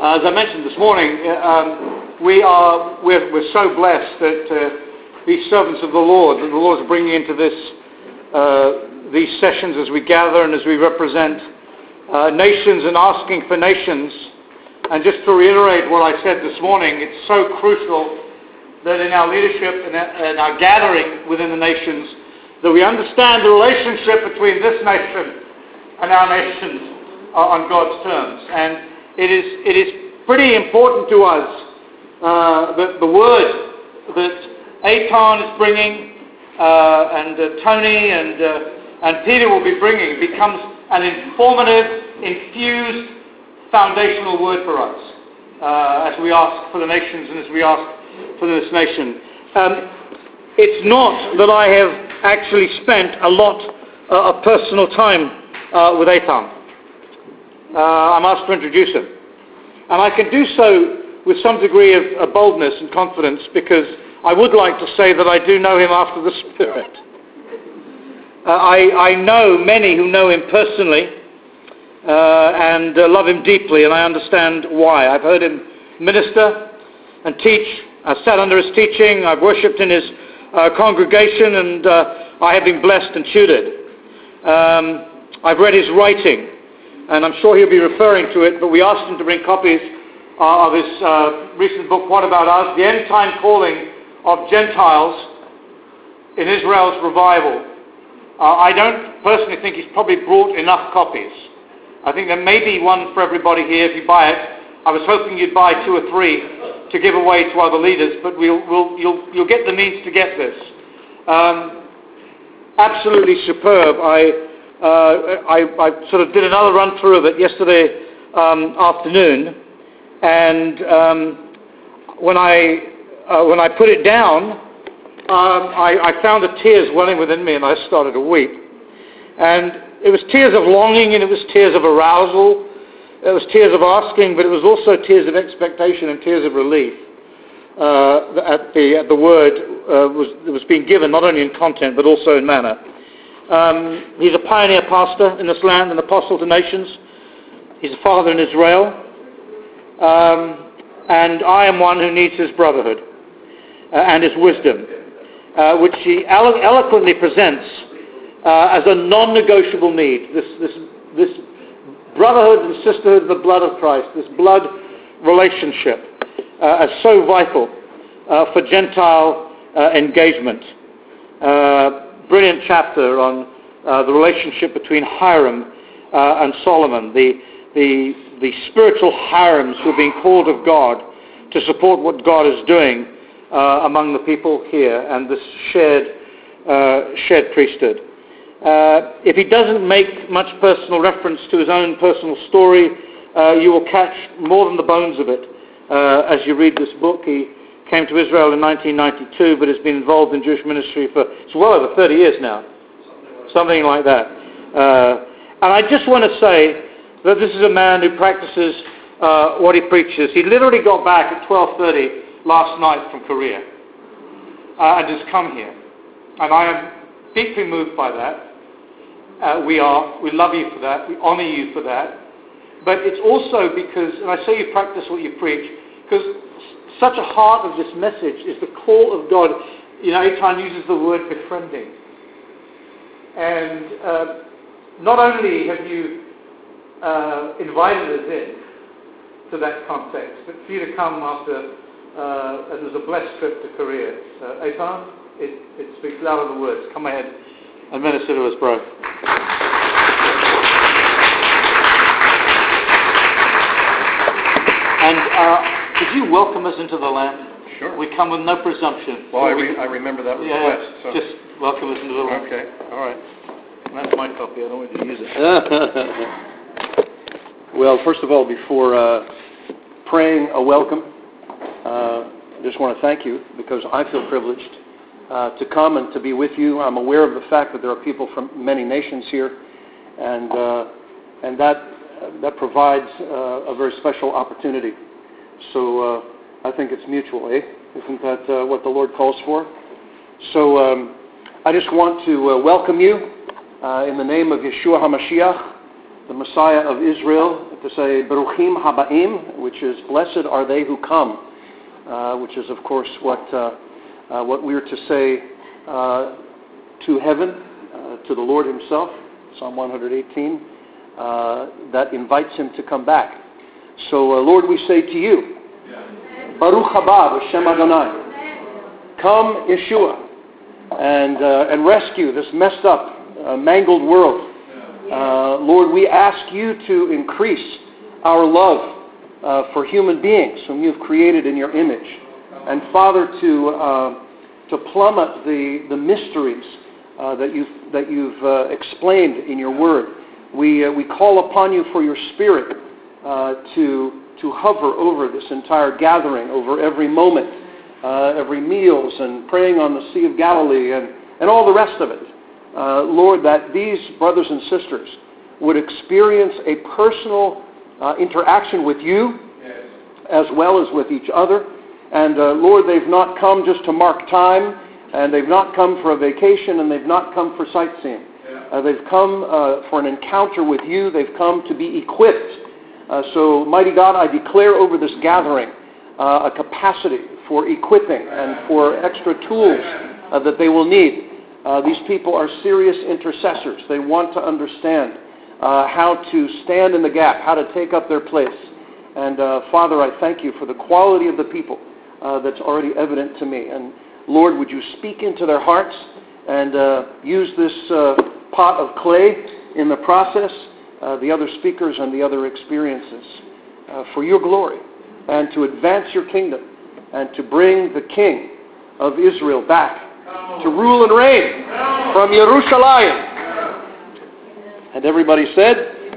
As I mentioned this morning, we're so blessed that these servants of the Lord, that the Lord is bringing into these sessions as we gather and as we represent nations and asking for nations. And just to reiterate what I said this morning, it's so crucial that in our leadership and our gathering within the nations, that we understand the relationship between this nation and our nations on God's terms. And it is pretty important to us that the word that Eitan is bringing and Tony and Peter will be bringing becomes an informative, infused, foundational word for us as we ask for the nations and as we ask for this nation. It's not that I have actually spent a lot of personal time with Eitan. I'm asked to introduce him. And I can do so with some degree of boldness and confidence because I would like to say that I do know him after the Spirit. I know many who know him personally and love him deeply, and I understand why. I've heard him minister and teach. I've sat under his teaching. I've worshipped in his congregation, and I have been blessed and tutored. I've read his writing, and I'm sure he'll be referring to it, but we asked him to bring copies of his recent book, What About Us? The End Time Calling of Gentiles in Israel's Revival. I don't personally think he's probably brought enough copies. I think there may be one for everybody here if you buy it. I was hoping you'd buy 2 or 3 to give away to other leaders, but you'll get the means to get this. Absolutely superb. I sort of did another run through of it yesterday afternoon, and when I put it down, I found the tears welling within me, and I started to weep. And it was tears of longing, and it was tears of arousal. It was tears of asking, but it was also tears of expectation and tears of relief at the word that was being given, not only in content but also in manner. He's a pioneer pastor in this land, an apostle to nations. He's a father in Israel. And I am one who needs his brotherhood and his wisdom, which he eloquently presents as a non-negotiable need. This brotherhood and sisterhood of the blood of Christ, this blood relationship, is so vital for Gentile engagement. Brilliant chapter on the relationship between Hiram and Solomon, the spiritual Hirams who are being called of God to support what God is doing among the people here and this shared priesthood. If he doesn't make much personal reference to his own personal story, you will catch more than the bones of it as you read this book. He came to Israel in 1992, but has been involved in Jewish ministry for well over 30 years now, something like that. And I just want to say that this is a man who practices what he preaches. He literally got back at 12:30 last night from Korea and has come here. And I am deeply moved by that. We love you for that. We honor you for that. But it's also because, and I say you practice what you preach, because such a heart of this message is the call of God. You know, Eitan uses the word befriending. And not only have you invited us in to that context, but for you to come after, and it was a blessed trip to Korea. Eitan, it speaks louder than words. Come ahead and minister to us, bro. And could you welcome us into the land? Sure. We come with no presumption. Well, I remember that request. Yeah, so. just welcome us into the land. Okay. All right. And that's my copy. I don't want you to use it. Well, first of all, before praying a welcome, I just want to thank you because I feel privileged to come and to be with you. I'm aware of the fact that there are people from many nations here, and that provides a very special opportunity. So I think it's mutual, eh? Isn't that what the Lord calls for? So I just want to welcome you in the name of Yeshua HaMashiach, the Messiah of Israel, to say Baruchim Habaim, which is blessed are they who come, which is of course what we're to say to heaven, to the Lord himself, Psalm 118, that invites him to come back. So Lord, we say to you, Baruch haba b'shem Adonai. Come, Yeshua, and rescue this messed up, mangled world. Lord, we ask you to increase our love for human beings whom you've created in your image. And Father, to plummet the mysteries that you've explained in your word. We call upon you for your Spirit to hover over this entire gathering, over every moment, every meals, and praying on the Sea of Galilee, and all the rest of it. Lord, that these brothers and sisters would experience a personal interaction with you, as well as with each other. And Lord, they've not come just to mark time, and they've not come for a vacation, and they've not come for sightseeing. They've come for an encounter with you. They've come to be equipped. So, mighty God, I declare over this gathering a capacity for equipping and for extra tools that they will need. These people are serious intercessors. They want to understand how to stand in the gap, how to take up their place. And Father, I thank you for the quality of the people that's already evident to me. And Lord, would you speak into their hearts and use this pot of clay in the process, the other speakers and the other experiences, for your glory, and to advance your kingdom, and to bring the King of Israel back to rule and reign from Jerusalem. And everybody said,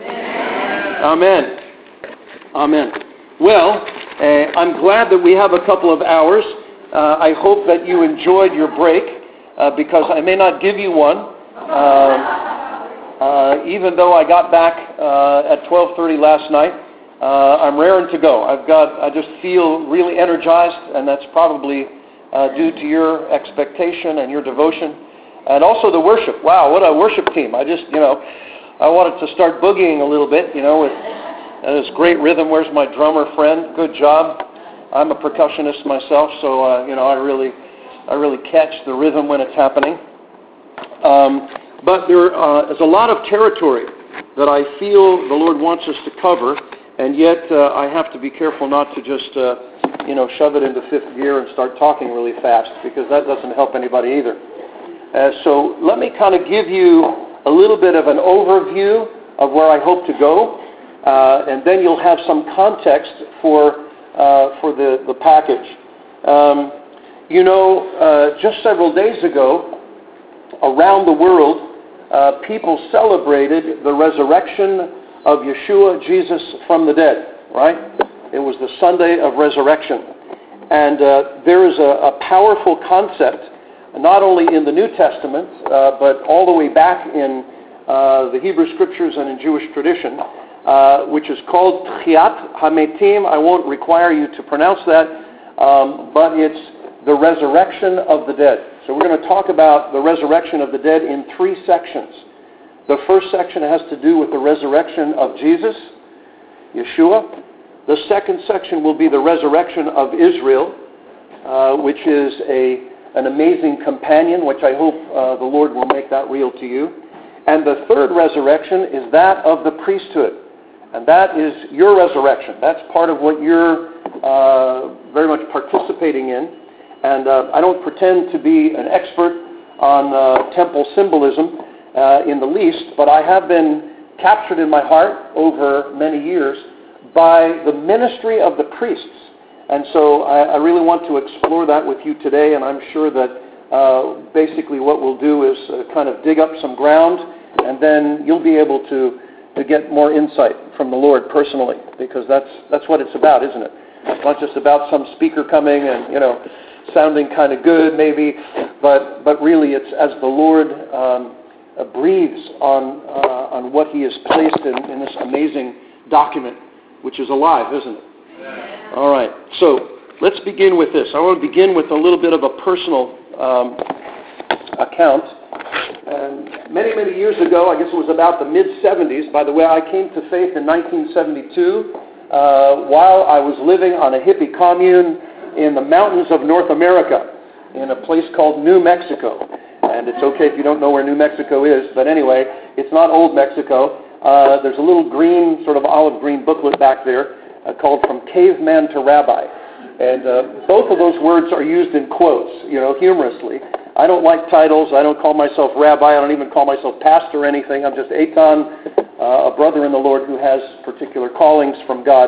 Amen. Amen. Well, I'm glad that we have a couple of hours. I hope that you enjoyed your break, because I may not give you one. Even though I got back at 12:30 last night, I'm raring to go. I just feel really energized, and that's probably due to your expectation and your devotion, and also the worship. Wow, what a worship team! I wanted to start boogieing a little bit, with this great rhythm. Where's my drummer friend? Good job. I'm a percussionist myself, so I really catch the rhythm when it's happening. But there is a lot of territory that I feel the Lord wants us to cover, and yet I have to be careful not to just shove it into fifth gear and start talking really fast, because that doesn't help anybody either. So let me kind of give you a little bit of an overview of where I hope to go, and then you'll have some context for the package. Just several days ago, around the world, people celebrated the resurrection of Yeshua, Jesus, from the dead, right? It was the Sunday of Resurrection. And there is a powerful concept, not only in the New Testament, but all the way back in the Hebrew Scriptures and in Jewish tradition, which is called Tchiat HaMetim. I won't require you to pronounce that, but it's the resurrection of the dead. So we're going to talk about the resurrection of the dead in three sections. The first section has to do with the resurrection of Jesus, Yeshua. The second section will be the resurrection of Israel, which is an amazing companion, which I hope the Lord will make that real to you. And the third resurrection is that of the priesthood. And that is your resurrection. That's part of what you're very much participating in. And I don't pretend to be an expert on temple symbolism in the least, but I have been captured in my heart over many years by the ministry of the priests. And so I really want to explore that with you today, and I'm sure that basically what we'll do is kind of dig up some ground, and then you'll be able to get more insight from the Lord personally, because that's what it's about, isn't it? It's not just about some speaker coming and, sounding kind of good maybe, but really it's as the Lord breathes on what He has placed in this amazing document, which is alive, isn't it? Yeah. All right, so let's begin with this. I want to begin with a little bit of a personal account. And many, many years ago, I guess it was about the mid-'70s, by the way, I came to faith in 1972 while I was living on a hippie commune in the mountains of North America in a place called New Mexico. And it's okay if you don't know where New Mexico is, but anyway, it's not old Mexico. There's a little green, sort of olive green booklet back there called From Caveman to Rabbi. And both of those words are used in quotes, humorously. I don't like titles. I don't call myself rabbi. I don't even call myself pastor or anything. I'm just Eitan, a brother in the Lord who has particular callings from God.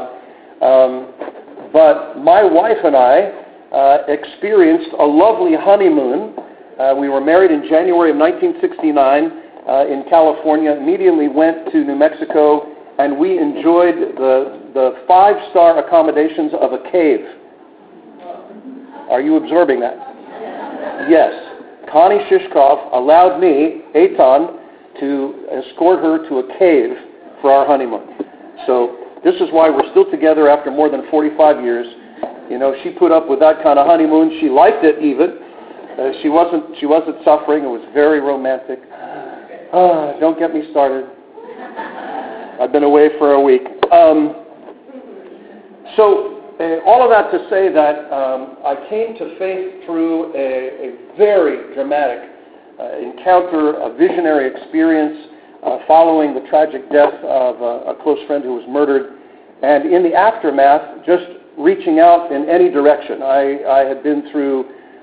But my wife and I experienced a lovely honeymoon. We were married in January of 1969 in California, immediately went to New Mexico, and we enjoyed the 5-star accommodations of a cave. Are you absorbing that? Yes. Connie Shishkoff allowed me, Eitan, to escort her to a cave for our honeymoon. So this is why we're still together after more than 45 years. She put up with that kind of honeymoon. She liked it even. She wasn't suffering. It was very romantic. Don't get me started. I've been away for a week. All of that to say that I came to faith through a very dramatic encounter, a visionary experience following the tragic death of a close friend who was murdered. And in the aftermath, just reaching out in any direction. I had been through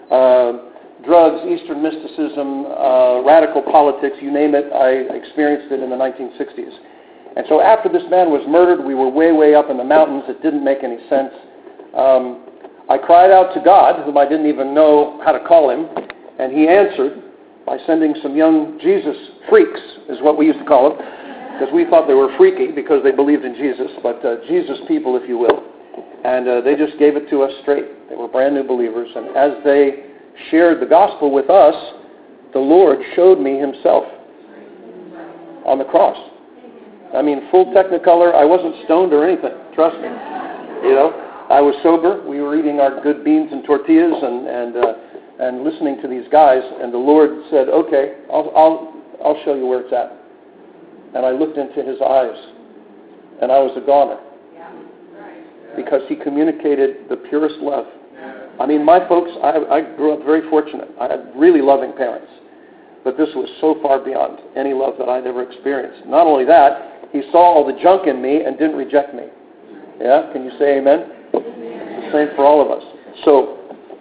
drugs, Eastern mysticism, radical politics, you name it. I experienced it in the 1960s. And so after this man was murdered, we were way, way up in the mountains. It didn't make any sense. I cried out to God, whom I didn't even know how to call him, and he answered by sending some young Jesus freaks, is what we used to call them, because we thought they were freaky because they believed in Jesus, but Jesus people, if you will. And they just gave it to us straight. They were brand new believers, and as they shared the gospel with us, the Lord showed me himself on the cross. I mean, full technicolor. I wasn't stoned or anything. Trust me. I was sober. We were eating our good beans and tortillas and listening to these guys. And the Lord said, "Okay, I'll show you where it's at." And I looked into his eyes, and I was a goner because he communicated the purest love. I mean, my folks, I grew up very fortunate. I had really loving parents. But this was so far beyond any love that I'd ever experienced. Not only that, he saw all the junk in me and didn't reject me. Yeah? Can you say amen? It's the same for all of us. So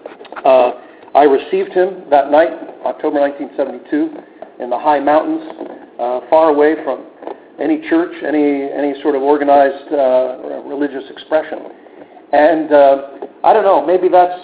I received him that night, October 1972, in the high mountains, far away from any church, any sort of organized religious expression. And I don't know, maybe that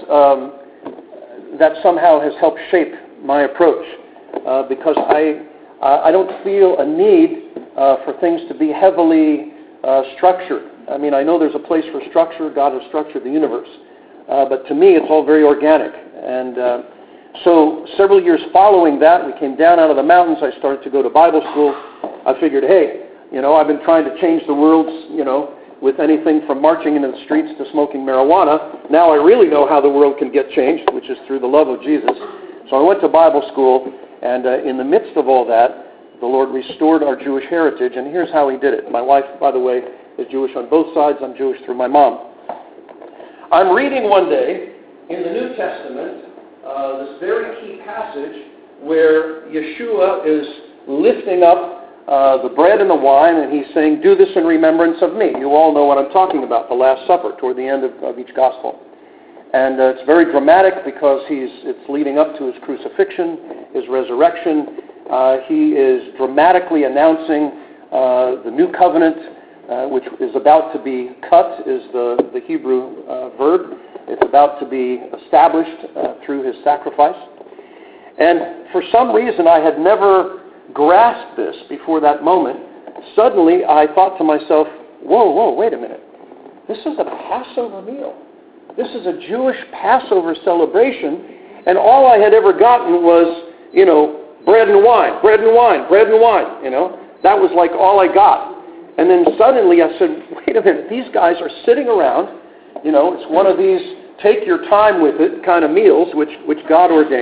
somehow has helped shape my approach because I don't feel a need for things to be heavily structured. I mean, I know there's a place for structure. God has structured the universe. But to me, it's all very organic. And so several years following that, we came down out of the mountains. I started to go to Bible school. I figured, hey, I've been trying to change the world, with anything from marching into the streets to smoking marijuana. Now I really know how the world can get changed, which is through the love of Jesus. So I went to Bible school, and in the midst of all that, the Lord restored our Jewish heritage, and here's how he did it. My wife, by the way, is Jewish on both sides. I'm Jewish through my mom. I'm reading one day in the New Testament this very key passage where Yeshua is lifting up the bread and the wine, and he's saying, "Do this in remembrance of me." You all know what I'm talking about, the Last Supper, toward the end of each gospel. And it's very dramatic because it's leading up to his crucifixion, his resurrection. He is dramatically announcing the new covenant, which is about to be cut, is the Hebrew verb. It's about to be established through his sacrifice. And for some reason, I had never grasped this before that moment. Suddenly, I thought to myself, whoa, wait a minute. This is a Passover meal. This is a Jewish Passover celebration, and all I had ever gotten was, bread and wine, bread and wine, bread and wine, That was like all I got. And then suddenly I said, wait a minute, these guys are sitting around, it's one of these take your time with it kind of meals, which God ordained,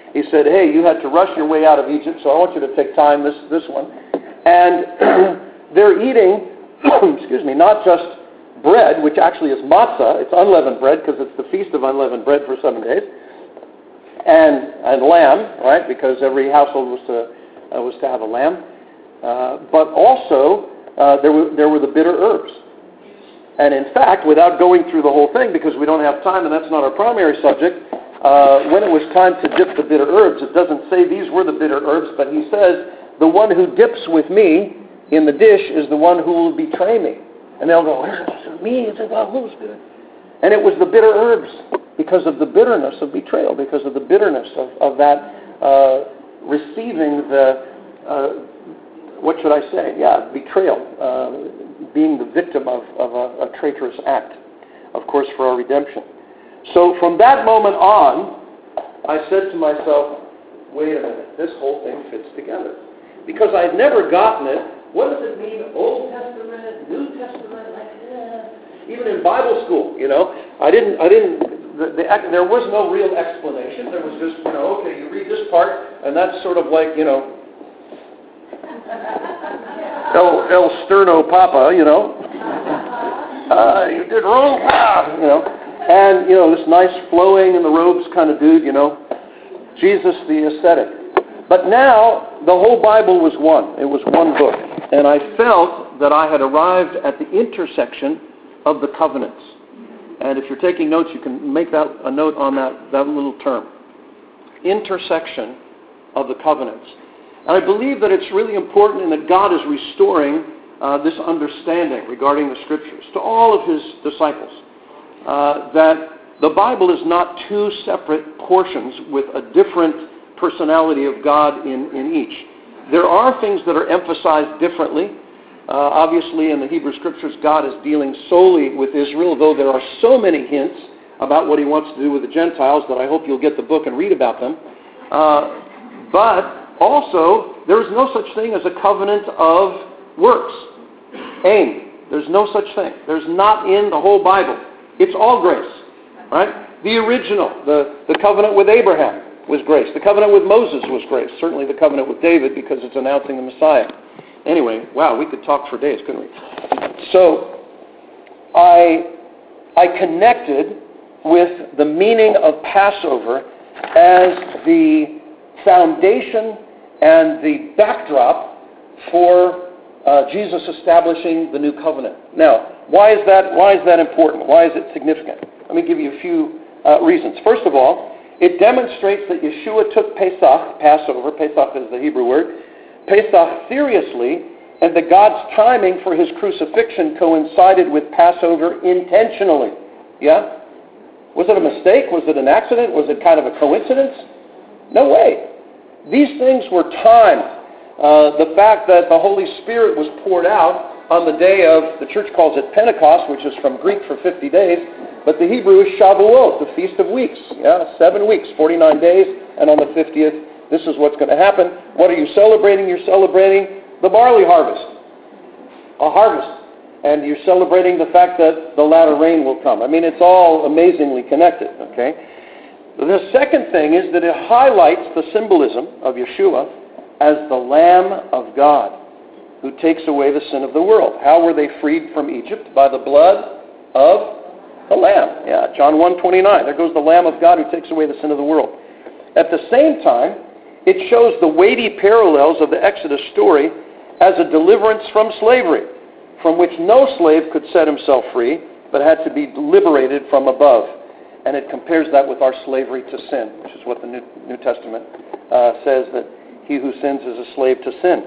He said, hey, you had to rush your way out of Egypt, so I want you to take time, this one. And they're eating, excuse me, not just bread, which actually is matzah. It's unleavened bread because it's the feast of unleavened bread for 7 days. And lamb, right, because every household was to have a lamb. But also, there were the bitter herbs. And in fact, without going through the whole thing, because we don't have time and that's not our primary subject, when it was time to dip the bitter herbs, it doesn't say these were the bitter herbs, but he says, the one who dips with me in the dish is the one who will betray me. And they'll go, me? It's about who's bitter? And it was the bitter herbs because of the bitterness of betrayal, because of the bitterness of that receiving the, what should I say? Yeah, betrayal, being the victim of a traitorous act, of course, for our redemption. So from that moment on, I said to myself, wait a minute, this whole thing fits together. Because I'd never gotten it. What does it mean, Old Testament, New Testament? Even in Bible school, there was no real explanation. There was just, okay, you read this part, and that's sort of like, El Sterno Papa, you did wrong, and, this nice flowing in the robes kind of dude, Jesus the ascetic. But now, the whole Bible was one. It was one book. And I felt that I had arrived at the intersection of the covenants. And if you're taking notes, you can make a note on that little term. Intersection of the covenants. And I believe that it's really important and that God is restoring this understanding regarding the Scriptures to all of His disciples. That the Bible is not two separate portions with a different personality of God in each. There are things that are emphasized differently. Obviously, in the Hebrew Scriptures, God is dealing solely with Israel, though there are so many hints about what He wants to do with the Gentiles that I hope you'll get the book and read about them. But also, there is no such thing as a covenant of works. Aim. There's no such thing. There's not in the whole Bible. It's all grace. Right? The original, the covenant with Abraham was grace. The covenant with Moses was grace. Certainly the covenant with David because it's announcing the Messiah. Anyway, wow, we could talk for days, couldn't we? So I connected with the meaning of Passover as the foundation and the backdrop for Jesus establishing the new covenant. Now, why is that important? Why is it significant? Let me give you a few reasons. First of all, it demonstrates that Yeshua took Pesach, Passover, Pesach is the Hebrew word, Pesach seriously, and that God's timing for His crucifixion coincided with Passover intentionally. Yeah? Was it a mistake? Was it an accident? Was it kind of a coincidence? No way. These things were timed. The fact that the Holy Spirit was poured out on the day of, the church calls it Pentecost, which is from Greek for 50 days, but the Hebrew is Shavuot, the Feast of Weeks. 7 weeks, 49 days, and on the 50th, this is what's going to happen. What are you celebrating? You're celebrating the barley harvest. A harvest. And you're celebrating the fact that the latter rain will come. I mean, it's all amazingly connected, okay? The second thing is that it highlights the symbolism of Yeshua as the Lamb of God who takes away the sin of the world. How were they freed from Egypt? By the blood of the Lamb. Yeah, John 1:29. There goes the Lamb of God who takes away the sin of the world. At the same time, it shows the weighty parallels of the Exodus story as a deliverance from slavery, from which no slave could set himself free, but had to be liberated from above. And it compares that with our slavery to sin, which is what the New Testament says, that he who sins is a slave to sin.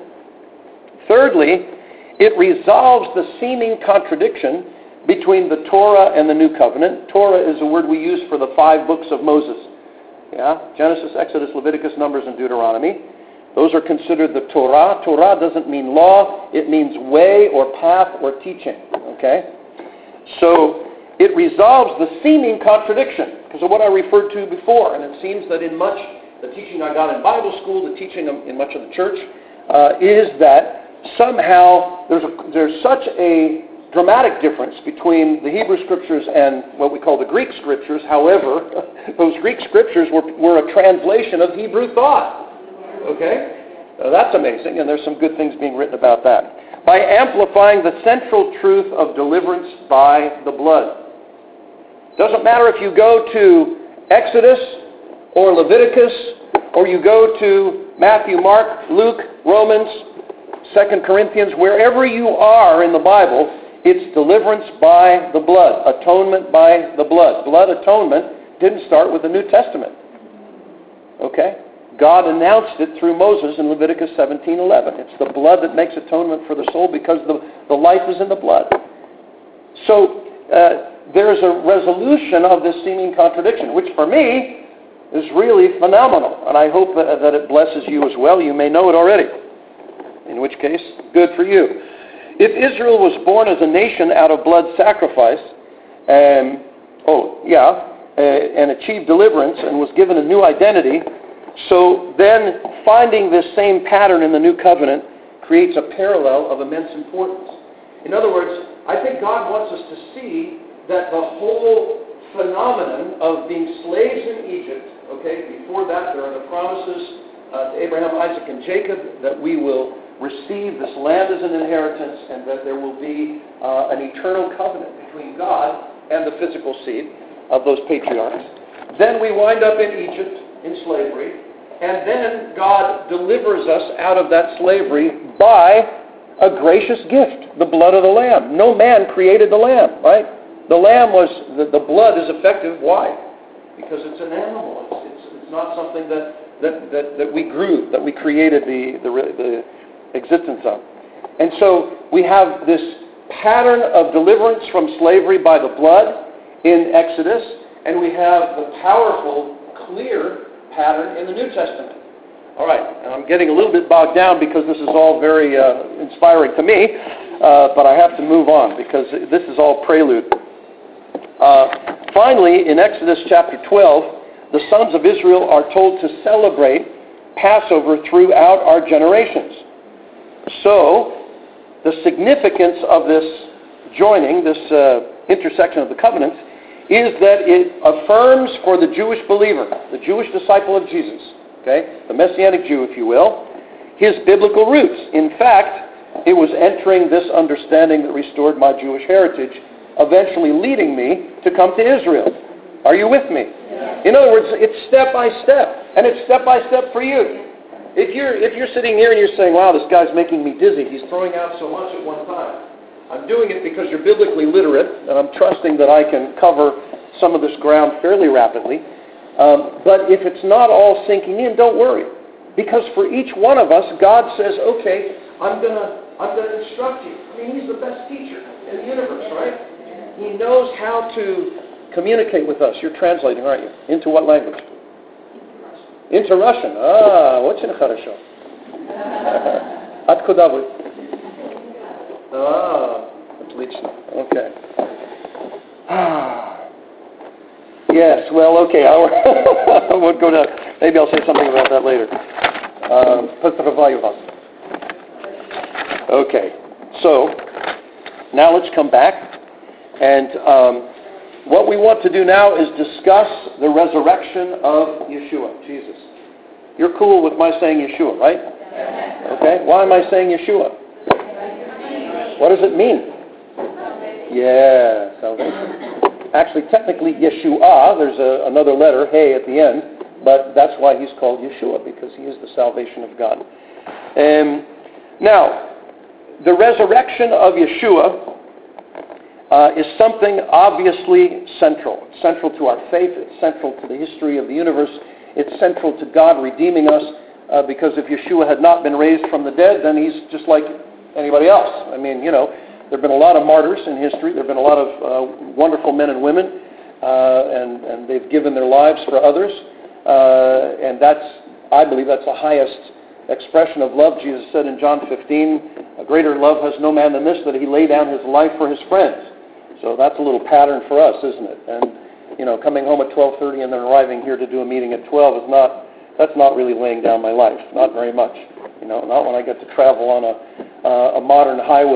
Thirdly, it resolves the seeming contradiction between the Torah and the New Covenant. Torah is a word we use for the 5 books of Moses. Yeah? Genesis, Exodus, Leviticus, Numbers, and Deuteronomy. Those are considered the Torah. Torah doesn't mean law. It means way or path or teaching. Okay? So it resolves the seeming contradiction because of what I referred to before. And it seems that in much, the teaching I got in Bible school, the teaching in much of the church, is that somehow there's such a dramatic difference between the Hebrew Scriptures and what we call the Greek Scriptures. However, those Greek Scriptures were a translation of Hebrew thought. Okay? That's amazing, and there's some good things being written about that. By amplifying the central truth of deliverance by the blood. Doesn't matter if you go to Exodus or Leviticus, or you go to Matthew, Mark, Luke, Romans, 2 Corinthians, wherever you are in the Bible, it's deliverance by the blood, atonement by the blood. Blood atonement didn't start with the New Testament. Okay? God announced it through Moses in Leviticus 17:11. It's the blood that makes atonement for the soul because the life is in the blood. So there's a resolution of this seeming contradiction, which for me is really phenomenal. And I hope that it blesses you as well. You may know it already. In which case, good for you. If Israel was born as a nation out of blood sacrifice, and achieved deliverance and was given a new identity, so then finding this same pattern in the new covenant creates a parallel of immense importance. In other words, I think God wants us to see that the whole phenomenon of being slaves in Egypt, okay, before that there are the promises to Abraham, Isaac, and Jacob that we will receive this land as an inheritance and that there will be an eternal covenant between God and the physical seed of those patriarchs. Then we wind up in Egypt in slavery, and then God delivers us out of that slavery by a gracious gift, the blood of the Lamb. No man created the Lamb, right? The Lamb was, the blood is effective. Why? Because it's an animal. It's not something that we grew, that we created the existence of. And so we have this pattern of deliverance from slavery by the blood in Exodus, and we have the powerful, clear pattern in the New Testament. All right, and I'm getting a little bit bogged down because this is all very inspiring to me, but I have to move on because this is all prelude. Finally, in Exodus chapter 12, the sons of Israel are told to celebrate Passover throughout our generations. So, the significance of this joining, this intersection of the covenants, is that it affirms for the Jewish believer, the Jewish disciple of Jesus, okay, the Messianic Jew, if you will, his biblical roots. In fact, it was entering this understanding that restored my Jewish heritage, eventually leading me to come to Israel. Are you with me? Yeah. In other words, it's step by step, and it's step by step for you. If you're sitting here and you're saying, wow, this guy's making me dizzy, he's throwing out so much at one time. I'm doing it because you're biblically literate, and I'm trusting that I can cover some of this ground fairly rapidly. But if it's not all sinking in, don't worry. Because for each one of us, God says, okay, I'm gonna instruct you. I mean, he's the best teacher in the universe, right? He knows how to communicate with us. You're translating, aren't you? Into what language? Into Russian. Очень хорошо. Откуда вы? Отлично. Okay. Yes, well, okay. I won't go to... Maybe I'll say something about that later. Поздравляю вас. Okay. So, now let's come back. And what we want to do now is discuss the resurrection of Yeshua, Jesus. You're cool with my saying Yeshua, right? Okay. Why am I saying Yeshua? What does it mean? Yeah, salvation. Actually, technically, Yeshua, there's another letter, hey, at the end, but that's why he's called Yeshua, because he is the salvation of God. Now, the resurrection of Yeshua is something obviously central. It's central to our faith. It's central to the history of the universe. It's central to God redeeming us, because if Yeshua had not been raised from the dead, then he's just like anybody else. I mean, you know, there have been a lot of martyrs in history. There have been a lot of wonderful men and women, and they've given their lives for others. And I believe that's the highest expression of love. Jesus said in John 15, a greater love has no man than this, that he lay down his life for his friends. So that's a little pattern for us, isn't it? And, you know, coming home at 12:30 and then arriving here to do a meeting at 12 that's not really laying down my life. Not very much. You know, not when I get to travel on a modern highway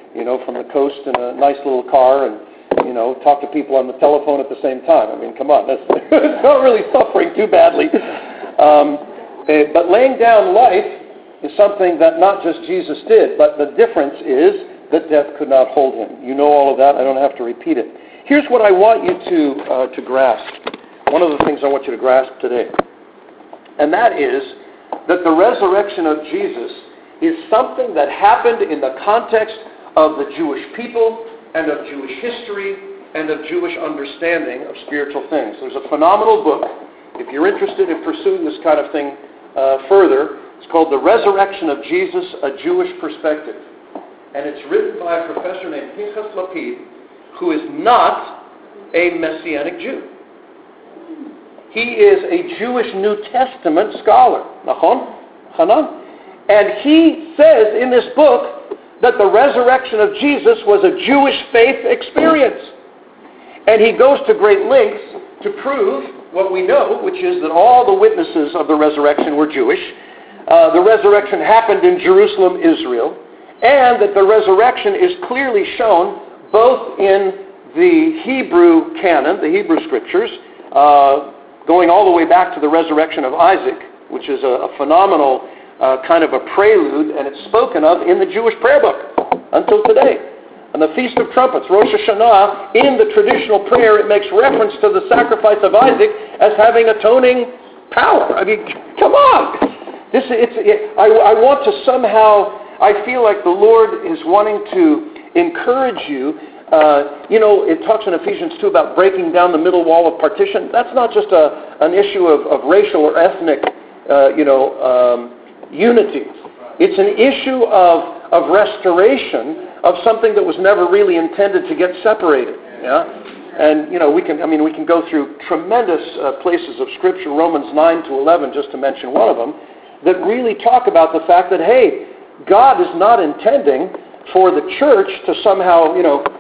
from the coast in a nice little car and, talk to people on the telephone at the same time. I mean, come on, that's it's not really suffering too badly. But laying down life is something that not just Jesus did, but the difference is that death could not hold him. You know all of that. I don't have to repeat it. Here's what I want you to grasp. One of the things I want you to grasp today. And that is that the resurrection of Jesus is something that happened in the context of the Jewish people and of Jewish history and of Jewish understanding of spiritual things. There's a phenomenal book. If you're interested in pursuing this kind of thing further, it's called The Resurrection of Jesus, A Jewish Perspective. And it's written by a professor named Pinchas Lapid, who is not a Messianic Jew. He is a Jewish New Testament scholar. Nachon? Hanan? And he says in this book that the resurrection of Jesus was a Jewish faith experience. And he goes to great lengths to prove what we know, which is that all the witnesses of the resurrection were Jewish. The resurrection happened in Jerusalem, Israel, and that the resurrection is clearly shown both in the Hebrew canon, the Hebrew scriptures, going all the way back to the resurrection of Isaac, which is a phenomenal kind of a prelude, and it's spoken of in the Jewish prayer book until today. On the Feast of Trumpets, Rosh Hashanah, in the traditional prayer, it makes reference to the sacrifice of Isaac as having atoning power. I mean, come on! I want to somehow, I feel like the Lord is wanting to encourage you. It talks in Ephesians 2 about breaking down the middle wall of partition. That's not just an issue of racial or ethnic, unity. It's an issue of restoration of something that was never really intended to get separated. Yeah, and we can go through tremendous places of Scripture, Romans 9 to 11, just to mention one of them, that really talk about the fact that God is not intending for the church to somehow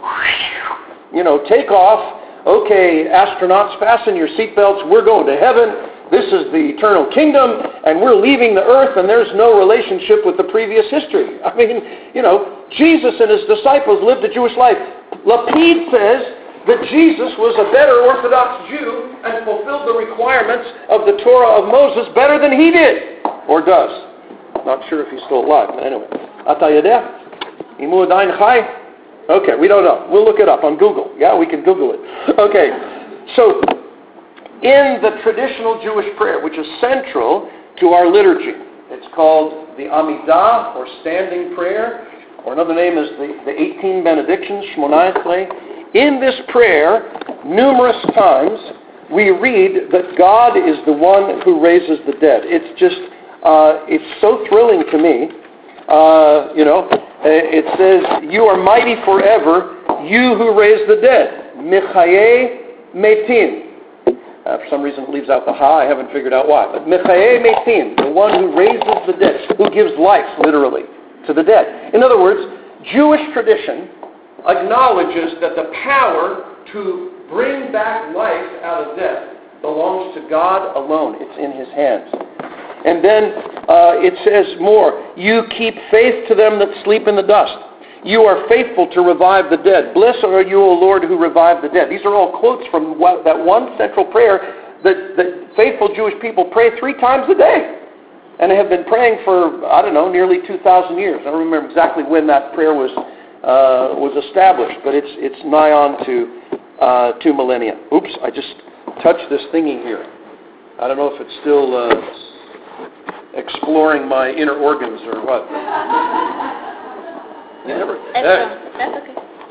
take off. Okay, astronauts, fasten your seatbelts. We're going to heaven. This is the eternal kingdom, and we're leaving the earth, and there's no relationship with the previous history. I mean, Jesus and his disciples lived a Jewish life. Lapid says that Jesus was a better Orthodox Jew and fulfilled the requirements of the Torah of Moses better than he did, or does. Not sure if he's still alive, but anyway. Ata yedeh? Imu adayin chai? Okay, we don't know. We'll look it up on Google. Yeah, we can Google it. Okay, so in the traditional Jewish prayer, which is central to our liturgy, it's called the Amidah, or standing prayer, or another name is the 18 benedictions, Shmonayesle. In this prayer, numerous times, we read that God is the one who raises the dead. It's just, it's so thrilling to me. It says, you are mighty forever, you who raise the dead. Michaye metim. For some reason it leaves out the ha, I haven't figured out why. But Michaye metim, the one who raises the dead, who gives life, literally, to the dead. In other words, Jewish tradition acknowledges that the power to bring back life out of death belongs to God alone. It's in his hands. And then it says more, you keep faith to them that sleep in the dust. You are faithful to revive the dead. Blessed are you, O Lord, who revive the dead. These are all quotes from that one central prayer that faithful Jewish people pray 3 times a day. And they have been praying for, nearly 2,000 years. I don't remember exactly when that prayer was established, but it's nigh on to 2 millennia. Oops, I just touched this thingy here. I don't know if it's still exploring my inner organs or what. That's okay.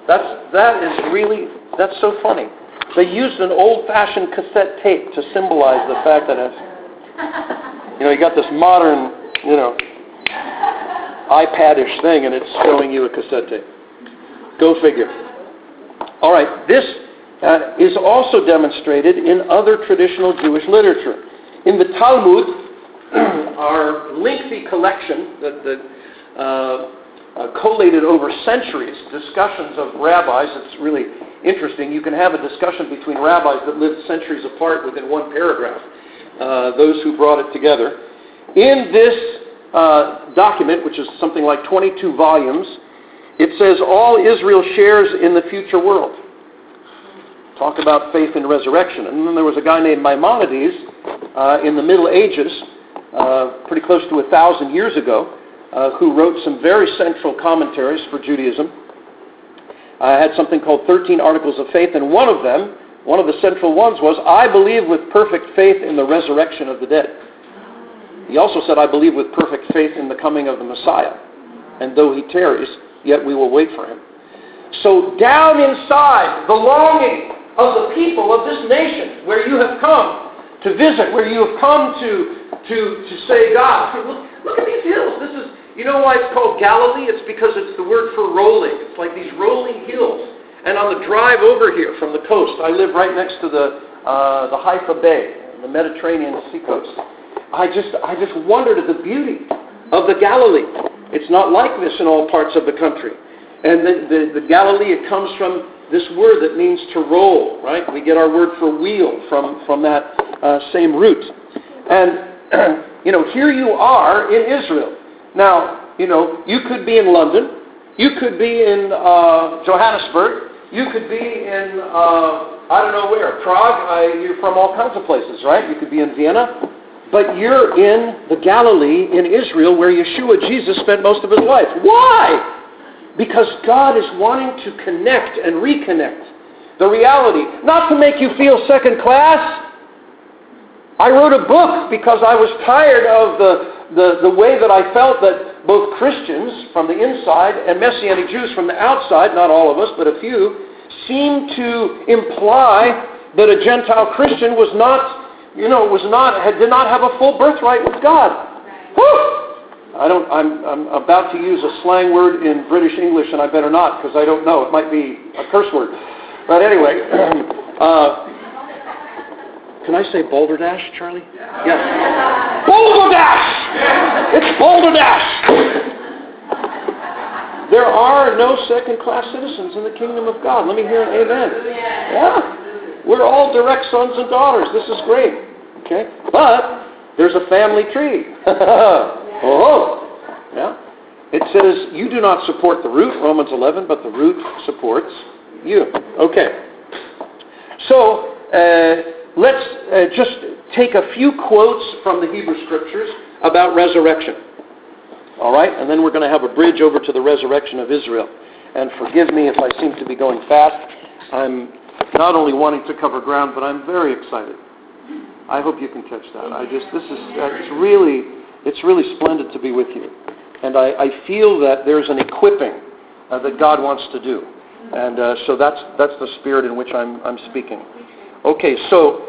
That's so funny. They used an old-fashioned cassette tape to symbolize the fact that you got this modern, iPad-ish thing, and it's showing you a cassette tape. Go figure. All right, this is also demonstrated in other traditional Jewish literature. In the Talmud, our lengthy collection that collated over centuries, discussions of rabbis. It's really interesting. You can have a discussion between rabbis that lived centuries apart within one paragraph, those who brought it together. In this document, which is something like 22 volumes, It says all Israel shares in the future world. Talk about faith in resurrection. And then there was a guy named Maimonides in the Middle Ages, pretty close to 1,000 years ago, who wrote some very central commentaries for Judaism. Had something called 13 Articles of Faith, and one of the central ones was, I believe with perfect faith in the resurrection of the dead. He also said, I believe with perfect faith in the coming of the Messiah. And though he tarries, yet we will wait for him. So down inside, the longing of the people of this nation, where you have come to visit, where you have come to say, God, look at these hills. This is, you know why it's called Galilee? It's because it's the word for rolling. It's like these rolling hills. And on the drive over here from the coast, I live right next to the Haifa Bay, the Mediterranean seacoast. I just wondered at the beauty of the Galilee. It's not like this in all parts of the country. And the Galilee, it comes from this word that means to roll, right? We get our word for wheel from that same root. And, here you are in Israel. Now, you could be in London. You could be in Johannesburg. You could be in, I don't know where, Prague. You're from all kinds of places, right? You could be in Vienna. But you're in the Galilee in Israel where Yeshua, Jesus, spent most of his life. Why? Because God is wanting to connect and reconnect the reality. Not to make you feel second class. I wrote a book because I was tired of the way that I felt that both Christians from the inside and Messianic Jews from the outside, not all of us, but a few, seemed to imply that a Gentile Christian did not have a full birthright with God. Whew! I'm about to use a slang word in British English, and I better not, because I don't know. It might be a curse word. But anyway, can I say balderdash, Charlie? Yes. Balderdash! It's balderdash! There are no second-class citizens in the kingdom of God. Let me hear an amen. Yeah. We're all direct sons and daughters. This is great. Okay? But there's a family tree. Oh. Yeah. It says, you do not support the root, Romans 11, but the root supports you. Okay. So, let's just take a few quotes from the Hebrew Scriptures about resurrection. All right? And then we're going to have a bridge over to the resurrection of Israel. And forgive me if I seem to be going fast. I'm not only wanting to cover ground, but I'm very excited. I hope you can catch that. It's really splendid to be with you. And I feel that there's an equipping that God wants to do. And so that's the spirit in which I'm speaking. Okay, so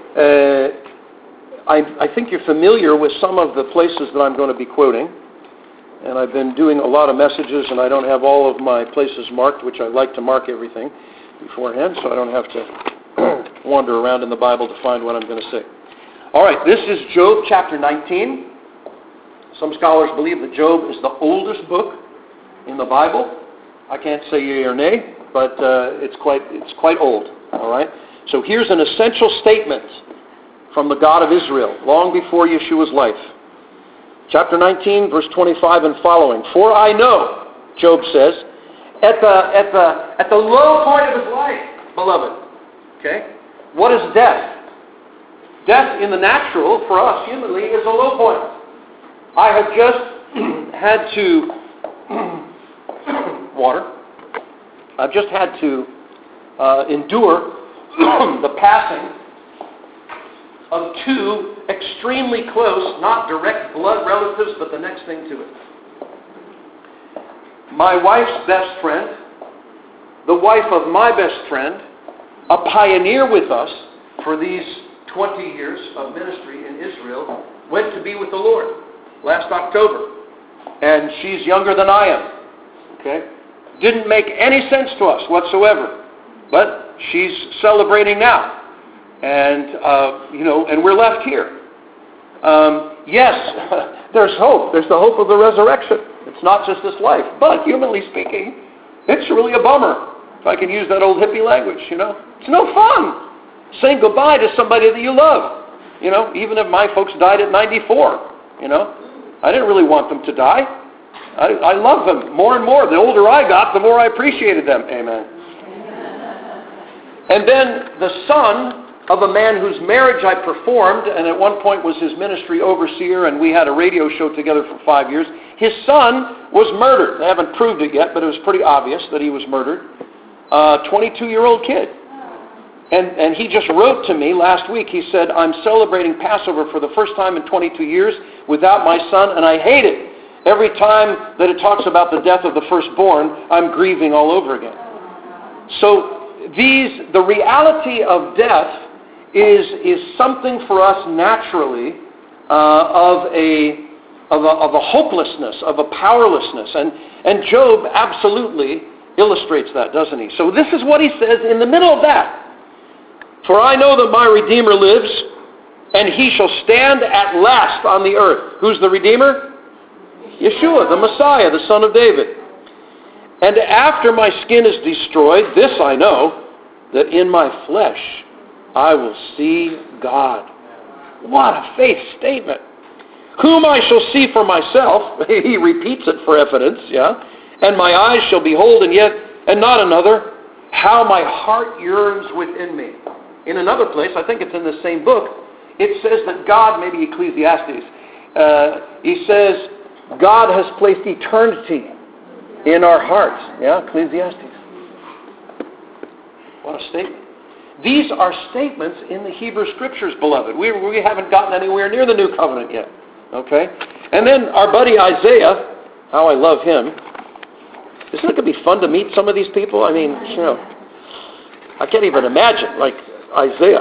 I think you're familiar with some of the places that I'm going to be quoting. And I've been doing a lot of messages, and I don't have all of my places marked, which I like to mark everything beforehand, so I don't have to wander around in the Bible to find what I'm going to say. All right, this is Job chapter 19. Some scholars believe that Job is the oldest book in the Bible. I can't say yea or nay, but it's quite old. All right. So here's an essential statement from the God of Israel, long before Yeshua's life. Chapter 19, verse 25 and following. For I know, Job says, at the low point of his life, beloved. Okay? What is death? Death in the natural, for us humanly, is a low point. I have just had to I've just had to endure the passing of two extremely close, not direct blood relatives, but the next thing to it. My wife's best friend, the wife of my best friend, a pioneer with us for these 20 years of ministry in Israel, went to be with the Lord last October. And she's younger than I am. Okay? Didn't make any sense to us whatsoever. But she's celebrating now. And, and we're left here. Yes, there's hope. There's the hope of the resurrection. It's not just this life. But humanly speaking, it's really a bummer. If I can use that old hippie language, It's no fun saying goodbye to somebody that you love. Even if my folks died at 94, I didn't really want them to die. I love them more and more. The older I got, the more I appreciated them. Amen. And then the son of a man whose marriage I performed, and at one point was his ministry overseer, and we had a radio show together for 5 years. His son was murdered. They haven't proved it yet, but it was pretty obvious that he was murdered. 22-year-old kid. And he just wrote to me last week. He said, I'm celebrating Passover for the first time in 22 years without my son, and I hate it. Every time that it talks about the death of the firstborn, I'm grieving all over again. So the reality of death is something for us naturally of a hopelessness, of a powerlessness. And Job absolutely illustrates that, doesn't he? So this is what he says in the middle of that. For I know that my Redeemer lives, and he shall stand at last on the earth. Who's the Redeemer? Yeshua, the Messiah, the Son of David. And after my skin is destroyed, this I know, that in my flesh I will see God. What a faith statement. Whom I shall see for myself. He repeats it for evidence, yeah. And my eyes shall behold, and not another. How my heart yearns within me. In another place, I think it's in the same book, it says that God, maybe Ecclesiastes, he says, God has placed eternity in our hearts. Yeah, Ecclesiastes. What a statement. These are statements in the Hebrew Scriptures, beloved. We haven't gotten anywhere near the New Covenant yet. Okay? And then our buddy Isaiah, how I love him. Isn't it going to be fun to meet some of these people? I mean, I can't even imagine. Like Isaiah,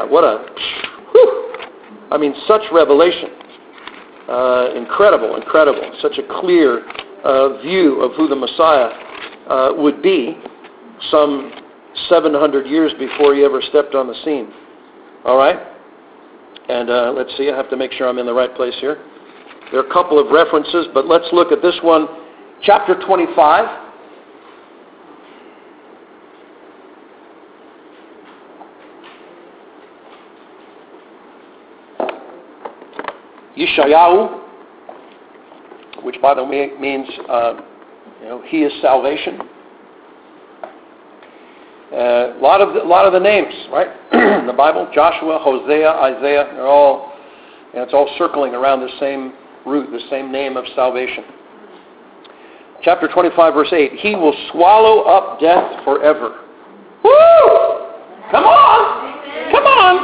such revelation. Incredible. Such a clear view of who the Messiah would be some 700 years before he ever stepped on the scene. All right? And let's see, I have to make sure I'm in the right place here. There are a couple of references, but let's look at this one. Chapter 25. Yeshayahu, which by the way means, he is salvation. A lot of the names, right? In the Bible, Joshua, Hosea, Isaiah, it's all circling around the same root, the same name of salvation. Chapter 25, verse 8, he will swallow up death forever. Woo! Come on! Come on!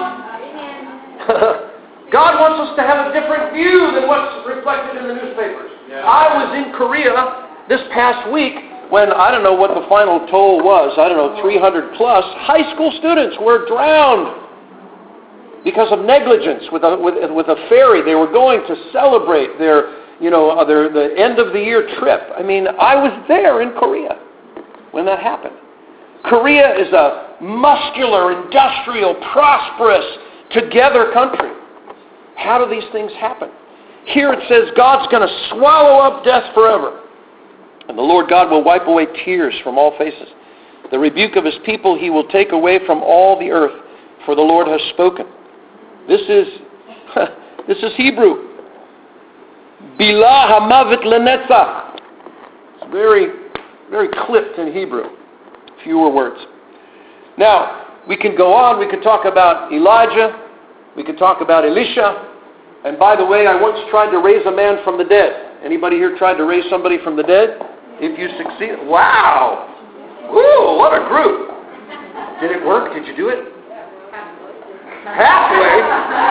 God wants us to have a different view than what's reflected in the newspapers. Yeah. I was in Korea this past week when, I don't know what the final toll was, 300 plus high school students were drowned because of negligence with a ferry. They were going to celebrate the end of the year trip. I mean, I was there in Korea when that happened. Korea is a muscular, industrial, prosperous, together country. How do these things happen? Here it says God's going to swallow up death forever. And the Lord God will wipe away tears from all faces. The rebuke of his people he will take away from all the earth, for the Lord has spoken. This is Hebrew. Bilah hamavet lenetzach. It's very, very clipped in Hebrew. Fewer words. Now, we can go on. We could talk about Elijah. We could talk about Elisha. And by the way, I once tried to raise a man from the dead. Anybody here tried to raise somebody from the dead? If you succeed, wow! Ooh, what a group! Did it work? Did you do it? Halfway?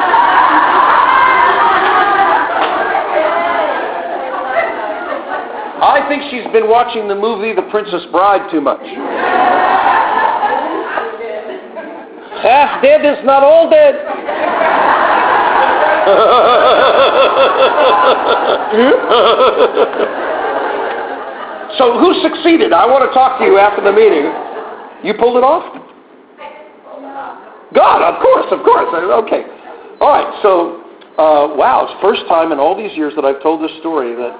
I think she's been watching the movie The Princess Bride too much. Half dead is not all dead. So who succeeded? I want to talk to you after the meeting. You pulled it off? God, of course. Okay. All right, so, wow, it's the first time in all these years that I've told this story that...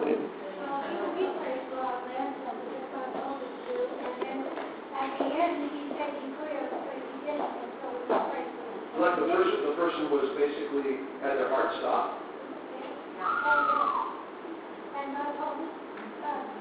The person was basically had their heart stopped.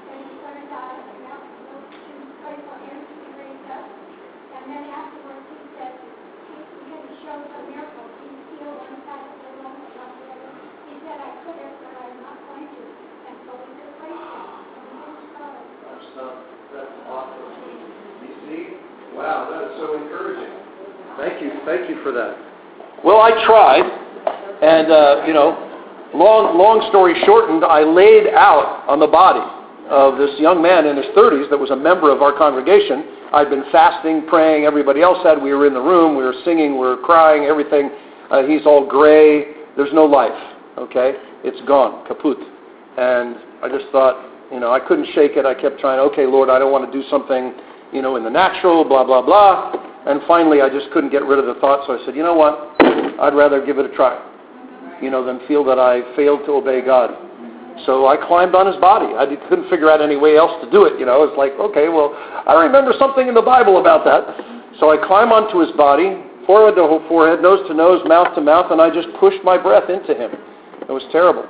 so encouraging. Thank you for that. Well, I tried, and long story shortened, I laid out on the body of this young man in his 30s that was a member of our congregation. I'd been fasting, praying, everybody else had. We were in the room, we were singing, we were crying, everything. He's all gray, there's no life, okay? It's gone, kaput. And I just thought, I couldn't shake it. I kept trying, okay, Lord, I don't want to do something, in the natural, blah, blah, blah. And finally, I just couldn't get rid of the thought, so I said, you know what? I'd rather give it a try, than feel that I failed to obey God. So I climbed on his body. I couldn't figure out any way else to do it, It's like, okay, well, I remember something in the Bible about that. So I climb onto his body, forehead to forehead, nose to nose, mouth to mouth, and I just pushed my breath into him. It was terrible.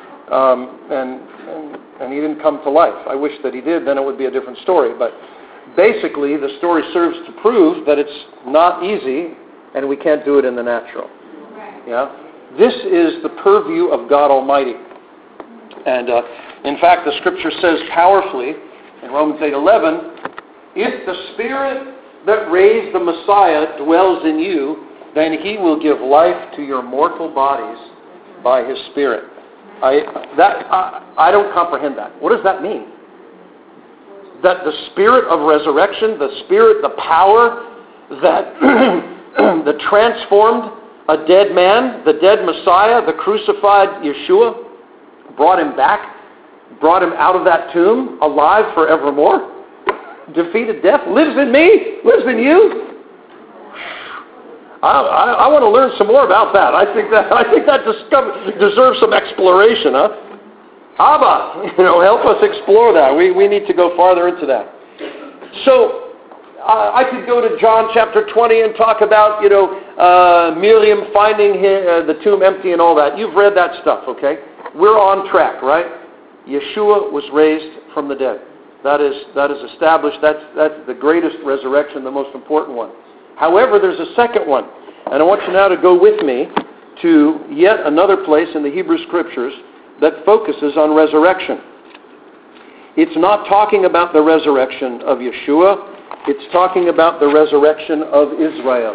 And he didn't come to life. I wish that he did, then it would be a different story. But basically, the story serves to prove that it's not easy, and we can't do it in the natural. Yeah? This is the purview of God Almighty. And in fact, the Scripture says powerfully in Romans 8:11, if the Spirit that raised the Messiah dwells in you, then He will give life to your mortal bodies by His Spirit. I don't comprehend that. What does that mean? That the Spirit of resurrection, the Spirit, the power that that transformed a dead man, the dead Messiah, the crucified Yeshua, brought him back, brought him out of that tomb, alive forevermore, defeated death, lives in me, lives in you. I want to learn some more about that. I think that deserves some exploration, huh? Abba, help us explore that. We need to go farther into that. So I could go to John chapter 20 and talk about, Miriam finding the tomb empty and all that. You've read that stuff, okay? We're on track, right? Yeshua was raised from the dead. That is established. That's the greatest resurrection, the most important one. However, there's a second one. And I want you now to go with me to yet another place in the Hebrew Scriptures that focuses on resurrection. It's not talking about the resurrection of Yeshua. It's talking about the resurrection of Israel.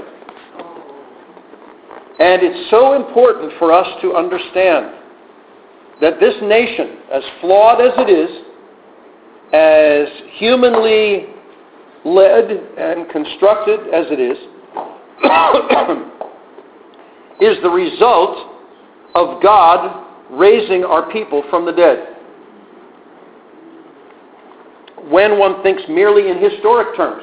And it's so important for us to understand that this nation, as flawed as it is, as humanly led and constructed as it is the result of God raising our people from the dead. When one thinks merely in historic terms.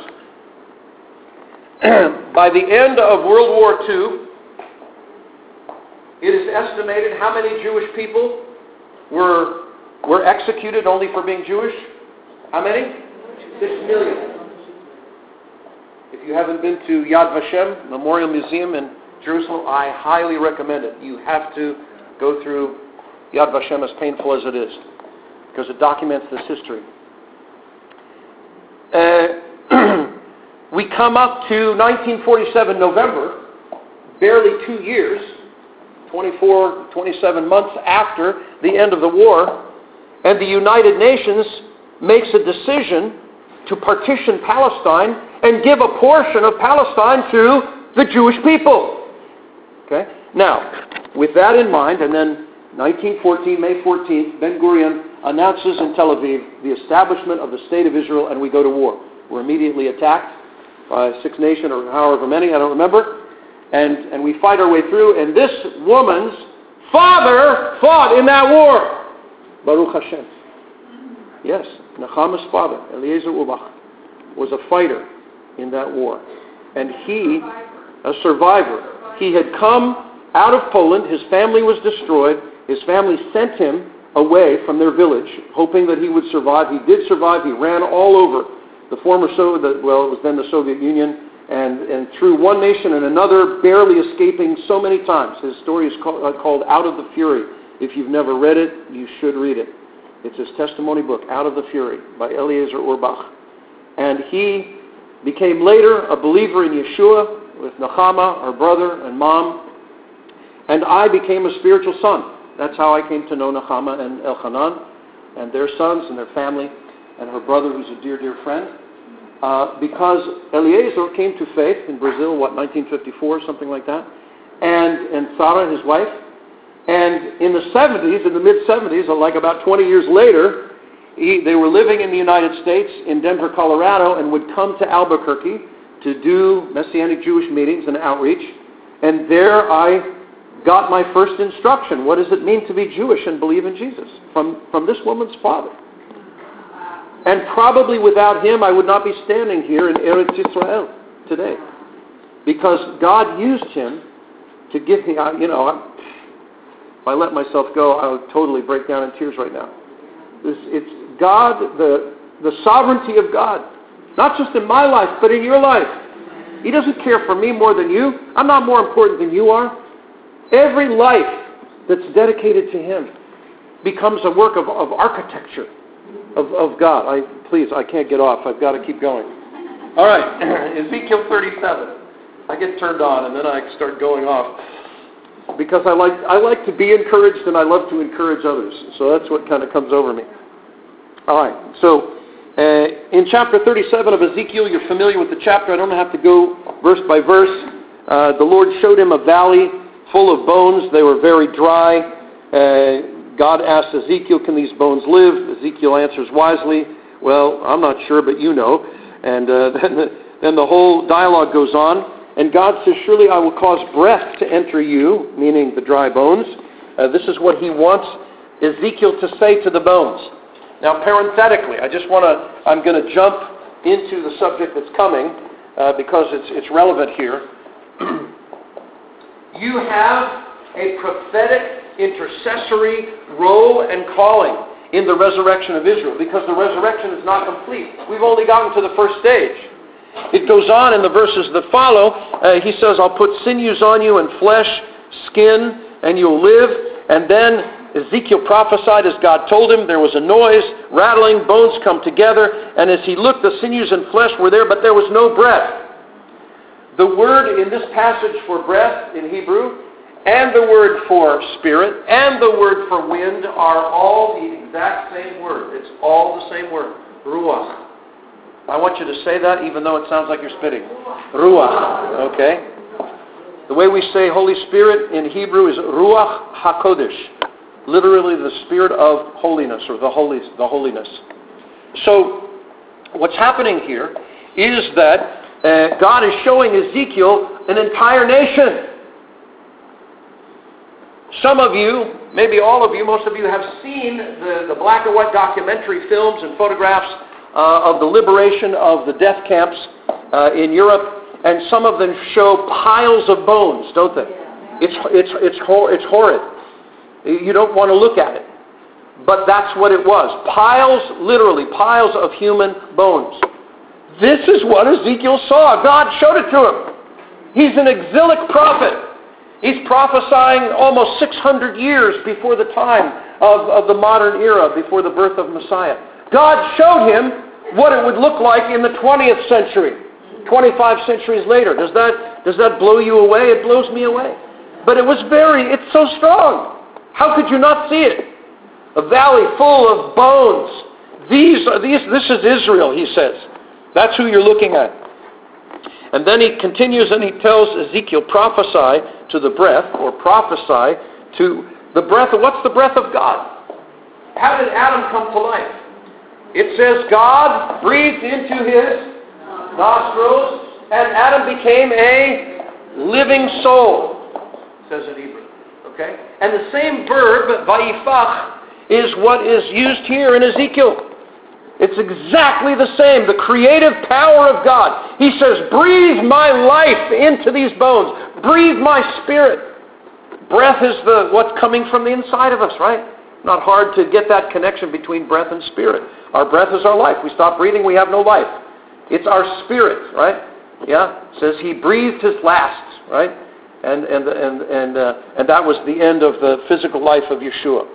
By the end of World War II, it is estimated how many Jewish people were executed only for being Jewish? How many? 6 million. If you haven't been to Yad Vashem Memorial Museum in Jerusalem, I highly recommend it. You have to go through Yad Vashem, as painful as it is, because it documents this history. We come up to 1947 November, barely 2 years, 24, 27 months after the end of the war, and the United Nations makes a decision to partition Palestine and give a portion of Palestine to the Jewish people. Okay? Now, with that in mind, and then 1914, May 14th, Ben-Gurion announces in Tel Aviv the establishment of the State of Israel, and we go to war. We're immediately attacked by Six Nation or however many, I don't remember, and we fight our way through, and this woman's father fought in that war. Baruch Hashem. Yes, Nechama's father, Eliezer Ubach, was a fighter in that war. And he, a survivor, he had come out of Poland, his family was destroyed, his family sent him away from their village, hoping that he would survive. He did survive, he ran all over the former it was then the Soviet Union, and through one nation and another, barely escaping so many times. His story is called Out of the Fury. If you've never read it, you should read it. It's his testimony book, Out of the Fury, by Eliezer Urbach. And he became later a believer in Yeshua with Nechama, our brother and mom. And I became a spiritual son. That's how I came to know Nechama and Elchanan and their sons and their family and her brother, who's a dear, dear friend. because Eliezer came to faith in Brazil, 1954, something like that, and Sarah, his wife. And in the 70s, in the mid-70s, like about 20 years later, they were living in the United States, in Denver, Colorado, and would come to Albuquerque to do Messianic Jewish meetings and outreach. And there I got my first instruction. What does it mean to be Jewish and believe in Jesus? From this woman's father. And probably without him, I would not be standing here in Eretz Yisrael today. Because God used him to give me, if I let myself go, I would totally break down in tears right now. It's God, the sovereignty of God. Not just in my life, but in your life. He doesn't care for me more than you. I'm not more important than you are. Every life that's dedicated to him becomes a work of architecture of God. I can't get off. I've got to keep going. All right, Ezekiel 37. I get turned on and then I start going off. Because I like to be encouraged and I love to encourage others. So that's what kind of comes over me. All right, so in chapter 37 of Ezekiel, you're familiar with the chapter. I don't have to go verse by verse. The Lord showed him a valley full of bones. They were very dry. God asked Ezekiel, can these bones live? Ezekiel answers wisely, well, I'm not sure, but you know. And then the whole dialogue goes on. And God says, surely I will cause breath to enter you, meaning the dry bones. This is what he wants Ezekiel to say to the bones. Now, parenthetically, I'm going to jump into the subject that's coming because it's relevant here. You have a prophetic intercessory role and calling in the resurrection of Israel because the resurrection is not complete. We've only gotten to the first stage. It goes on in the verses that follow. He says, I'll put sinews on you and flesh, skin, and you'll live. And then Ezekiel prophesied as God told him. There was a noise, rattling, bones come together. And as he looked, the sinews and flesh were there, but there was no breath. The word in this passage for breath in Hebrew, and the word for spirit, and the word for wind are all the exact same word. It's all the same word, ruach. I want you to say that even though it sounds like you're spitting. Ruach, okay? The way we say Holy Spirit in Hebrew is Ruach HaKodesh, literally the spirit of holiness or the holiness. So what's happening here is that God is showing Ezekiel an entire nation. Some of you, maybe all of you, most of you have seen the black and white documentary films and photographs of the liberation of the death camps in Europe, and some of them show piles of bones, don't they? It's horrid. You don't want to look at it. But that's what it was. Piles, literally, piles of human bones. This is what Ezekiel saw. God showed it to him. He's an exilic prophet. He's prophesying almost 600 years before the time of the modern era, before the birth of Messiah. God showed him what it would look like in the 20th century, 25 centuries later. Does that blow you away? It blows me away. But it's so strong. How could you not see it? A valley full of bones. This is Israel, he says. That's who you're looking at. And then he continues and he tells Ezekiel, prophesy to the breath, or prophesy to the breath. What's the breath of God? How did Adam come to life? It says God breathed into his nostrils and Adam became a living soul, says in Hebrew. Okay? And the same verb, vayifach, is what is used here in Ezekiel. It's exactly the same, the creative power of God. He says, breathe my life into these bones. Breathe my spirit. Breath is what's coming from the inside of us, right? Not hard to get that connection between breath and spirit. Our breath is our life. We stop breathing, we have no life. It's our spirit, right? Yeah? It says he breathed his last, right? And that was the end of the physical life of Yeshua.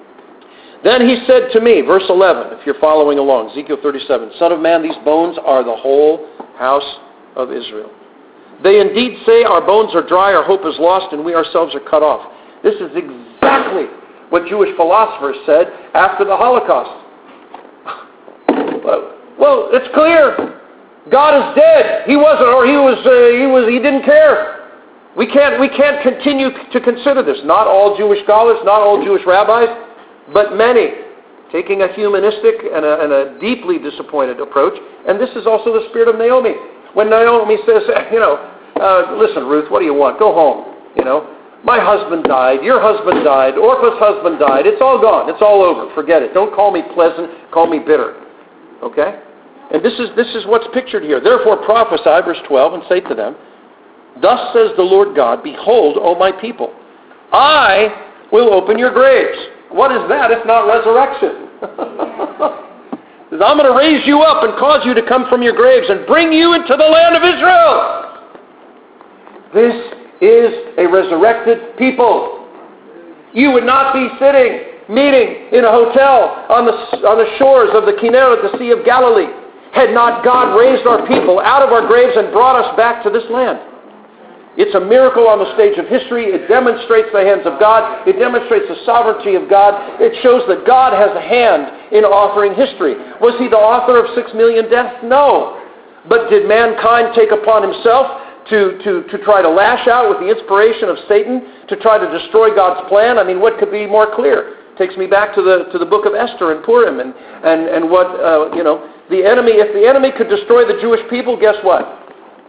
Then he said to me, verse 11, if you're following along, Ezekiel 37, Son of man, these bones are the whole house of Israel. They indeed say our bones are dry, our hope is lost, and we ourselves are cut off. This is exactly what Jewish philosophers said after the Holocaust. Well, it's clear. God is dead. He wasn't, or he didn't care. We can't continue to consider this. Not all Jewish scholars, not all Jewish rabbis, but many, taking a humanistic and a deeply disappointed approach. And this is also the spirit of Naomi. When Naomi says, listen, Ruth, what do you want? Go home. My husband died. Your husband died. Orpah's husband died. It's all gone. It's all over. Forget it. Don't call me pleasant. Call me bitter. Okay? And this is what's pictured here. Therefore prophesy, verse 12, and say to them, thus says the Lord God, behold, O my people, I will open your graves. What is that if not resurrection? I'm going to raise you up and cause you to come from your graves and bring you into the land of Israel. This is a resurrected people. You would not be meeting in a hotel on the shores of the Kinneret, the Sea of Galilee, had not God raised our people out of our graves and brought us back to this land. It's a miracle on the stage of history. It demonstrates the hands of God. It demonstrates the sovereignty of God. It shows that God has a hand in authoring history. Was he the author of 6 million deaths? No. But did mankind take upon himself to try to lash out with the inspiration of Satan to try to destroy God's plan? I mean, what could be more clear? Takes me back to the book of Esther and Purim and what the enemy. If the enemy could destroy the Jewish people, guess what?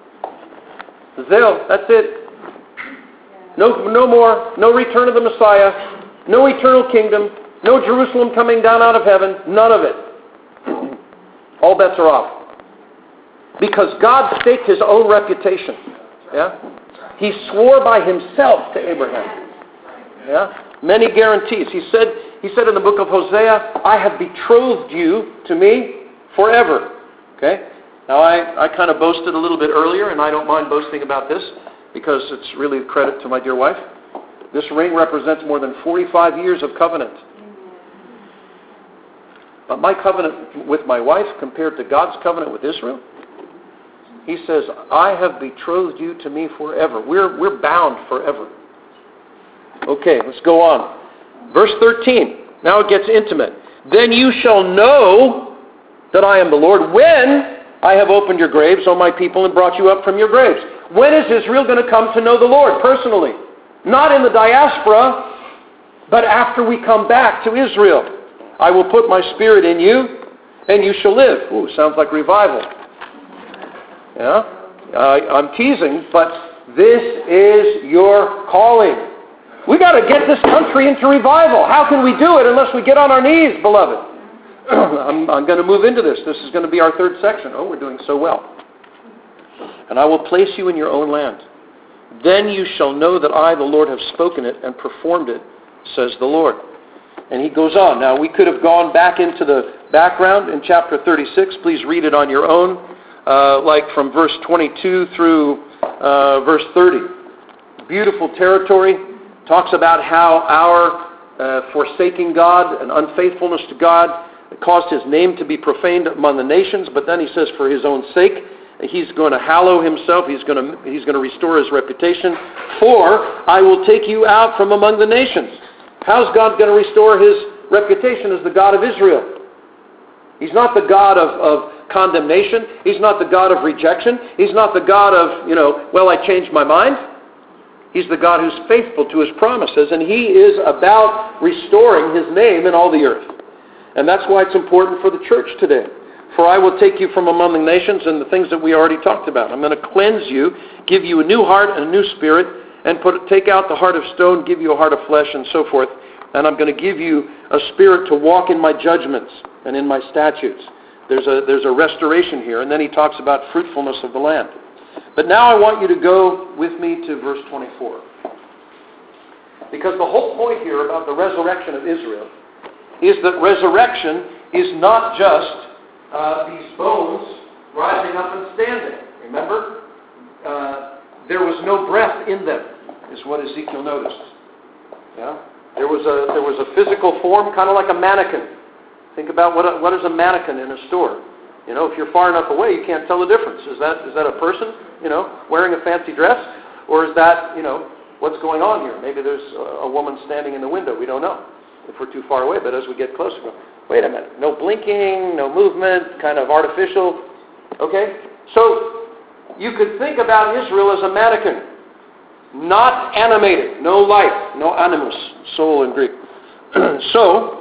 That's it. No more. No return of the Messiah. No eternal kingdom. No Jerusalem coming down out of heaven. None of it. All bets are off. Because God staked his own reputation. Yeah? He swore by himself to Abraham. Yeah? Many guarantees. He said in the book of Hosea, I have betrothed you to me forever. Okay? Now, I kind of boasted a little bit earlier, and I don't mind boasting about this because it's really a credit to my dear wife. This ring represents more than 45 years of covenant. But my covenant with my wife compared to God's covenant with Israel, he says, I have betrothed you to me forever. We're bound forever. Okay, let's go on. Verse 13. Now it gets intimate. Then you shall know that I am the Lord when I have opened your graves, O my people, and brought you up from your graves. When is Israel going to come to know the Lord personally? Not in the diaspora, but after we come back to Israel. I will put my spirit in you, and you shall live. Ooh, sounds like revival. Yeah? I'm teasing, but this is your calling. We got to get this country into revival. How can we do it unless we get on our knees, beloved? I'm going to move into this. This is going to be our third section. Oh, we're doing so well. And I will place you in your own land. Then you shall know that I, the Lord, have spoken it and performed it, says the Lord. And he goes on. Now, we could have gone back into the background in chapter 36. Please read it on your own, like from verse 22 through verse 30. Beautiful territory. Talks about how our forsaking God and unfaithfulness to God caused his name to be profaned among the nations, but then he says for his own sake, he's going to hallow himself, he's going to restore his reputation, for I will take you out from among the nations. How's God going to restore his reputation as the God of Israel? He's not the God of condemnation. He's not the God of rejection. He's not the God of, I changed my mind. He's the God who's faithful to his promises, and he is about restoring his name in all the earth. And that's why it's important for the church today. For I will take you from among the nations, and the things that we already talked about. I'm going to cleanse you, give you a new heart and a new spirit, and take out the heart of stone, give you a heart of flesh, and so forth. And I'm going to give you a spirit to walk in my judgments and in my statutes. There's a restoration here. And then he talks about fruitfulness of the land. But now I want you to go with me to verse 24. Because the whole point here about the resurrection of Israel is that resurrection is not just these bones rising up and standing. Remember? There was no breath in them, is what Ezekiel noticed. Yeah? There was a physical form, kind of like a mannequin. Think about what is a mannequin in a store. If you're far enough away, you can't tell the difference. Is that a person, wearing a fancy dress? Or is that, what's going on here? Maybe there's a woman standing in the window. We don't know if we're too far away. But as we get closer, wait a minute. No blinking, no movement, kind of artificial. Okay? So you could think about Israel as a mannequin, not animated, no life, no animus, soul in Greek. So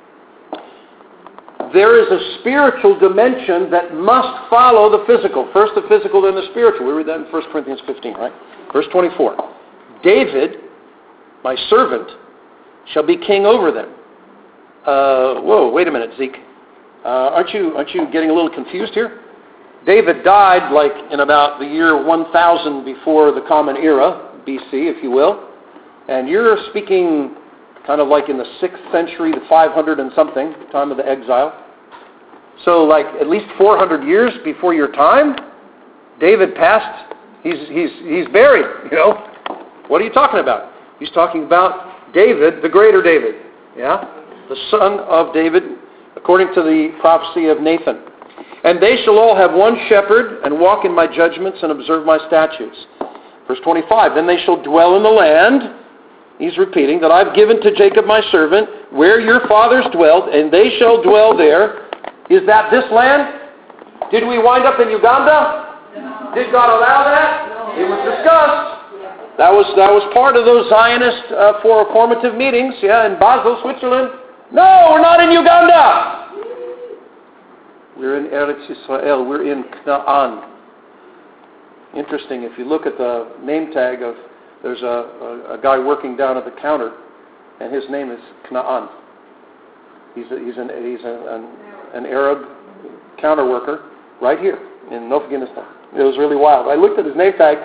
there is a spiritual dimension that must follow the physical. First the physical, then the spiritual. We read that in 1 Corinthians 15, right? Verse 24. David, my servant, shall be king over them. Whoa, wait a minute, Zeke. Aren't you getting a little confused here? David died like in about the year 1000 before the Common Era, BC, if you will. And you're speaking kind of like in the 6th century, the 500 and something, time of the exile. So like at least 400 years before your time, David passed, he's buried, you know. What are you talking about? He's talking about David, the greater David, yeah? The son of David, according to the prophecy of Nathan. And they shall all have one shepherd, and walk in my judgments, and observe my statutes. Verse 25, then they shall dwell in the land, he's repeating, that I've given to Jacob my servant, where your fathers dwelt, and they shall dwell there. Is that this land? Did we wind up in Uganda? No. Did God allow that? No. It was discussed. That was part of those Zionist formative meetings, yeah, in Basel, Switzerland. No, we're not in Uganda. We're in Eretz Yisrael. We're in Canaan. Interesting, if you look at the name tag of, there's a guy working down at the counter, and his name is Canaan. He's an Arab counter worker right here in Afghanistan. It was really wild. I looked at his name tag.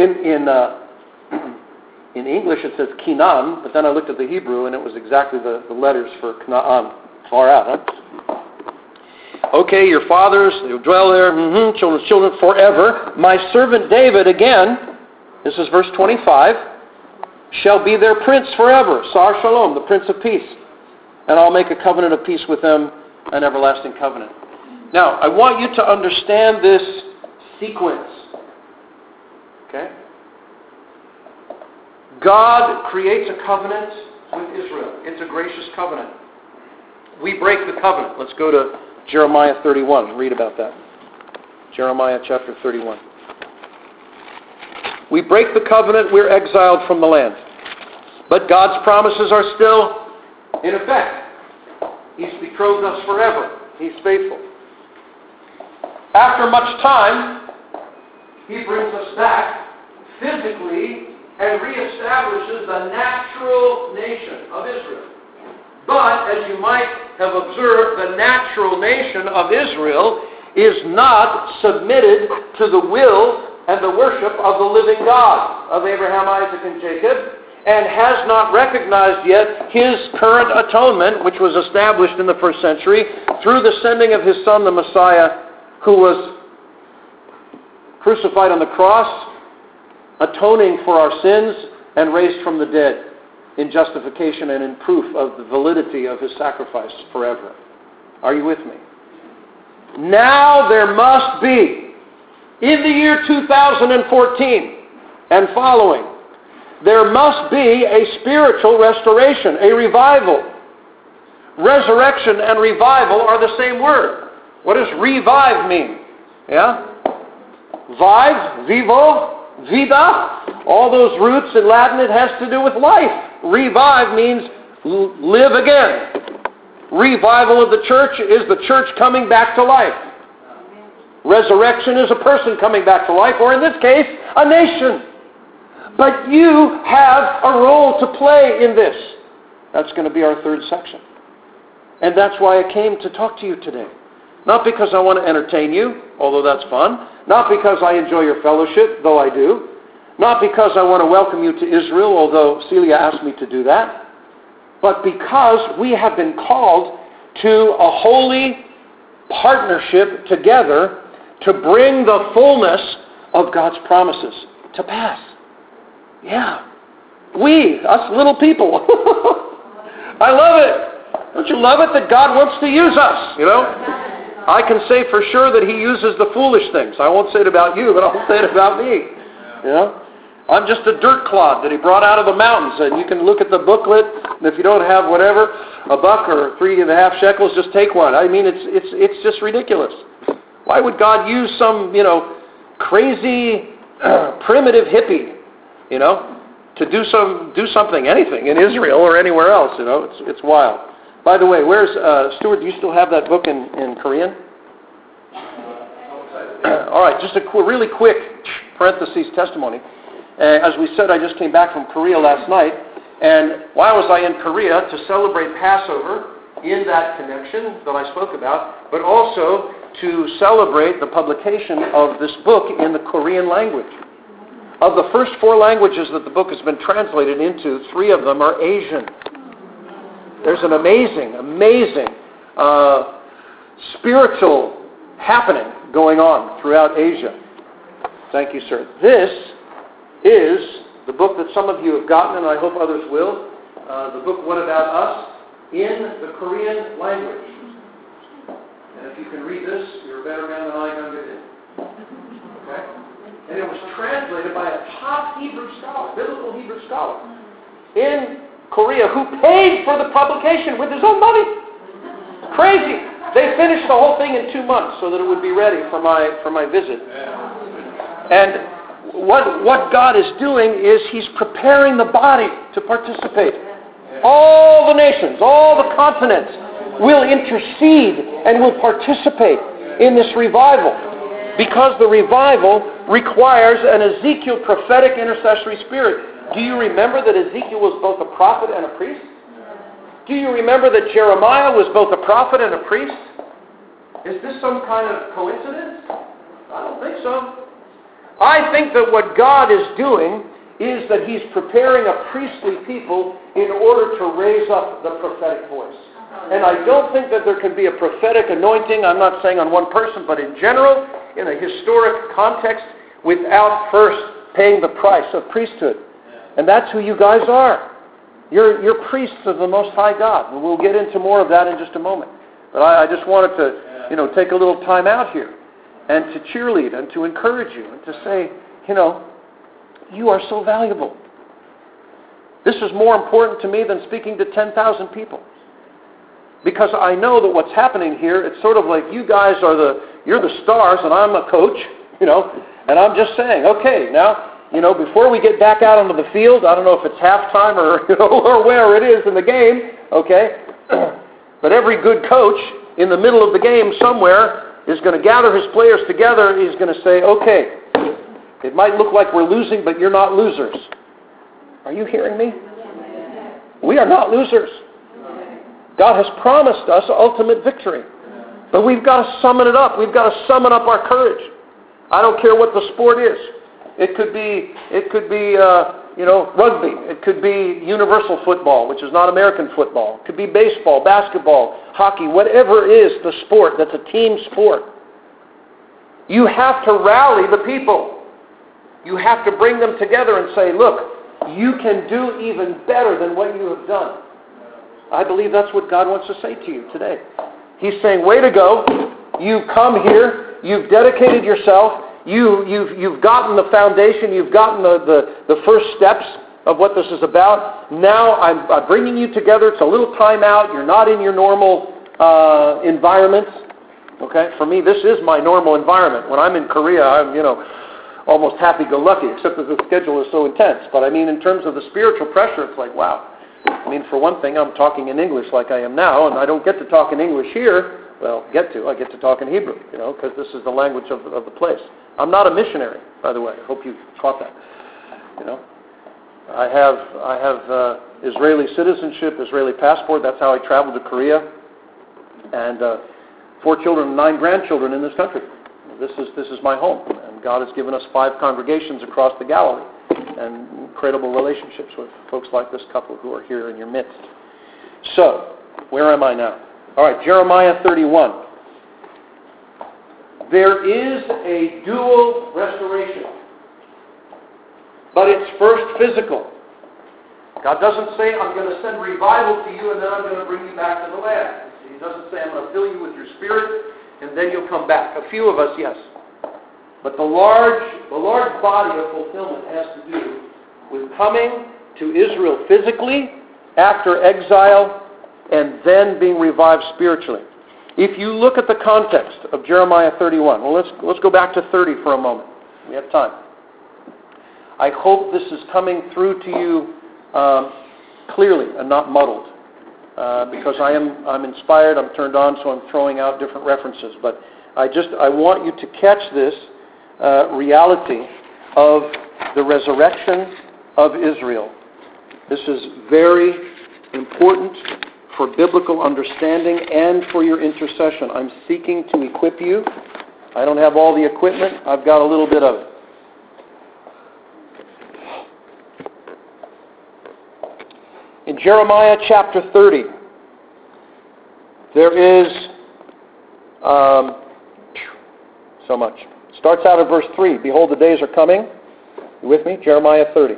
In English it says Kinan, but then I looked at the Hebrew and it was exactly the letters for Canaan. Far out, huh? Okay, your fathers, they'll dwell there, children forever. My servant David, again, this is verse 25, shall be their prince forever. Sar Shalom, the Prince of Peace. And I'll make a covenant of peace with them, an everlasting covenant. Now, I want you to understand this sequence. Okay? God creates a covenant with Israel. It's a gracious covenant. We break the covenant. Let's go to Jeremiah 31 and read about that. Jeremiah chapter 31. We break the covenant, we're exiled from the land. But God's promises are still in effect. He's betrothed us forever. He's faithful. After much time, He brings us back physically and reestablishes the natural nation of Israel. But, as you might have observed, the natural nation of Israel is not submitted to the will and the worship of the living God of Abraham, Isaac, and Jacob, and has not recognized yet His current atonement, which was established in the first century through the sending of His Son, the Messiah, who was crucified on the cross, atoning for our sins, and raised from the dead in justification and in proof of the validity of His sacrifice forever. Are you with me? Now there must be, in the year 2014 and following, there must be a spiritual restoration, a revival. Resurrection and revival are the same word. What does revive mean? Yeah? Vive, vivo, vida, all those roots in Latin, it has to do with life. Revive means live again. Revival of the church is the church coming back to life. Resurrection is a person coming back to life, or in this case, a nation. But you have a role to play in this. That's going to be our third section. And that's why I came to talk to you today. Not because I want to entertain you, although that's fun. Not because I enjoy your fellowship, though I do. Not because I want to welcome you to Israel, although Celia asked me to do that. But because we have been called to a holy partnership together to bring the fullness of God's promises to pass. Yeah. We, us little people. I love it. Don't you love it that God wants to use us, you know? I can say for sure that He uses the foolish things. I won't say it about you, but I'll say it about me. You know? I'm just a dirt clod that He brought out of the mountains. And you can look at the booklet, and if you don't have whatever, $1 or 3.5 shekels, just take one. I mean, it's just ridiculous. Why would God use some, crazy, primitive hippie, to do something, anything in Israel or anywhere else? It's wild. By the way, where's Stuart? Do you still have that book in Korean? All right, just a really quick parentheses testimony. As we said, I just came back from Korea last night, and why was I in Korea? To celebrate Passover in that connection that I spoke about, but also to celebrate the publication of this book in the Korean language. Of the first 4 languages that the book has been translated into, 3 of them are Asian. There's an amazing spiritual happening going on throughout Asia. Thank you, sir. This is the book that some of you have gotten, and I hope others will. The book, What About Us? In the Korean language. And if you can read this, you're a better man than I ever did. Okay? And it was translated by a top Hebrew scholar, biblical Hebrew scholar, in Korea, who paid for the publication with his own money. Crazy. They finished the whole thing in 2 months so that it would be ready for my visit. And what God is doing is He's preparing the body to participate. All the nations, all the continents will intercede and will participate in this revival, because the revival requires an Ezekiel prophetic intercessory spirit. Do you remember that Ezekiel was both a prophet and a priest? Do you remember that Jeremiah was both a prophet and a priest? Is this some kind of coincidence? I don't think so. I think that what God is doing is that He's preparing a priestly people in order to raise up the prophetic voice. And I don't think that there can be a prophetic anointing, I'm not saying on one person, but in general, in a historic context, without first paying the price of priesthood. And that's who you guys are. You're priests of the Most High God. And we'll get into more of that in just a moment. But I just wanted to, take a little time out here and to cheerlead and to encourage you and to say, you are so valuable. This is more important to me than speaking to 10,000 people. Because I know that what's happening here, it's sort of like you guys you're the stars and I'm a coach, and I'm just saying, okay, now, before we get back out onto the field, I don't know if it's halftime or, or where it is in the game, okay, but every good coach in the middle of the game somewhere is going to gather his players together. He's going to say, okay, it might look like we're losing, but you're not losers. Are you hearing me? We are not losers. God has promised us ultimate victory. But we've got to summon it up. We've got to summon up our courage. I don't care what the sport is. It could be rugby. It could be universal football, which is not American football. It could be baseball, basketball, hockey, whatever it is, the sport that's a team sport. You have to rally the people. You have to bring them together and say, look, you can do even better than what you have done. I believe that's what God wants to say to you today. He's saying, way to go. You've come here. You've dedicated yourself. You've gotten the foundation. You've gotten the first steps of what this is about. Now I'm bringing you together. It's a little time out. You're not in your normal environment. Okay? For me, this is my normal environment. When I'm in Korea, I'm, almost happy-go-lucky, except that the schedule is so intense. But I mean, in terms of the spiritual pressure, it's like, wow. I mean, for one thing, I'm talking in English like I am now, and I don't get to talk in English here. Well, I get to talk in Hebrew, because this is the language of the place. I'm not a missionary, by the way. I hope you caught that. I have Israeli citizenship, Israeli passport. That's how I traveled to Korea, and 4 children and 9 grandchildren in this country. This is my home, and God has given us 5 congregations across the Galilee, and incredible relationships with folks like this couple who are here in your midst. So, where am I now? All right, Jeremiah 31. There is a dual restoration, but it's first physical. God doesn't say, I'm going to send revival to you and then I'm going to bring you back to the land. He doesn't say, I'm going to fill you with your spirit and then you'll come back. A few of us, yes. But the large body of fulfillment has to do with coming to Israel physically after exile and then being revived spiritually. If you look at the context of Jeremiah 31, well, let's go back to 30 for a moment. We have time. I hope this is coming through to you clearly and not muddled, because I'm inspired, I'm turned on, so I'm throwing out different references. But I want you to catch this reality of the resurrection of Israel. This is very important for biblical understanding and for your intercession. I'm seeking to equip you. I don't have all the equipment. I've got a little bit of it. In Jeremiah chapter 30, there is so much. It starts out at verse 3. Behold, the days are coming. You with me? Jeremiah 30.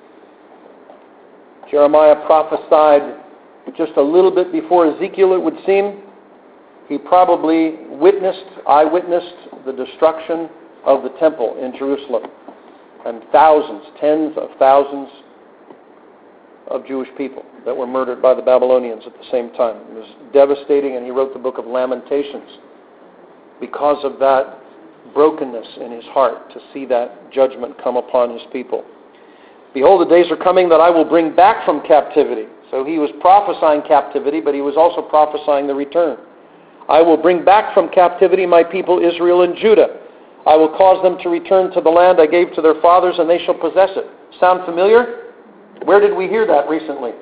Jeremiah prophesied just a little bit before Ezekiel, it would seem. He probably eyewitnessed the destruction of the temple in Jerusalem. And thousands, tens of thousands of Jewish people that were murdered by the Babylonians at the same time. It was devastating, and he wrote the book of Lamentations because of that brokenness in his heart to see that judgment come upon his people. Behold, the days are coming that I will bring back from captivity. So he was prophesying captivity, but he was also prophesying the return. I will bring back from captivity my people Israel and Judah. I will cause them to return to the land I gave to their fathers, and they shall possess it. Sound familiar? Where did we hear that recently?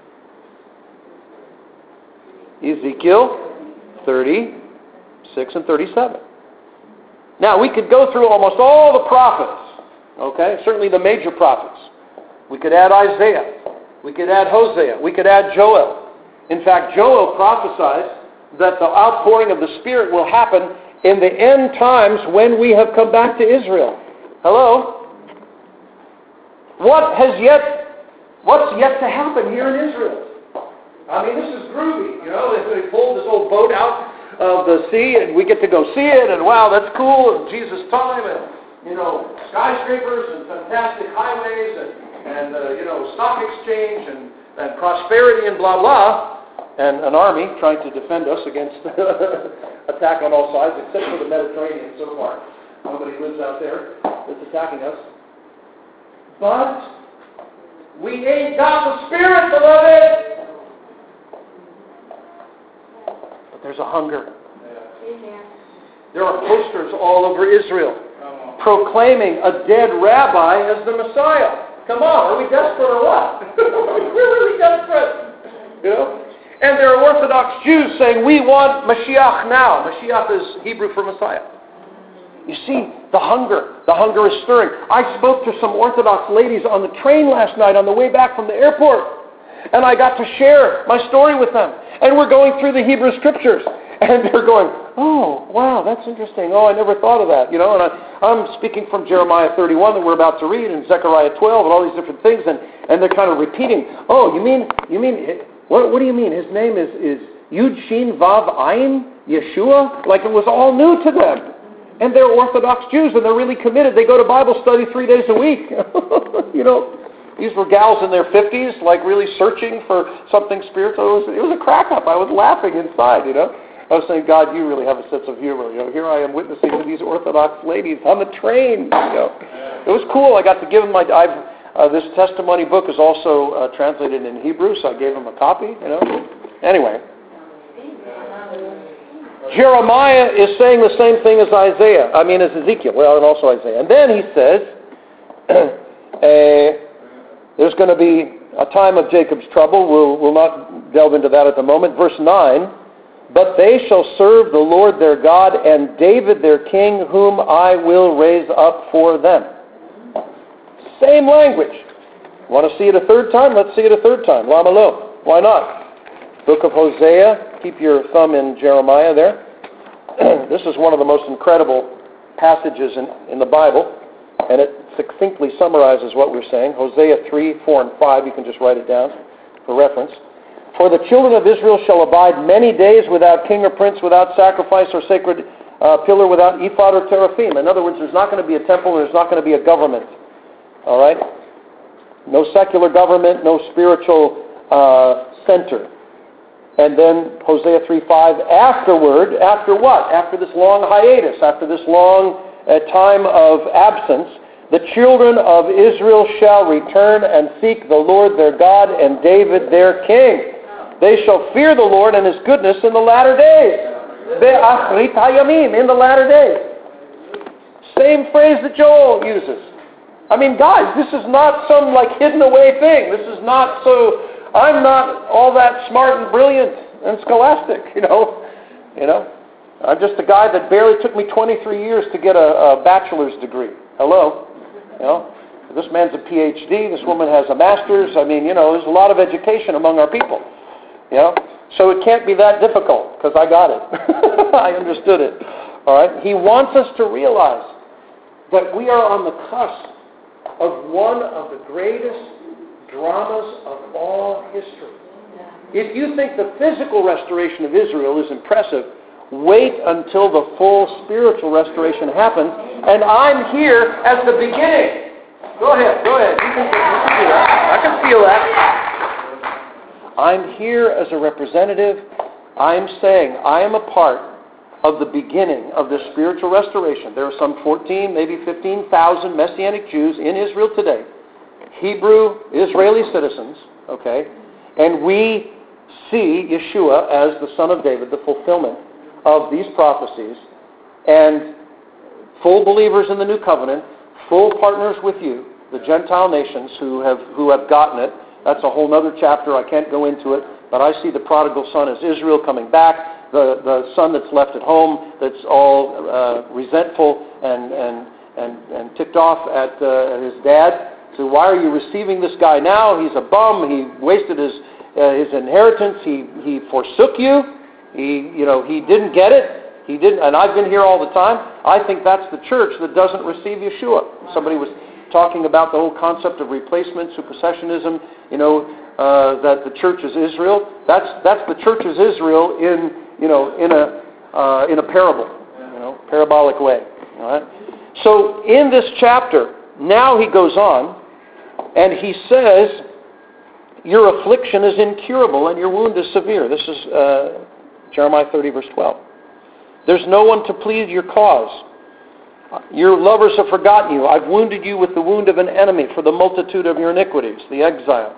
Ezekiel 36 and 37. Now, we could go through almost all the prophets, okay? Certainly the major prophets. We could add Isaiah. We could add Hosea. We could add Joel. In fact, Joel prophesies that the outpouring of the Spirit will happen in the end times when we have come back to Israel. Hello? What's yet to happen here in Israel? I mean, this is groovy. You know, they pulled this old boat out of the sea, and we get to go see it, and wow, that's cool, and Jesus' time, and, skyscrapers, and fantastic highways, and stock exchange, and prosperity, and blah, blah, and an army trying to defend us against attack on all sides, except for the Mediterranean so far. Nobody lives out there that's attacking us. But we ain't got the Spirit, beloved! But there's a hunger. There are posters all over Israel proclaiming a dead rabbi as the Messiah. Come on, are we desperate or what? We're really desperate. And there are Orthodox Jews saying, we want Mashiach now. Mashiach is Hebrew for Messiah. You see, the hunger is stirring. I spoke to some Orthodox ladies on the train last night on the way back from the airport. And I got to share my story with them. And we're going through the Hebrew Scriptures. And they're going, oh, wow, that's interesting. Oh, I never thought of that. And I'm speaking from Jeremiah 31 that we're about to read, and Zechariah 12, and all these different things. And they're kind of repeating, oh, you mean, what do you mean? His name is Yud Shin Vav Ayin, Yeshua? Like it was all new to them. And they're Orthodox Jews, and they're really committed. They go to Bible study 3 days a week. These were gals in their 50s, like really searching for something spiritual. It was a crack up. I was laughing inside, I was saying, God, you really have a sense of humor. Here I am witnessing to these Orthodox ladies on the train. It was cool. I got to give them this testimony book is also translated in Hebrew, so I gave them a copy. Anyway. Jeremiah is saying the same thing as as Ezekiel, and also Isaiah. And then he says, there's going to be a time of Jacob's trouble. We'll not delve into that at the moment. Verse 9, but they shall serve the Lord their God and David their king, whom I will raise up for them. Same language. Want to see it a third time? Let's see it a third time. Lama lo. Why not? Book of Hosea. Keep your thumb in Jeremiah there. This is one of the most incredible passages in the Bible, and it succinctly summarizes what we're saying. Hosea 3, 4, and 5. You can just write it down for reference. For the children of Israel shall abide many days without king or prince, without sacrifice or sacred pillar, without ephod or teraphim. In other words, there's not going to be a temple and there's not going to be a government. All right? No secular government, no spiritual center. And then Hosea 3:5, afterward, after what? After this long hiatus, after this long time of absence, the children of Israel shall return and seek the Lord their God and David their king. They shall fear the Lord and his goodness in the latter days. Be'achrit hayamim, in the latter days. Same phrase that Joel uses. I mean, guys, this is not some hidden away thing. This is not so, I'm not all that smart and brilliant and scholastic, you know. I'm just a guy that barely took me 23 years to get a bachelor's degree. Hello? This man's a PhD, this woman has a master's. I mean, there's a lot of education among our people. So it can't be that difficult because I got it. I understood it. All right? He wants us to realize that we are on the cusp of one of the greatest dramas of all history. If you think the physical restoration of Israel is impressive, wait until the full spiritual restoration happens, and I'm here as the beginning. Go ahead. You can do that. I can feel that. I'm here as a representative. I'm saying I am a part of the beginning of this spiritual restoration. There are some 14, maybe 15,000 Messianic Jews in Israel today, Hebrew Israeli citizens, okay? And we see Yeshua as the Son of David, the fulfillment of these prophecies, and full believers in the New Covenant, full partners with you, the Gentile nations who have gotten it. That's a whole other chapter. I can't go into it, but I see the prodigal son as Israel coming back, the son that's left at home, that's all resentful and ticked off at his dad. So why are you receiving this guy now? He's a bum. He wasted his inheritance. He forsook you. He didn't get it. He didn't, and I've been here all the time. I think that's the church that doesn't receive Yeshua. Somebody was talking about the whole concept of replacement, supersessionism. That the church is Israel. That's the church is Israel in a parable, parabolic way. All right. So in this chapter, now he goes on, and he says, "Your affliction is incurable, and your wound is severe." This is Jeremiah 30, verse 12. There's no one to plead your cause. Your lovers have forgotten you. I've wounded you with the wound of an enemy for the multitude of your iniquities, the exile.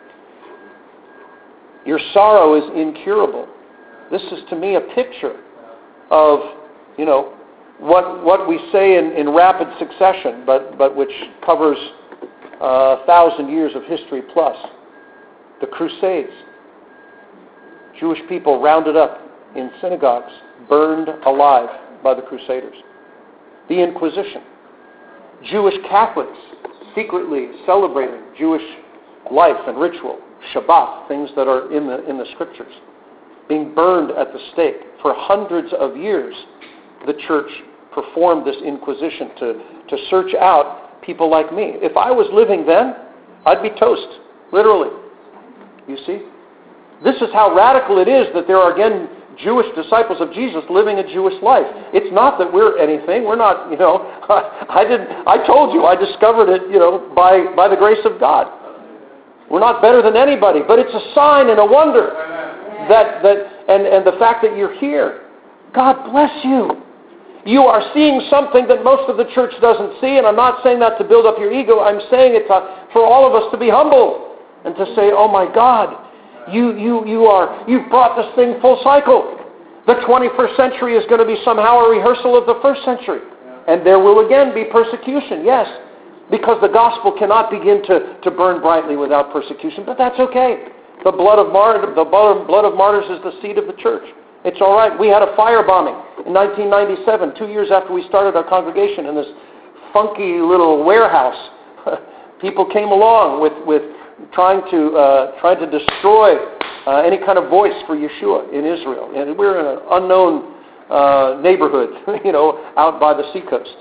Your sorrow is incurable. This is to me a picture of, what we say in rapid succession, but which covers 1,000 years of history plus. The Crusades. Jewish people rounded up in synagogues, burned alive by the Crusaders. The Inquisition. Jewish Catholics secretly celebrating Jewish life and ritual, Shabbat, things that are in the scriptures, being burned at the stake. For hundreds of years, the church performed this Inquisition to search out people like me. If I was living then, I'd be toast, literally. You see? This is how radical it is that there are, again, Jewish disciples of Jesus living a Jewish life. It's not that we're anything. We're not, I told you, I discovered it, by the grace of God. We're not better than anybody, but it's a sign and a wonder and the fact that you're here. God bless you. You are seeing something that most of the church doesn't see, and I'm not saying that to build up your ego. I'm saying it for all of us to be humble and to say, oh my God, you've brought this thing full cycle. The 21st century is going to be somehow a rehearsal of the first century. And there will again be persecution, yes, because the gospel cannot begin to burn brightly without persecution, but that's okay. The blood of martyrs is the seed of the church. It's all right. We had a firebombing in 1997, 2 years after we started our congregation in this funky little warehouse. People came along with trying to destroy any kind of voice for Yeshua in Israel. And we're in an unknown neighborhood, out by the seacoast.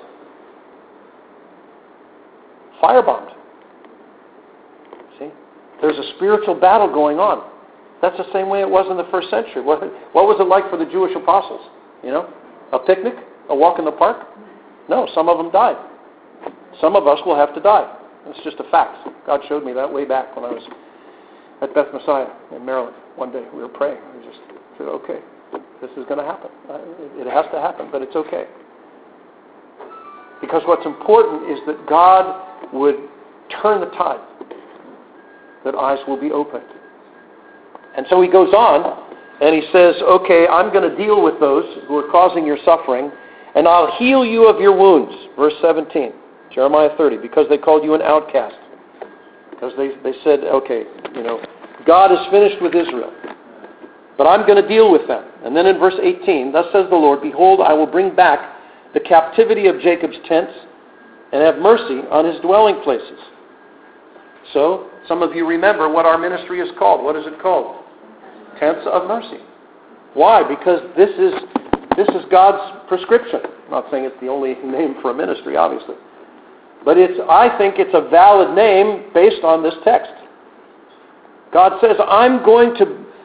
Firebombed. See? There's a spiritual battle going on. That's the same way it was in the first century. What was it like for the Jewish apostles? A picnic? A walk in the park? No, some of them died. Some of us will have to die. It's just a fact. God showed me that way back when I was at Beth Messiah in Maryland one day. We were praying. We just said, okay, this is going to happen. It has to happen, but it's okay. Because what's important is that God would turn the tide, that eyes will be opened. And so he goes on, and he says, okay, I'm going to deal with those who are causing your suffering, and I'll heal you of your wounds. Verse 17, Jeremiah 30, because they called you an outcast. Because they said, okay, God is finished with Israel, but I'm going to deal with them. And then in verse 18, thus says the Lord, behold, I will bring back the captivity of Jacob's tents and have mercy on his dwelling places. So, some of you remember what our ministry is called. What is it called? Tents of Mercy. Why? Because this is God's prescription. I'm not saying it's the only name for a ministry, obviously. But I think it's a valid name based on this text. God says, I'm going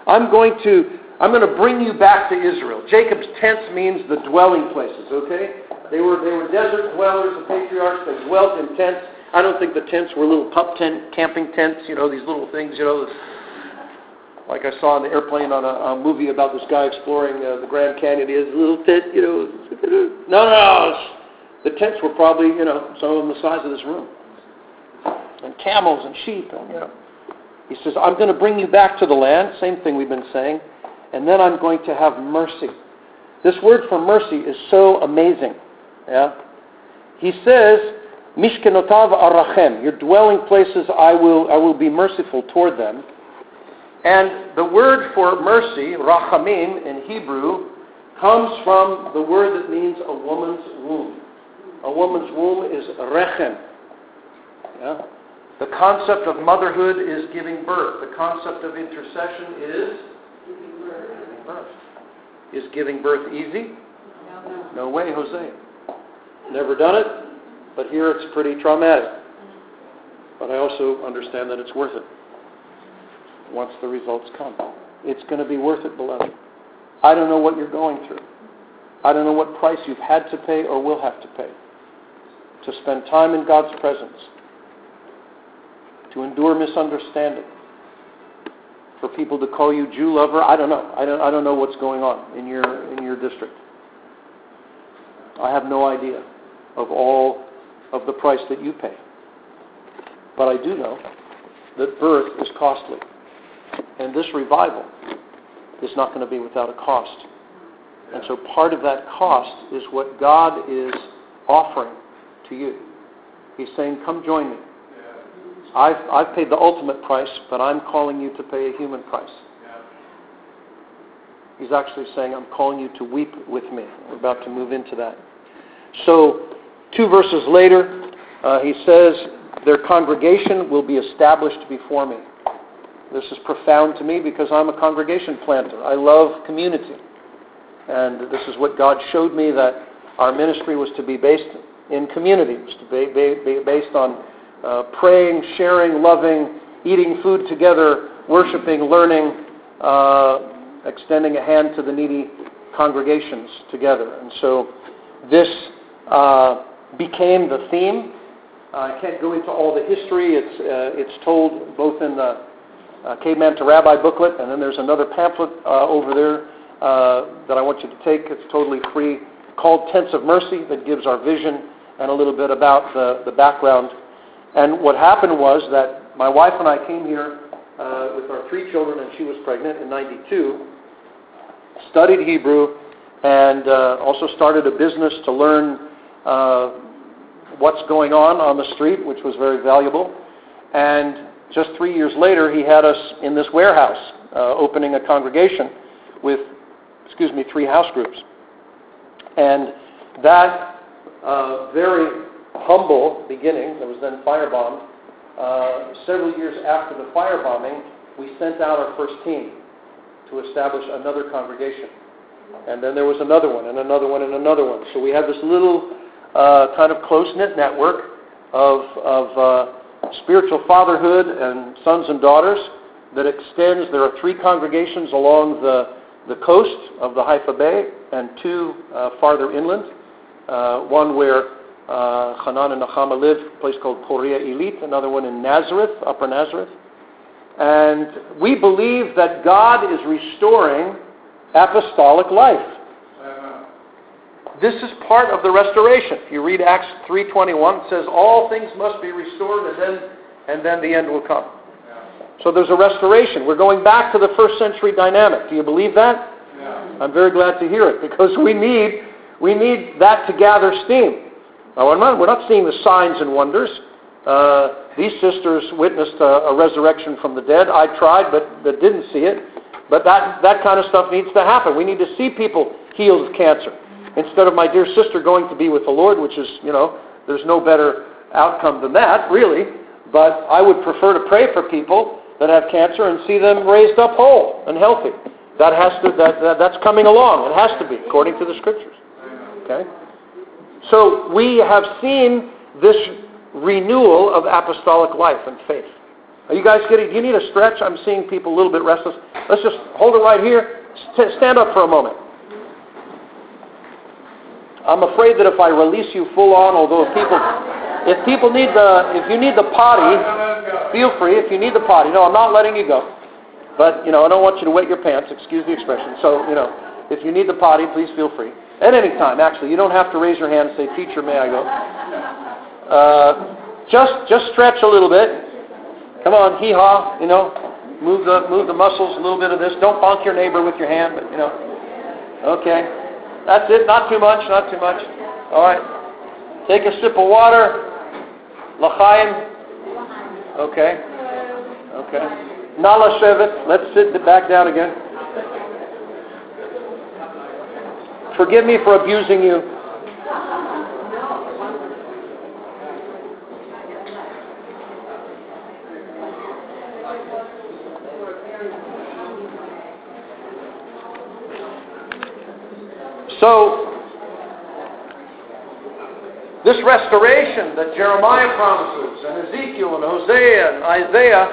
to bring you back to Israel. Jacob's tents means the dwelling places, okay? They were desert dwellers, the patriarchs. They dwelt in tents. I don't think the tents were little pup tent, camping tents, these little things, like I saw in the airplane on a movie about this guy exploring the Grand Canyon. He has a little tent, No. The tents were probably, some of them the size of this room. And camels and sheep, and, He says, I'm going to bring you back to the land, same thing we've been saying, and then I'm going to have mercy. This word for mercy is so amazing. Yeah? He says, Mishkenotav arachem, your dwelling places, I will be merciful toward them. And the word for mercy, rachamim in Hebrew, comes from the word that means a woman's womb. A woman's womb is rechem. Yeah? The concept of motherhood is giving birth. The concept of intercession is giving birth. Is giving birth easy? No way, Jose. Never done it, but here it's pretty traumatic. But I also understand that it's worth it once the results come. It's going to be worth it, beloved. I don't know what you're going through. I don't know what price you've had to pay or will have to pay to spend time in God's presence, to endure misunderstanding, for people to call you Jew lover. I don't know. I don't know what's going on in your district. I have no idea of all of the price that you pay. But I do know that birth is costly. And this revival is not going to be without a cost. And so part of that cost is what God is offering to you. He's saying, come join me. I've paid the ultimate price, but I'm calling you to pay a human price. He's actually saying, I'm calling you to weep with me. We're about to move into that. So, 2 verses later, he says, their congregation will be established before me. This is profound to me because I'm a congregation planter. I love community. And this is what God showed me, that our ministry was to be based in community. It was to be based on praying, sharing, loving, eating food together, worshiping, learning, extending a hand to the needy congregations together. And so this became the theme. I can't go into all the history. It's told both in the Caveman to Rabbi booklet, and then there's another pamphlet over there that I want you to take. It's totally free, called Tents of Mercy, that gives our vision and a little bit about the background. And what happened was that my wife and I came here with our 3 children, and she was pregnant in 92, studied Hebrew, and also started a business to learn what's going on the street, which was very valuable. And just 3 years later, he had us in this warehouse opening a congregation with, 3 house groups. And that very humble beginning, that was then firebombed, several years after the firebombing, we sent out our first team to establish another congregation. And then there was another one, and another one, and another one. So we have this little kind of close-knit network of spiritual fatherhood and sons and daughters that extends. There are 3 congregations along the coast of the Haifa Bay, and 2 farther inland. One where Hanan and Nechama live, a place called Poria Elite, another one in Nazareth, Upper Nazareth. And we believe that God is restoring apostolic life. This is part of the restoration. If you read Acts 3:21, it says all things must be restored and then the end will come. So there's a restoration. We're going back to the first century dynamic. Do you believe that? Yeah. I'm very glad to hear it because we need that to gather steam. Now, we're not seeing the signs and wonders. These sisters witnessed a resurrection from the dead. I tried, but didn't see it. But that kind of stuff needs to happen. We need to see people healed of cancer instead of my dear sister going to be with the Lord, which is, there's no better outcome than that, really. But I would prefer to pray for people that have cancer and see them raised up whole and healthy. That's coming along. It has to be, according to the Scriptures. Okay? So we have seen this renewal of apostolic life and faith. Are you guys getting? Do you need a stretch? I'm seeing people a little bit restless. Let's just hold it right here. Stand up for a moment. I'm afraid that if I release you full on, although if you need the potty, feel free. If you need the potty, no, I'm not letting you go. But I don't want you to wet your pants. Excuse the expression. So if you need the potty, please feel free. At any time, actually, you don't have to raise your hand and say, "Teacher, may I go?" Just stretch a little bit. Come on, hee-haw, move the muscles, a little bit of this. Don't bonk your neighbor with your hand, but, Okay. That's it, not too much. All right. Take a sip of water. L'chaim. Okay. Nala shevet. Let's sit back down again. Forgive me for abusing you. So, this restoration that Jeremiah promises, and Ezekiel, and Hosea, and Isaiah,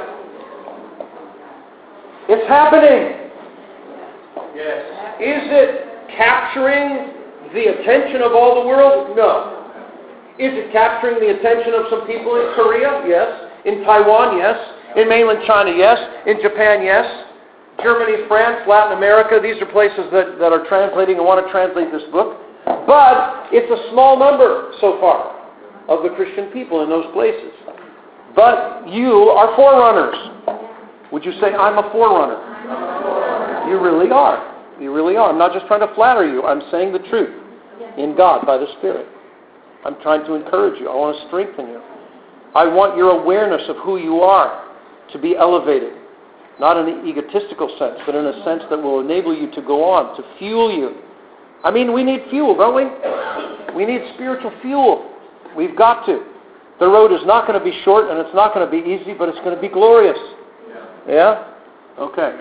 it's happening. Yes. Is it capturing the attention of all the world? No. Is it capturing the attention of some people in Korea? Yes. In Taiwan? Yes. In mainland China? Yes. In Japan? Yes. Germany, France, Latin America, these are places that are translating and want to translate this book. But it's a small number so far of the Christian people in those places. But you are forerunners. Would you say, I'm a forerunner? You really are. You really are. I'm not just trying to flatter you. I'm saying the truth in God by the Spirit. I'm trying to encourage you. I want to strengthen you. I want your awareness of who you are to be elevated. Not in an egotistical sense, but in a sense that will enable you to go on, to fuel you. I mean, we need fuel, don't we? We need spiritual fuel. We've got to. The road is not going to be short, and it's not going to be easy, but it's going to be glorious. Yeah? Okay.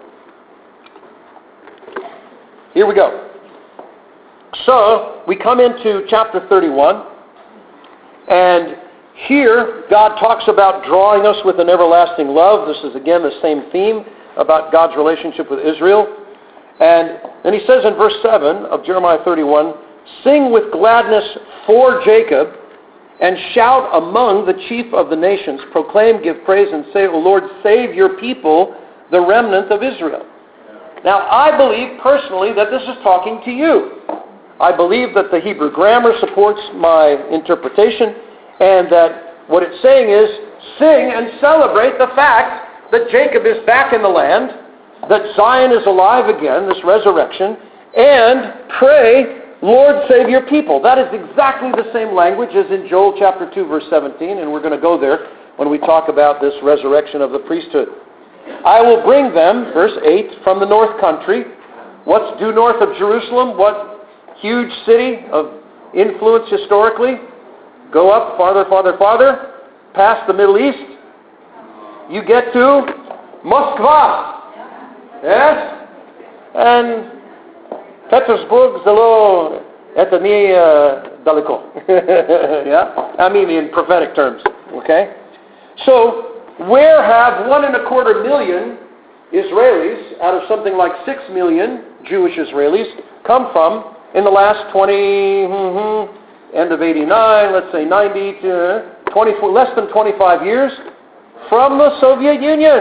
Here we go. So, we come into chapter 31, and here, God talks about drawing us with an everlasting love. This is, again, the same theme about God's relationship with Israel. And then he says in verse 7 of Jeremiah 31, "Sing with gladness for Jacob, and shout among the chief of the nations. Proclaim, give praise, and say, O Lord, save your people, the remnant of Israel." Now, I believe personally that this is talking to you. I believe that the Hebrew grammar supports my interpretation, and that what it's saying is, sing and celebrate the fact that Jacob is back in the land, that Zion is alive again, this resurrection, and pray, Lord, save your people. That is exactly the same language as in Joel chapter 2, verse 17, and we're going to go there when we talk about this resurrection of the priesthood. I will bring them, verse 8, from the north country. What's due north of Jerusalem? What huge city of influence historically? Go up farther, past the Middle East. You get to Moskva. Yes? And Petersburg zelo это не далеко. Yeah? I mean in prophetic terms. Okay? So, where have 1.25 million Israelis out of something like 6 million Jewish Israelis come from in the last 20, end of 89, let's say 90 to 24, less than 25 years? From the Soviet Union.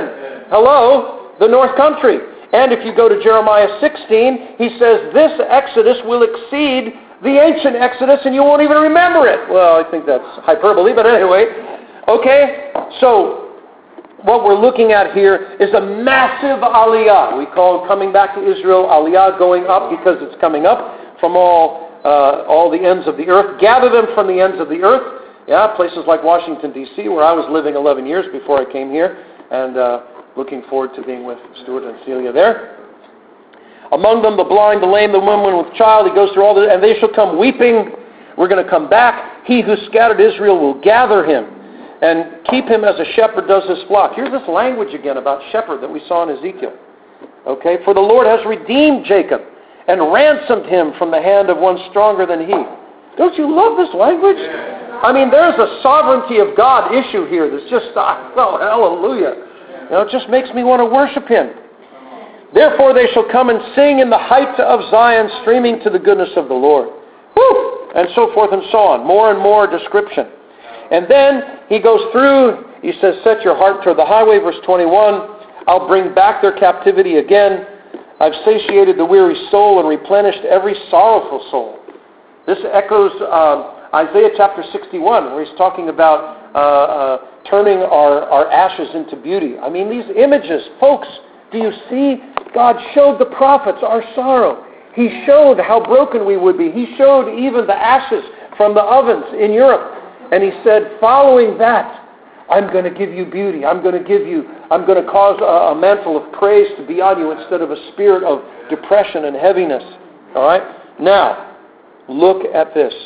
Hello? The north country. And if you go to Jeremiah 16, he says this Exodus will exceed the ancient Exodus and you won't even remember it. Well, I think that's hyperbole, but anyway. Okay? So, what we're looking at here is a massive aliyah. We call coming back to Israel aliyah, going up, because it's coming up from all the ends of the earth. Gather them from the ends of the earth. Yeah, places like Washington, D.C., where I was living 11 years before I came here, and looking forward to being with Stuart and Celia there. Among them, the blind, the lame, the woman with child. He goes through all this, and they shall come weeping. We're going to come back. He who scattered Israel will gather him and keep him as a shepherd does his flock. Here's this language again about shepherd that we saw in Ezekiel. Okay, for the Lord has redeemed Jacob and ransomed him from the hand of one stronger than he. Don't you love this language? I mean, there's a sovereignty of God issue here that's just, well, hallelujah. You know, it just makes me want to worship him. Therefore they shall come and sing in the heights of Zion, streaming to the goodness of the Lord. Whew! And so forth and so on. More and more description. And then he goes through, he says, set your heart toward the highway, verse 21. I'll bring back their captivity again. I've satiated the weary soul and replenished every sorrowful soul. This echoes Isaiah chapter 61, where he's talking about turning our ashes into beauty. I mean, these images, folks, do you see? God showed the prophets our sorrow. He showed how broken we would be. He showed even the ashes from the ovens in Europe. And he said, following that, I'm going to give you beauty. I'm going to cause a mantle of praise to be on you instead of a spirit of depression and heaviness. All right? Now, look at this.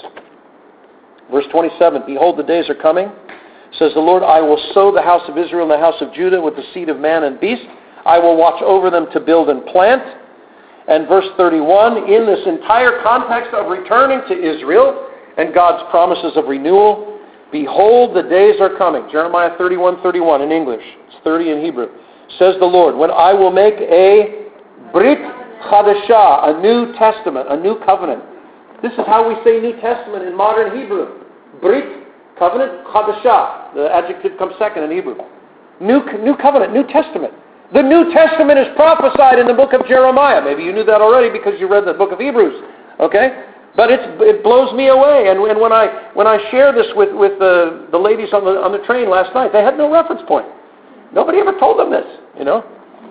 Verse 27, behold, the days are coming, says the Lord, I will sow the house of Israel and the house of Judah with the seed of man and beast. I will watch over them to build and plant. And verse 31, in this entire context of returning to Israel and God's promises of renewal, behold, the days are coming. Jeremiah 31:31 in English. It's 30 in Hebrew. Says the Lord, when I will make a Brit Chadashah, a new testament, a new covenant. This is how we say New Testament in modern Hebrew. Brit, covenant, Chadashah. The adjective comes second in Hebrew. New covenant, New Testament. The New Testament is prophesied in the book of Jeremiah. Maybe you knew that already because you read the book of Hebrews. Okay? But it blows me away. And when I share this with the ladies on the train last night, they had no reference point. Nobody ever told them this, you know.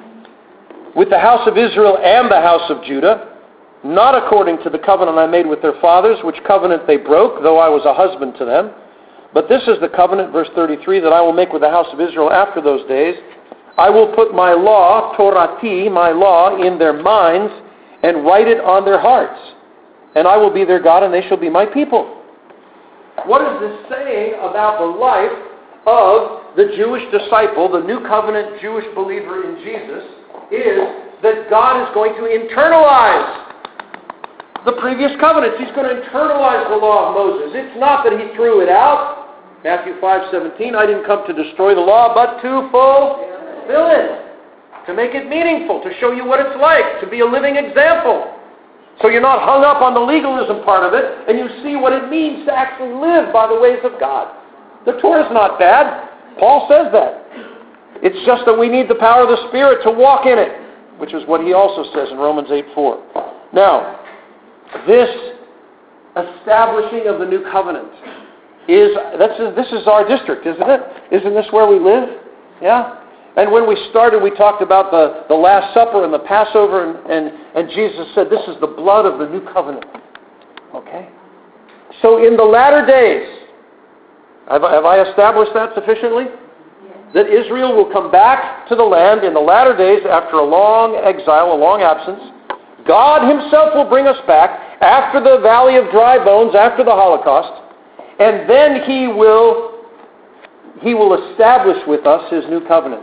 With the house of Israel and the house of Judah, not according to the covenant I made with their fathers, which covenant they broke, though I was a husband to them. But this is the covenant, verse 33, that I will make with the house of Israel after those days. I will put my law, Torati, my law, in their minds and write it on their hearts. And I will be their God and they shall be my people. What is this saying about the life of the Jewish disciple, the new covenant Jewish believer in Jesus, is that God is going to internalize the previous covenants. He's going to internalize the law of Moses. It's not that he threw it out. Matthew 5:17, I didn't come to destroy the law, but to fulfill it, to make it meaningful, to show you what it's like, to be a living example. So you're not hung up on the legalism part of it, and you see what it means to actually live by the ways of God. The Torah is not bad. Paul says that. It's just that we need the power of the Spirit to walk in it, which is what he also says in Romans 8:4. Now, this establishing of the new covenant this is our district, isn't it? Isn't this where we live? Yeah? And when we started, we talked about the Last Supper and the Passover, and Jesus said, this is the blood of the new covenant. Okay? So in the latter days, have I established that sufficiently? That Israel will come back to the land in the latter days after a long exile, a long absence. God himself will bring us back after the valley of dry bones, after the Holocaust, and then he will establish with us his new covenant.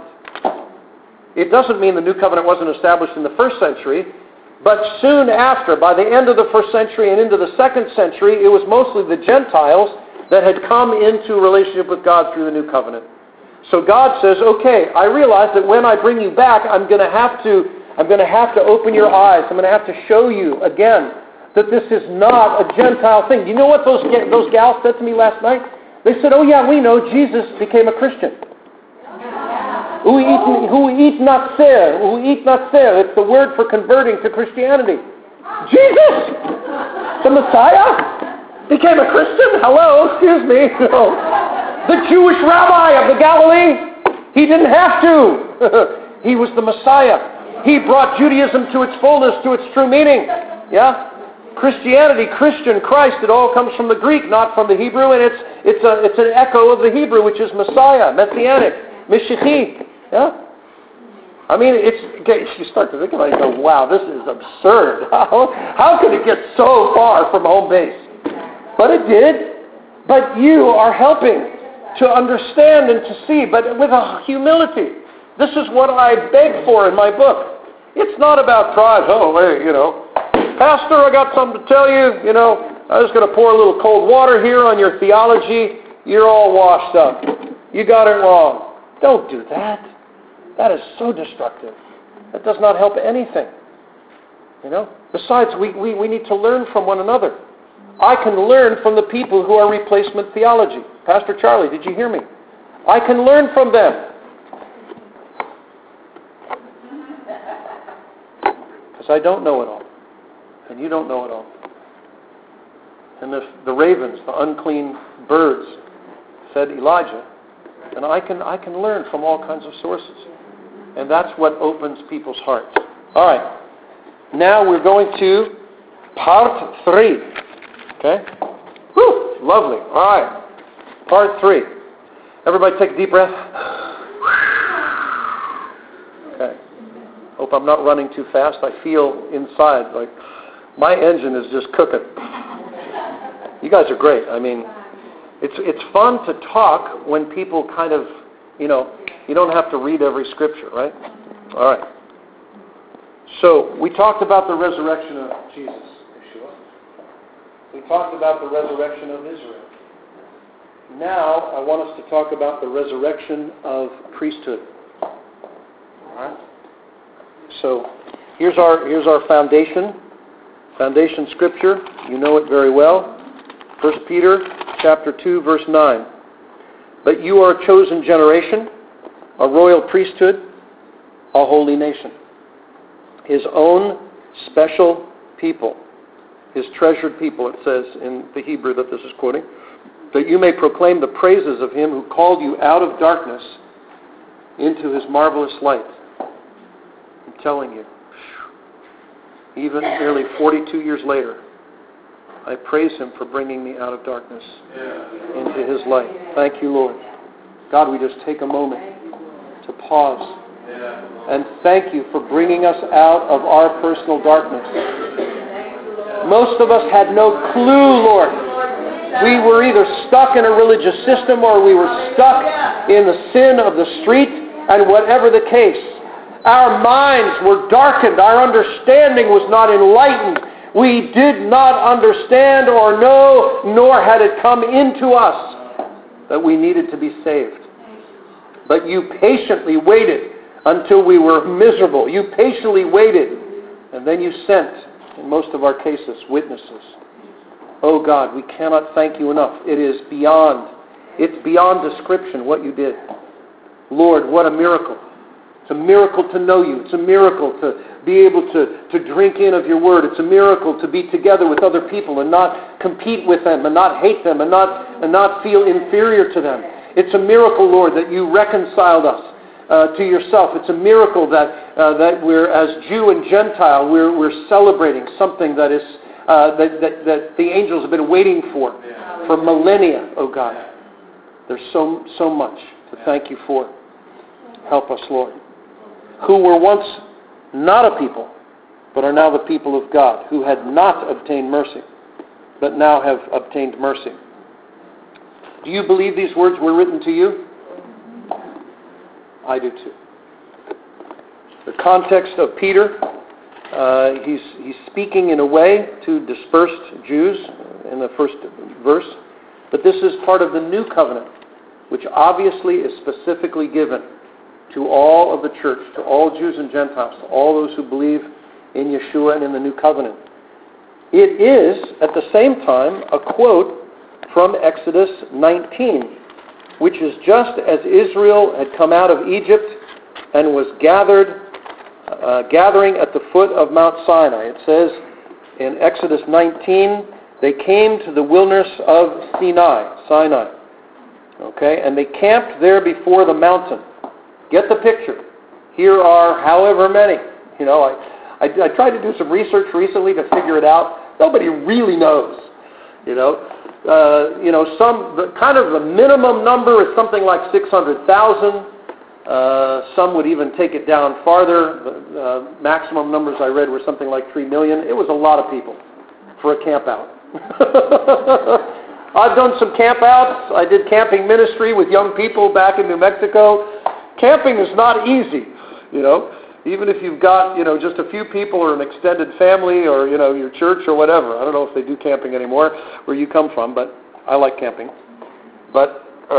It doesn't mean the new covenant wasn't established in the first century, but soon after, by the end of the first century and into the second century, it was mostly the Gentiles that had come into relationship with God through the new covenant. So God says, okay, I realize that when I bring you back, I'm going to have to open your eyes. I'm going to have to show you again that this is not a Gentile thing. You know what those gals said to me last night? They said, oh yeah, we know Jesus became a Christian. Uitnatser. It's the word for converting to Christianity. Jesus, the Messiah, became a Christian? Hello, excuse me. The Jewish rabbi of the Galilee, he didn't have to. He was the Messiah. He brought Judaism to its fullness, to its true meaning. Yeah? Christianity, Christian, Christ, it all comes from the Greek, not from the Hebrew, and it's an echo of the Hebrew, which is Messiah, Messianic, Mishichi. Yeah? I mean, you start to think about it and go, wow, this is absurd. How could it get so far from home base? But it did. But you are helping to understand and to see, but with a humility. This is what I beg for in my book. It's not about pride. Oh, hey, Pastor, I got something to tell you. I'm just going to pour a little cold water here on your theology. You're all washed up. You got it wrong. Don't do that. That is so destructive. That does not help anything. Besides, we need to learn from one another. I can learn from the people who are replacement theology. Pastor Charlie, did you hear me? I can learn from them. Because I don't know it all. And you don't know it all. And the ravens, the unclean birds, fed Elijah. And I can learn from all kinds of sources. And that's what opens people's hearts. All right. Now we're going to part 3. Okay? Whew, lovely. All right. Part 3. Everybody take a deep breath. Okay. Hope I'm not running too fast. I feel inside like my engine is just cooking. You guys are great. I mean, it's fun to talk when people kind of, you don't have to read every scripture, right? All right. So we talked about the resurrection of Jesus, Yeshua. We talked about the resurrection of Israel. Now I want us to talk about the resurrection of priesthood. All right. So here's our foundation scripture. You know it very well. 1 Peter chapter 2, verse 9. But you are a chosen generation, a royal priesthood, a holy nation, His own special people, His treasured people, it says in the Hebrew that this is quoting, that you may proclaim the praises of Him who called you out of darkness into His marvelous light. I'm telling you, even nearly 42 years later, I praise Him for bringing me out of darkness into His light. Thank you, Lord. God, we just take a moment to pause and thank you for bringing us out of our personal darkness. Most of us had no clue, Lord. We were either stuck in a religious system or we were stuck in the sin of the street, and whatever the case, our minds were darkened. Our understanding was not enlightened. We did not understand or know, nor had it come into us that we needed to be saved. But you patiently waited until we were miserable. You patiently waited, and then you sent, in most of our cases, witnesses. Oh God, we cannot thank you enough. It's beyond description what you did. Lord, what a miracle. It's a miracle to know you. It's a miracle to be able to drink in of your word. It's a miracle to be together with other people and not compete with them and not hate them and not feel inferior to them. It's a miracle, Lord, that you reconciled us to yourself. It's a miracle that we're, as Jew and Gentile, we're celebrating something that is that the angels have been waiting for millennia, oh God. There's so much to thank you for. Help us, Lord. Who were once not a people, but are now the people of God, who had not obtained mercy, but now have obtained mercy. Do you believe these words were written to you? I do too. The context of Peter, he's speaking in a way to dispersed Jews in the first verse, but this is part of the new covenant, which obviously is specifically given to all of the church, to all Jews and Gentiles, to all those who believe in Yeshua and in the new covenant. It is, at the same time, a quote from Exodus 19, which is just as Israel had come out of Egypt and was gathering at the foot of Mount Sinai. It says in Exodus 19, they came to the wilderness of Sinai. Okay, and they camped there before the mountain. Get the picture. Here are however many. You know, I tried to do some research recently to figure it out. Nobody really knows. The minimum number is something like 600,000. Some would even take it down farther. The maximum numbers I read were something like 3 million. It was a lot of people for a camp out. I've done some camp outs. I did camping ministry with young people back in New Mexico. Camping is not easy, Even if you've got, just a few people or an extended family or, your church or whatever. I don't know if they do camping anymore where you come from, but I like camping. But,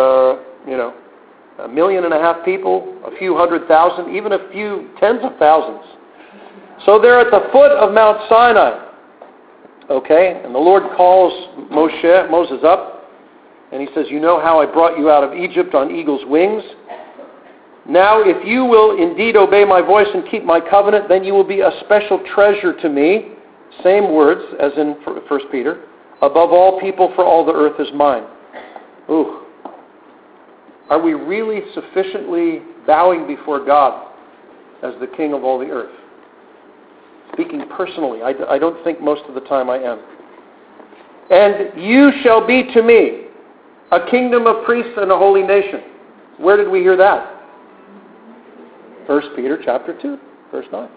1.5 million people, a few 100,000, even a few tens of thousands. So they're at the foot of Mount Sinai. Okay, and the Lord calls Moses up, and he says, you know how I brought you out of Egypt on eagle's wings? Now, if you will indeed obey my voice and keep my covenant, then you will be a special treasure to me. Same words as in 1 Peter. Above all people, for all the earth is mine. Ooh. Are we really sufficiently bowing before God as the King of all the earth? Speaking personally, I don't think most of the time I am. And you shall be to me a kingdom of priests and a holy nation. Where did we hear that? 1 Peter chapter 2, verse 9.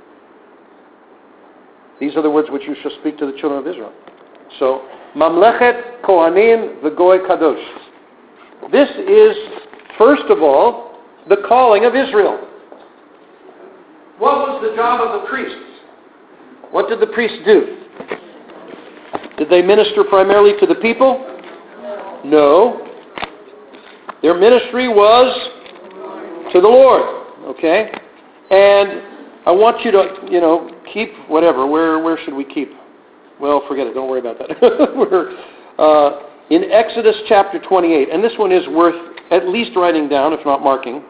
These are the words which you shall speak to the children of Israel. So, Mamlechet Kohanim V'Goy Kadosh. This is, first of all, the calling of Israel. What was the job of the priests? What did the priests do? Did they minister primarily to the people? No. Their ministry was to the Lord. Okay? And I want you to, keep whatever. Where should we keep? Well, forget it. Don't worry about that. We're in Exodus chapter 28. And this one is worth at least writing down, if not marking.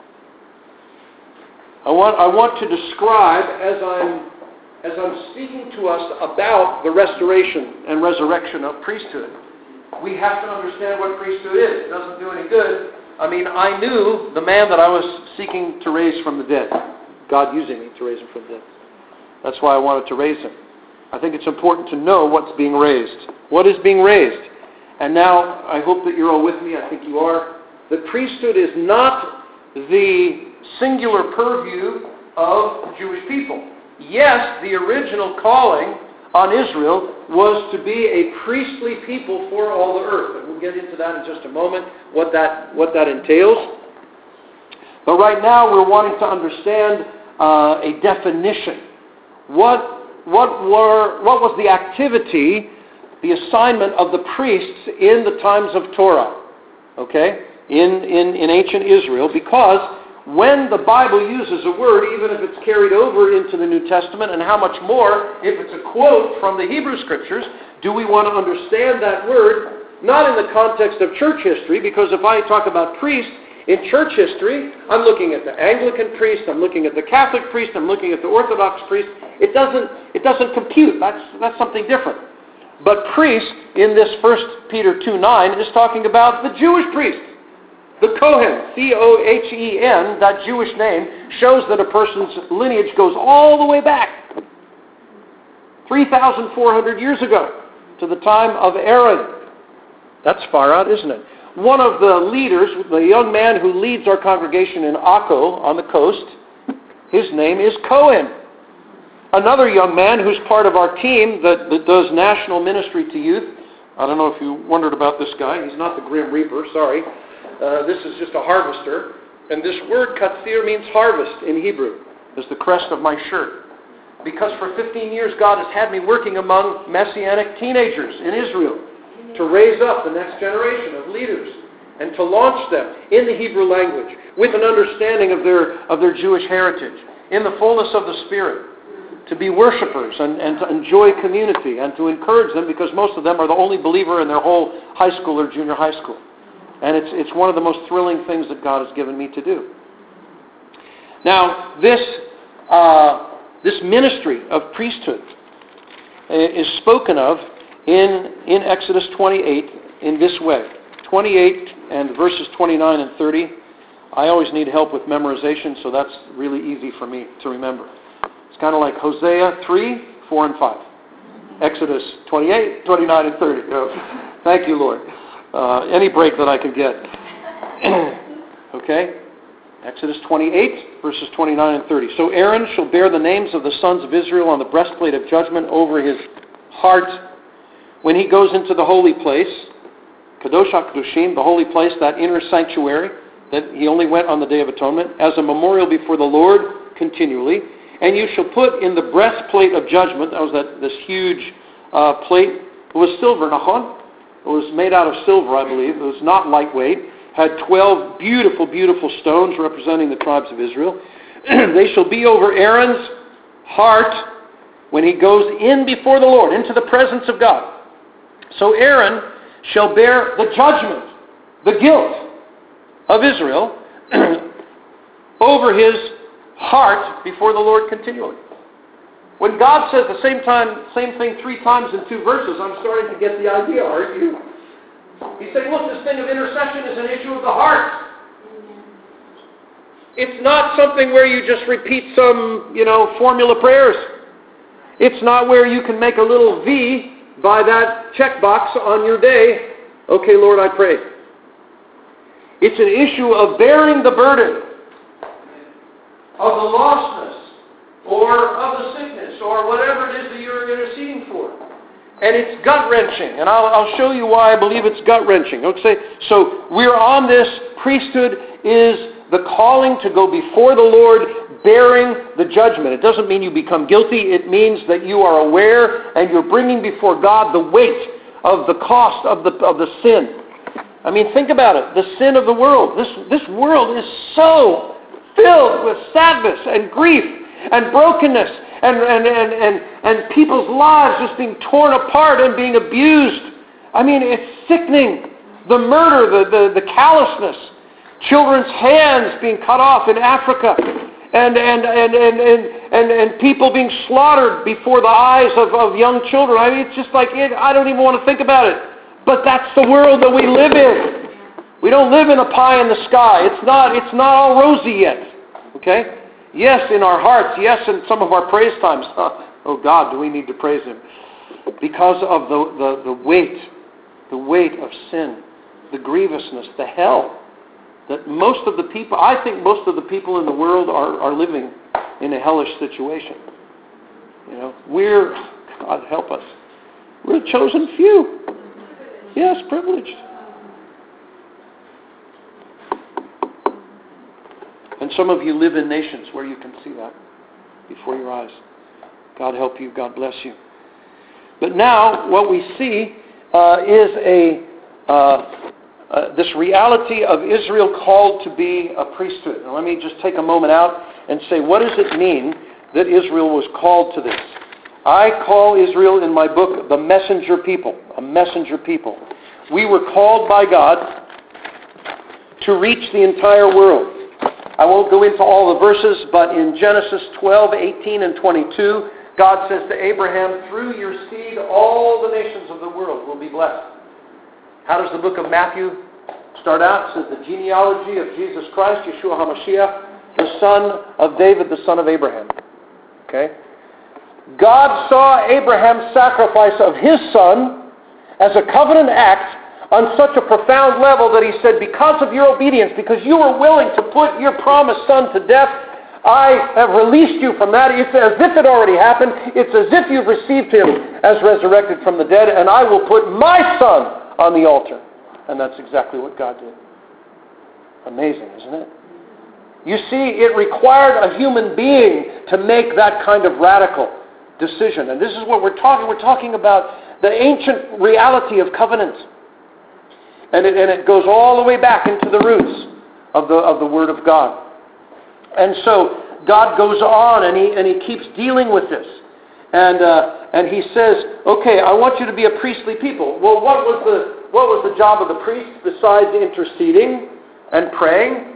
I want to describe, as I'm speaking to us about the restoration and resurrection of priesthood, we have to understand what priesthood is. It doesn't do any good. I knew the man that I was seeking to raise from the dead. God using me to raise him from the dead. That's why I wanted to raise him. I think it's important to know what's being raised. What is being raised? And now, I hope that you're all with me. I think you are. The priesthood is not the singular purview of the Jewish people. Yes, the original calling on Israel was to be a priestly people for all the earth. And we'll get into that in just a moment, what that entails. But right now we're wanting to understand a definition. What was the activity, the assignment of the priests in the times of Torah? Okay? In ancient Israel, because when the Bible uses a word, even if it's carried over into the New Testament, and how much more if it's a quote from the Hebrew Scriptures, do we want to understand that word, not in the context of church history, because if I talk about priest, in church history, I'm looking at the Anglican priest, I'm looking at the Catholic priest, I'm looking at the Orthodox priest. It doesn't compute. That's something different. But priest, in this 1 Peter 2:9, is talking about the Jewish priest. The Kohen, C-O-H-E-N, that Jewish name, shows that a person's lineage goes all the way back 3,400 years ago to the time of Aaron. That's far out, isn't it? One of the leaders, the young man who leads our congregation in Akko on the coast, his name is Cohen. Another young man who's part of our team that does national ministry to youth. I don't know if you wondered about this guy. He's not the Grim Reaper, sorry. This is just a harvester. And this word katsir means harvest in Hebrew. It's the crest of my shirt. Because for 15 years God has had me working among Messianic teenagers in Israel to raise up the next generation of leaders and to launch them in the Hebrew language with an understanding of their Jewish heritage, in the fullness of the Spirit, to be worshipers and to enjoy community and to encourage them, because most of them are the only believer in their whole high school or junior high school. And it's one of the most thrilling things that God has given me to do. Now, this ministry of priesthood is spoken of in Exodus 28 in this way. 28 and verses 29 and 30. I always need help with memorization, so that's really easy for me to remember. It's kind of like Hosea 3, 4, and 5. Exodus 28, 29, and 30. Oh, thank you, Lord. Any break that I can get. Okay? Exodus 28, verses 29 and 30. So Aaron shall bear the names of the sons of Israel on the breastplate of judgment over his heart when he goes into the holy place, Kadosh HaKadoshim, the holy place, that inner sanctuary, that he only went on the Day of Atonement, as a memorial before the Lord continually. And you shall put in the breastplate of judgment, that was this huge plate. It was silver, Nachon? It was made out of silver, I believe. It was not lightweight. Had 12 beautiful, beautiful stones representing the tribes of Israel. They shall be over Aaron's heart when he goes in before the Lord, into the presence of God. So Aaron shall bear the judgment, the guilt of Israel over his heart before the Lord continually. When God says the same thing 3 times in 2 verses, I'm starting to get the idea, aren't you? He's saying, look, this thing of intercession is an issue of the heart. It's not something where you just repeat some, formula prayers. It's not where you can make a little V by that checkbox on your day. Okay, Lord, I pray. It's an issue of bearing the burden of the lostness or of the sickness or whatever it is that you're interceding for. And it's gut-wrenching. And I'll show you why I believe it's gut-wrenching. Okay? So we're on this. Priesthood is the calling to go before the Lord bearing the judgment. It doesn't mean you become guilty. It means that you are aware and you're bringing before God the weight of the cost of the sin. I mean, think about it. The sin of the world. This world is so filled with sadness and grief and brokenness and people's lives just being torn apart and being abused. I mean, it's sickening. The murder, the callousness, children's hands being cut off in Africa, and people being slaughtered before the eyes of young children. I mean, it's just like I don't even want to think about it. But that's the world that we live in. We don't live in a pie in the sky. It's not all rosy yet. Okay? Yes, in our hearts. Yes, in some of our praise times. Oh God, do we need to praise Him? Because of the weight of sin, the grievousness, the hell that most of the people, I think most of the people in the world are living in a hellish situation. God help us. We're a chosen few. Yes, privileged. And some of you live in nations where you can see that before your eyes. God help you. God bless you. But now what we see is this reality of Israel called to be a priesthood. Now let me just take a moment out and say, what does it mean that Israel was called to this? I call Israel in my book the messenger people, a messenger people. We were called by God to reach the entire world. I won't go into all the verses, but in Genesis 12, 18, and 22, God says to Abraham, through your seed, all the nations of the world will be blessed. How does the book of Matthew start out? It says the genealogy of Jesus Christ, Yeshua HaMashiach, the son of David, the son of Abraham. Okay? God saw Abraham's sacrifice of his son as a covenant act on such a profound level that he said, because of your obedience, because you were willing to put your promised son to death, I have released you from that. It's as if it already happened. It's as if you've received him as resurrected from the dead, and I will put my son on the altar. And that's exactly what God did. Amazing, isn't it? You see, it required a human being to make that kind of radical decision. And this is what we're talking. We're talking about the ancient reality of covenant. And it goes all the way back into the roots of the Word of God. And so God goes on and he keeps dealing with this. And he says, okay, I want you to be a priestly people. Well, what was the job of the priest besides interceding and praying?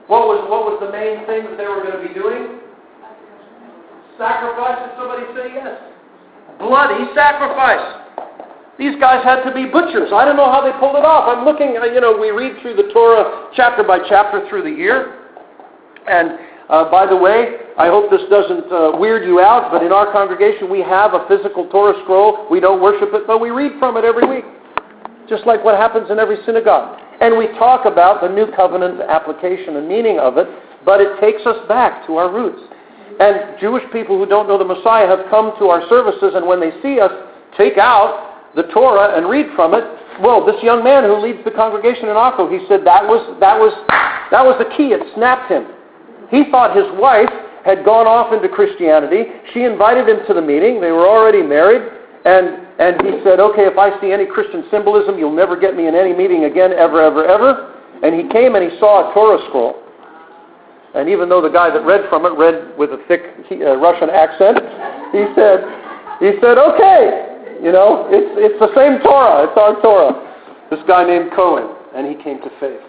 What was the main thing that they were going to be doing? Sacrifice. Did somebody say yes? Bloody sacrifice. These guys had to be butchers. I don't know how they pulled it off. I'm looking, we read through the Torah chapter by chapter through the year. And by the way, I hope this doesn't weird you out, but in our congregation we have a physical Torah scroll. We don't worship it, but we read from it every week. Just like what happens in every synagogue. And we talk about the New Covenant application and meaning of it, but it takes us back to our roots. And Jewish people who don't know the Messiah have come to our services, and when they see us take out the Torah and read from it, well, this young man who leads the congregation in Akko, he said that was the key. It snapped him. He thought his wife had gone off into Christianity. She invited him to the meeting. They were already married. And he said, okay, if I see any Christian symbolism, you'll never get me in any meeting again, ever, ever, ever. And he came and he saw a Torah scroll. And even though the guy that read from it read with a thick Russian accent, he said, okay, it's the same Torah. It's our Torah. This guy named Cohen, and he came to faith.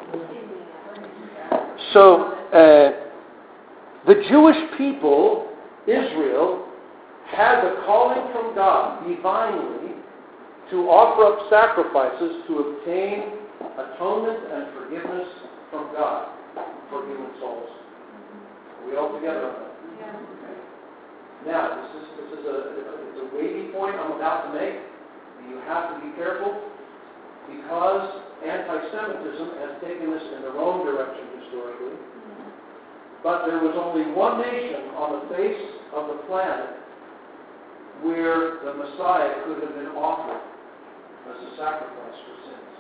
So the Jewish people, Israel, had the calling from God divinely to offer up sacrifices to obtain atonement and forgiveness from God for human souls. Are we all together on that? Yeah. Okay. Now, this is a weighty point I'm about to make. You have to be careful because anti-Semitism has taken this in the wrong direction historically. But there was only one nation on the face of the planet where the Messiah could have been offered as a sacrifice for sins.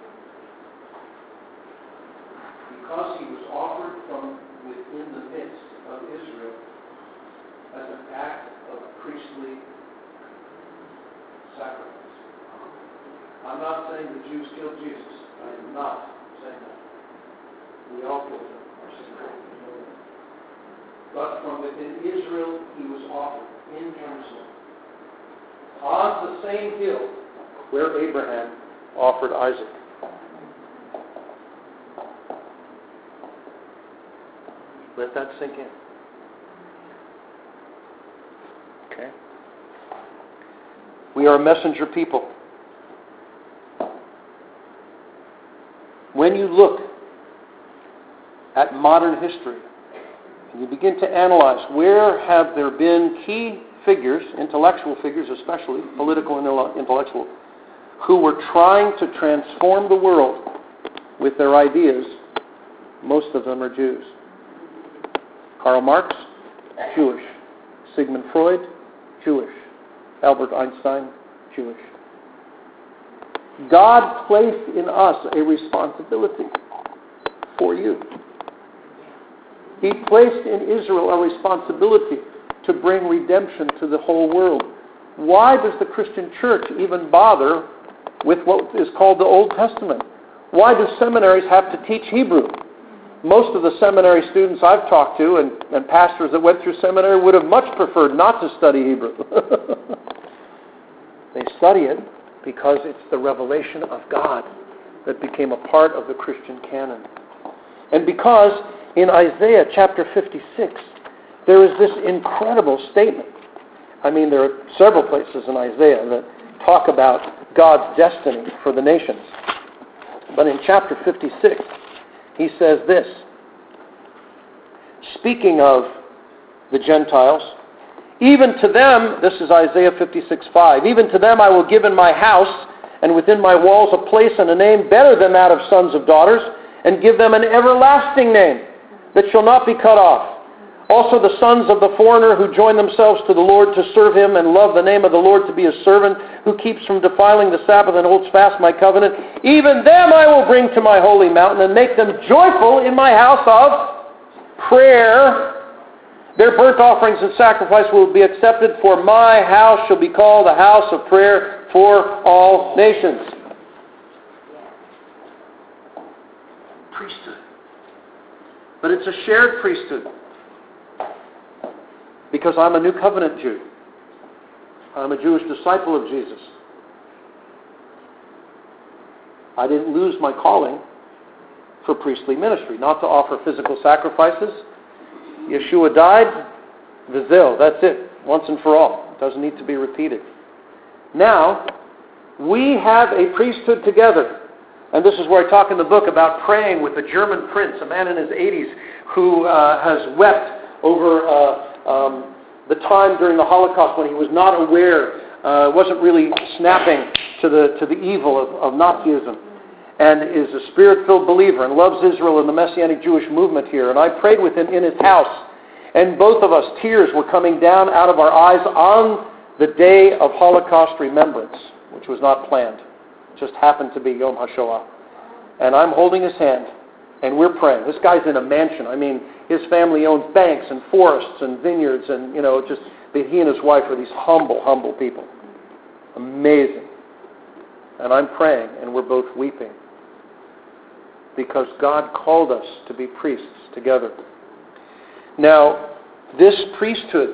Because he was offered from within the midst of Israel as an act of priestly sacrifice. I'm not saying the Jews killed Jesus. I am not saying that. We all killed him. But from within Israel, he was offered in Jerusalem, on the same hill where Abraham offered Isaac. Let that sink in. Okay? We are a messenger people. When you look at modern history, and you begin to analyze where have there been key figures, intellectual figures especially, political and intellectual, who were trying to transform the world with their ideas, most of them are Jews. Karl Marx, Jewish. Sigmund Freud, Jewish. Albert Einstein, Jewish. God placed in us a responsibility for you. He placed in Israel a responsibility to bring redemption to the whole world. Why does the Christian church even bother with what is called the Old Testament? Why do seminaries have to teach Hebrew? Most of the seminary students I've talked to and pastors that went through seminary would have much preferred not to study Hebrew. They study it because it's the revelation of God that became a part of the Christian canon. And because in Isaiah chapter 56, there is this incredible statement. I mean, there are several places in Isaiah that talk about God's destiny for the nations. But in chapter 56, he says this, speaking of the Gentiles, even to them, this is Isaiah 56:5, even to them I will give in my house and within my walls a place and a name better than that of sons of daughters, and give them an everlasting name that shall not be cut off. Also the sons of the foreigner who join themselves to the Lord to serve him and love the name of the Lord to be his servant, who keeps from defiling the Sabbath and holds fast my covenant, even them I will bring to my holy mountain and make them joyful in my house of prayer. Their burnt offerings and sacrifice will be accepted, for my house shall be called a house of prayer for all nations. Priesthood. But it's a shared priesthood. Because I'm a New Covenant Jew. I'm a Jewish disciple of Jesus. I didn't lose my calling for priestly ministry, not to offer physical sacrifices. Yeshua died, Vizel, that's it, once and for all. It doesn't need to be repeated. Now, we have a priesthood together. And this is where I talk in the book about praying with a German prince, a man in his 80s, who has wept over the time during the Holocaust when he was not aware, wasn't really snapping to the evil of Nazism, and is a Spirit-filled believer and loves Israel and the Messianic Jewish movement here. And I prayed with him in his house, and both of us, tears were coming down out of our eyes on the day of Holocaust remembrance, which was not planned. It just happened to be Yom HaShoah. And I'm holding his hand, and we're praying. This guy's in a mansion. I mean, his family owns banks and forests and vineyards, and, just that he and his wife are these humble, humble people. Amazing. And I'm praying, and we're both weeping, because God called us to be priests together. Now, this priesthood,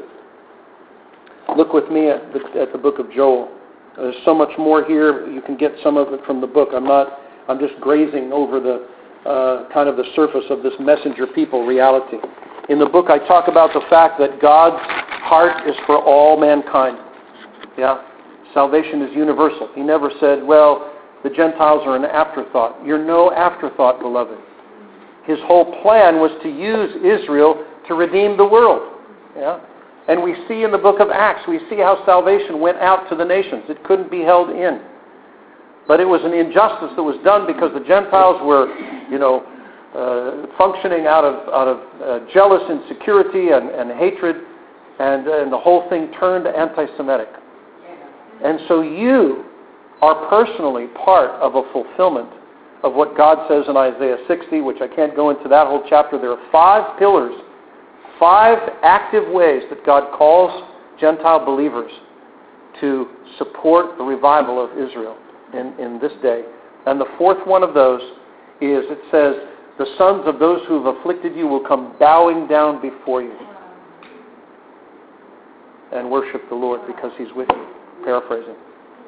look with me at the book of Joel. There's so much more here. You can get some of it from the book. I'm just grazing over the kind of the surface of this messenger people reality. In the book, I talk about the fact that God's heart is for all mankind. Yeah, salvation is universal. He never said, well, the Gentiles are an afterthought. You're no afterthought, beloved. His whole plan was to use Israel to redeem the world. Yeah, and we see in the book of Acts, we see how salvation went out to the nations. It couldn't be held in. But it was an injustice that was done because the Gentiles were, functioning out of jealous insecurity and hatred, and the whole thing turned anti-Semitic. And so you are personally part of a fulfillment of what God says in Isaiah 60, which I can't go into that whole chapter. There are 5 pillars, 5 active ways that God calls Gentile believers to support the revival of Israel in this day. And the 4th one of those is, it says, the sons of those who have afflicted you will come bowing down before you and worship the Lord because He's with you. Paraphrasing.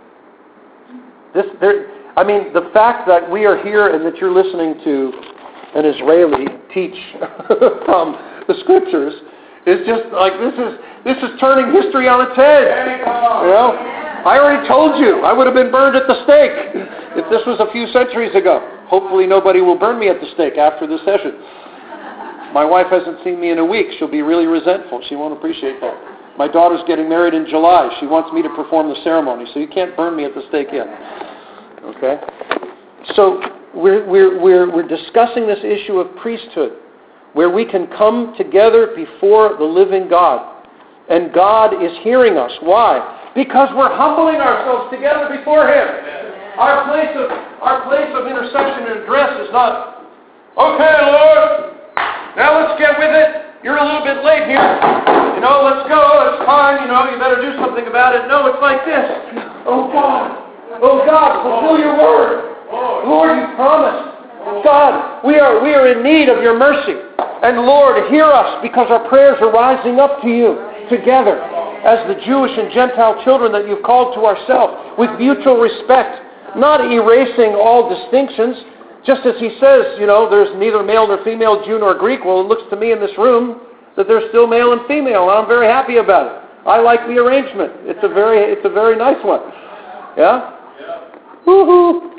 The fact that we are here and that you're listening to an Israeli teach from the Scriptures is just like, this is turning history on its head. I already told you I would have been burned at the stake if this was a few centuries ago. Hopefully nobody will burn me at the stake after this session. My wife hasn't seen me in a week. She'll be really resentful. She won't appreciate that. My daughter's getting married in July. She wants me to perform the ceremony, so you can't burn me at the stake yet. Okay? So we're discussing this issue of priesthood, where we can come together before the living God. And God is hearing us. Why? Because we're humbling ourselves together before Him. Our place of intercession and address is not, okay, Lord, now let's get with it. You're a little bit late here. Let's go. It's fine. You better do something about it. No, it's like this. Oh, God, fulfill your word. Lord, you promised. God, we are in need of your mercy. And Lord, hear us, because our prayers are rising up to you together as the Jewish and Gentile children that you've called to ourselves, with mutual respect, not erasing all distinctions. Just as he says, there's neither male nor female, Jew nor Greek. Well, it looks to me in this room that there's still male and female, and I'm very happy about it. I like the arrangement. It's a very nice one. Yeah? Woo-hoo!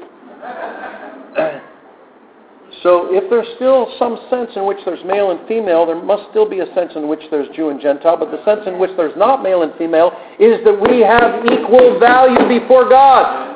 So if there's still some sense in which there's male and female, there must still be a sense in which there's Jew and Gentile, but the sense in which there's not male and female is that we have equal value before God.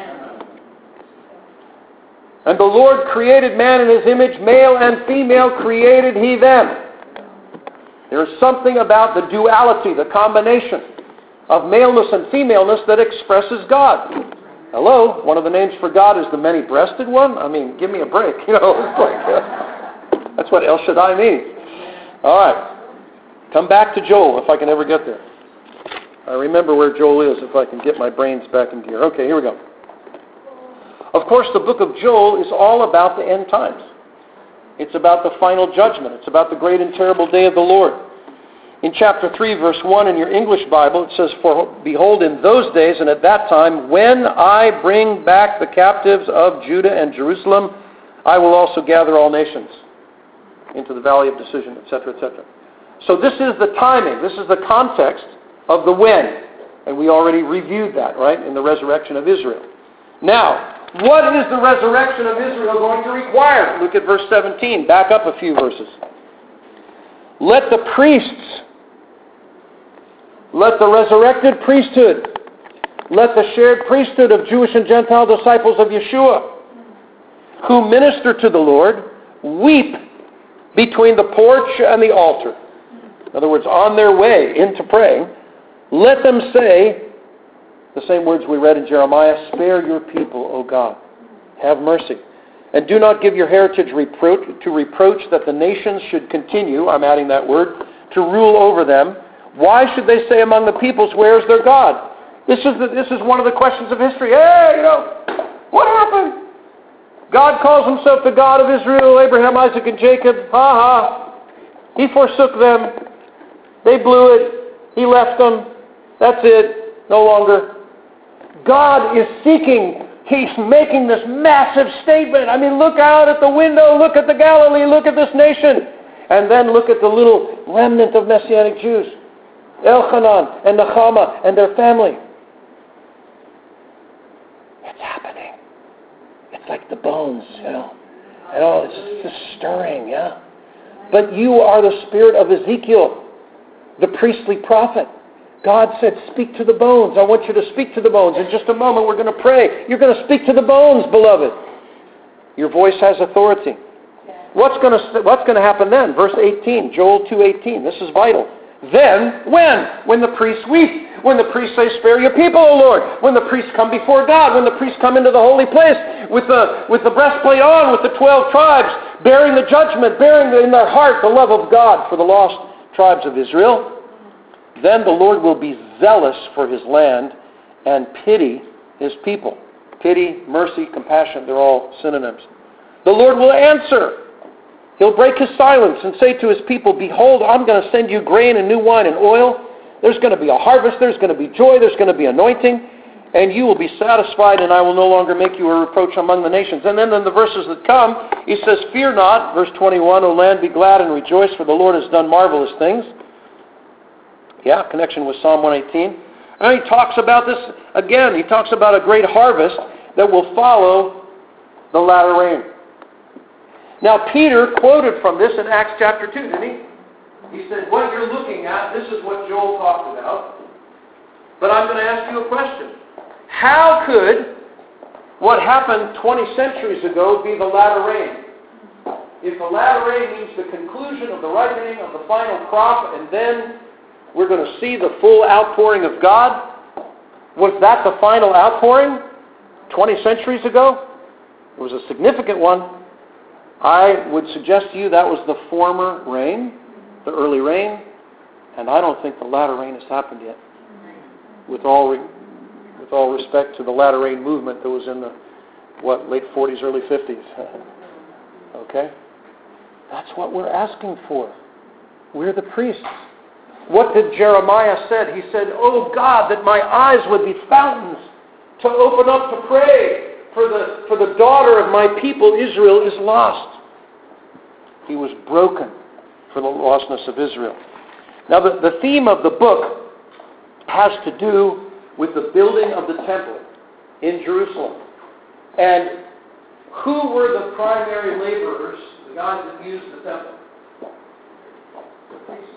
And the Lord created man in His image, male and female created He them. There's something about the duality, the combination of maleness and femaleness that expresses God. Hello, one of the names for God is the many-breasted one. I mean, give me a break. That's what El Shaddai means. All right, come back to Joel if I can ever get there. I remember where Joel is if I can get my brains back in gear. Okay, here we go. Of course, the book of Joel is all about the end times. It's about the final judgment. It's about the great and terrible day of the Lord. In chapter 3, verse 1 in your English Bible, it says, "For behold, in those days and at that time, when I bring back the captives of Judah and Jerusalem, I will also gather all nations into the valley of decision, etc., etc. So this is the timing. This is the context of the when. And we already reviewed that, right, in the resurrection of Israel. Now, what is the resurrection of Israel going to require? Look at verse 17. Back up a few verses. Let the priests, let the resurrected priesthood, let the shared priesthood of Jewish and Gentile disciples of Yeshua, who minister to the Lord, weep between the porch and the altar. In other words, on their way into praying, let them say, the same words we read in Jeremiah, spare your people, O God. Have mercy. And do not give your heritage to reproach that the nations should continue, I'm adding that word, to rule over them. Why should they say among the peoples, where is their God? This is one of the questions of history. Hey, what happened? God calls himself the God of Israel, Abraham, Isaac, and Jacob. He forsook them. They blew it. He left them. That's it. No longer. God is seeking. He's making this massive statement. I mean, look out at the window. Look at the Galilee. Look at this nation. And then look at the little remnant of Messianic Jews. Elchanan and Nechama and their family. It's happening. It's like the bones, it's just stirring, But you are the spirit of Ezekiel, the priestly prophet. God said, speak to the bones. I want you to speak to the bones. In just a moment, we're going to pray. You're going to speak to the bones, beloved. Your voice has authority. What's going to happen then? Verse 18, Joel 2:18. This is vital. Then, when? When the priests weep. When the priests say, spare your people, O Lord. When the priests come before God. When the priests come into the holy place with the breastplate on, with the 12 tribes, bearing the judgment, bearing in their heart the love of God for the lost tribes of Israel. Then the Lord will be zealous for his land and pity his people. Pity, mercy, compassion, they're all synonyms. The Lord will answer. He'll break his silence and say to his people, behold, I'm going to send you grain and new wine and oil. There's going to be a harvest. There's going to be joy. There's going to be anointing. And you will be satisfied, and I will no longer make you a reproach among the nations. And then in the verses that come, he says, fear not, verse 21, O land, be glad and rejoice, for the Lord has done marvelous things. Yeah, connection with Psalm 118. And he talks about this again. He talks about a great harvest that will follow the latter rain. Now, Peter quoted from this in Acts chapter 2, didn't he? He said, what you're looking at, this is what Joel talked about. But I'm going to ask you a question. How could what happened 20 centuries ago be the latter rain? If the latter rain means the conclusion of the ripening of the final crop, and then we're going to see the full outpouring of God, was that the final outpouring 20 centuries ago? It was a significant one. I would suggest to you that was the former rain, the early rain, and I don't think the latter rain has happened yet. With all respect to the latter rain movement that was in the, late 40s, early 50s. Okay? That's what we're asking for. We're the priests. What did Jeremiah said? He said, oh God, that my eyes would be fountains to open up to pray. For the daughter of my people Israel is lost. He was broken for the lostness of Israel. Now the theme of the book has to do with the building of the temple in Jerusalem. And who were the primary laborers, the guys that used the temple? The priests.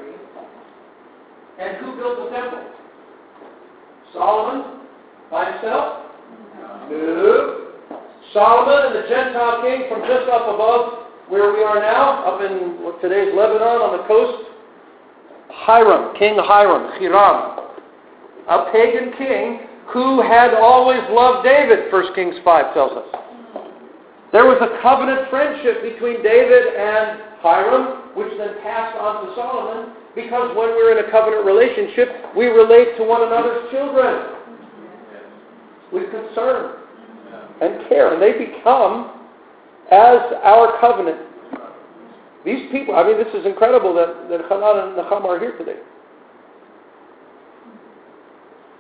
And who built the temple? Solomon by himself? No. Solomon and the Gentile king from just up above where we are now, up in today's Lebanon on the coast, Hiram, King Hiram, a pagan king who had always loved David, 1 Kings 5 tells us. There was a covenant friendship between David and Hiram, which then passed on to Solomon, because when we're in a covenant relationship, we relate to one another's children with concern and care, and they become as our covenant. These people, this is incredible that Hanan and Nechama are here today.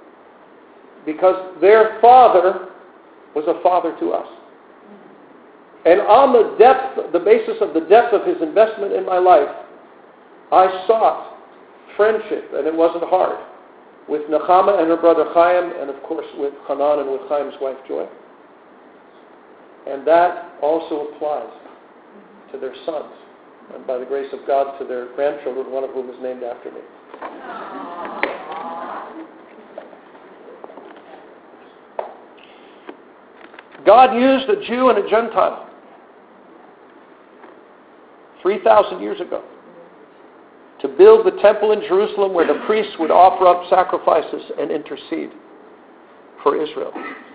Because their father was a father to us. And on the basis of the depth of his investment in my life, I sought friendship, and it wasn't hard, with Nechama and her brother Chaim, and of course with Hanan and with Chaim's wife Joy. And that also applies to their sons, and by the grace of God to their grandchildren, one of whom is named after me. God used a Jew and a Gentile 3,000 years ago to build the temple in Jerusalem where the priests would offer up sacrifices and intercede for Israel.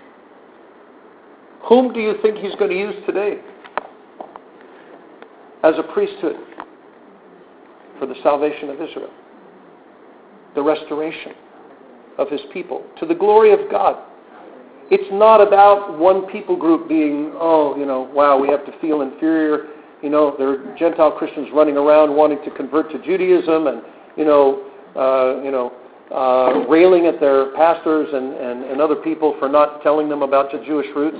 Whom do you think he's going to use today as a priesthood for the salvation of Israel? The restoration of his people to the glory of God. It's not about one people group being, wow, we have to feel inferior. There are Gentile Christians running around wanting to convert to Judaism and, railing at their pastors and other people for not telling them about the Jewish roots.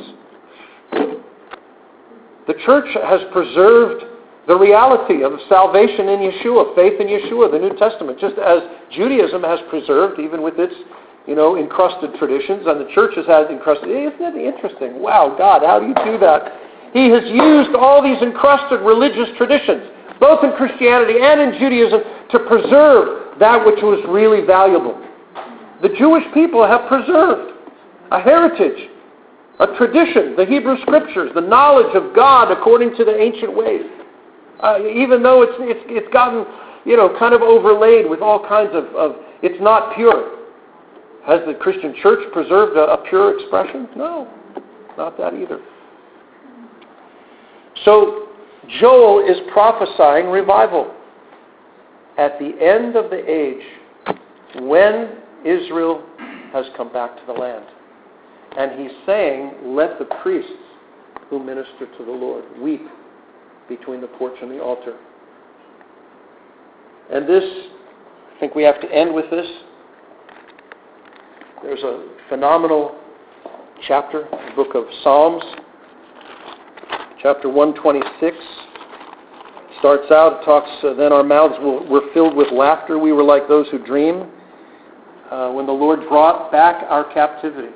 The church has preserved the reality of salvation in Yeshua, faith in Yeshua, the New Testament, just as Judaism has preserved, even with its, encrusted traditions, and the church has had encrusted. Isn't that interesting? Wow, God, how do you do that? He has used all these encrusted religious traditions, both in Christianity and in Judaism, to preserve that which was really valuable. The Jewish people have preserved a heritage, a tradition, the Hebrew Scriptures, the knowledge of God according to the ancient ways. Even though it's gotten, kind of overlaid with all kinds of it's not pure. Has the Christian church preserved a pure expression? No, not that either. So Joel is prophesying revival at the end of the age when Israel has come back to the land. And he's saying, let the priests who minister to the Lord weep between the porch and the altar. And this, I think we have to end with this. There's a phenomenal chapter, the book of Psalms, chapter 126. Starts out, it talks, then our mouths were filled with laughter. We were like those who dream when the Lord brought back our captivity.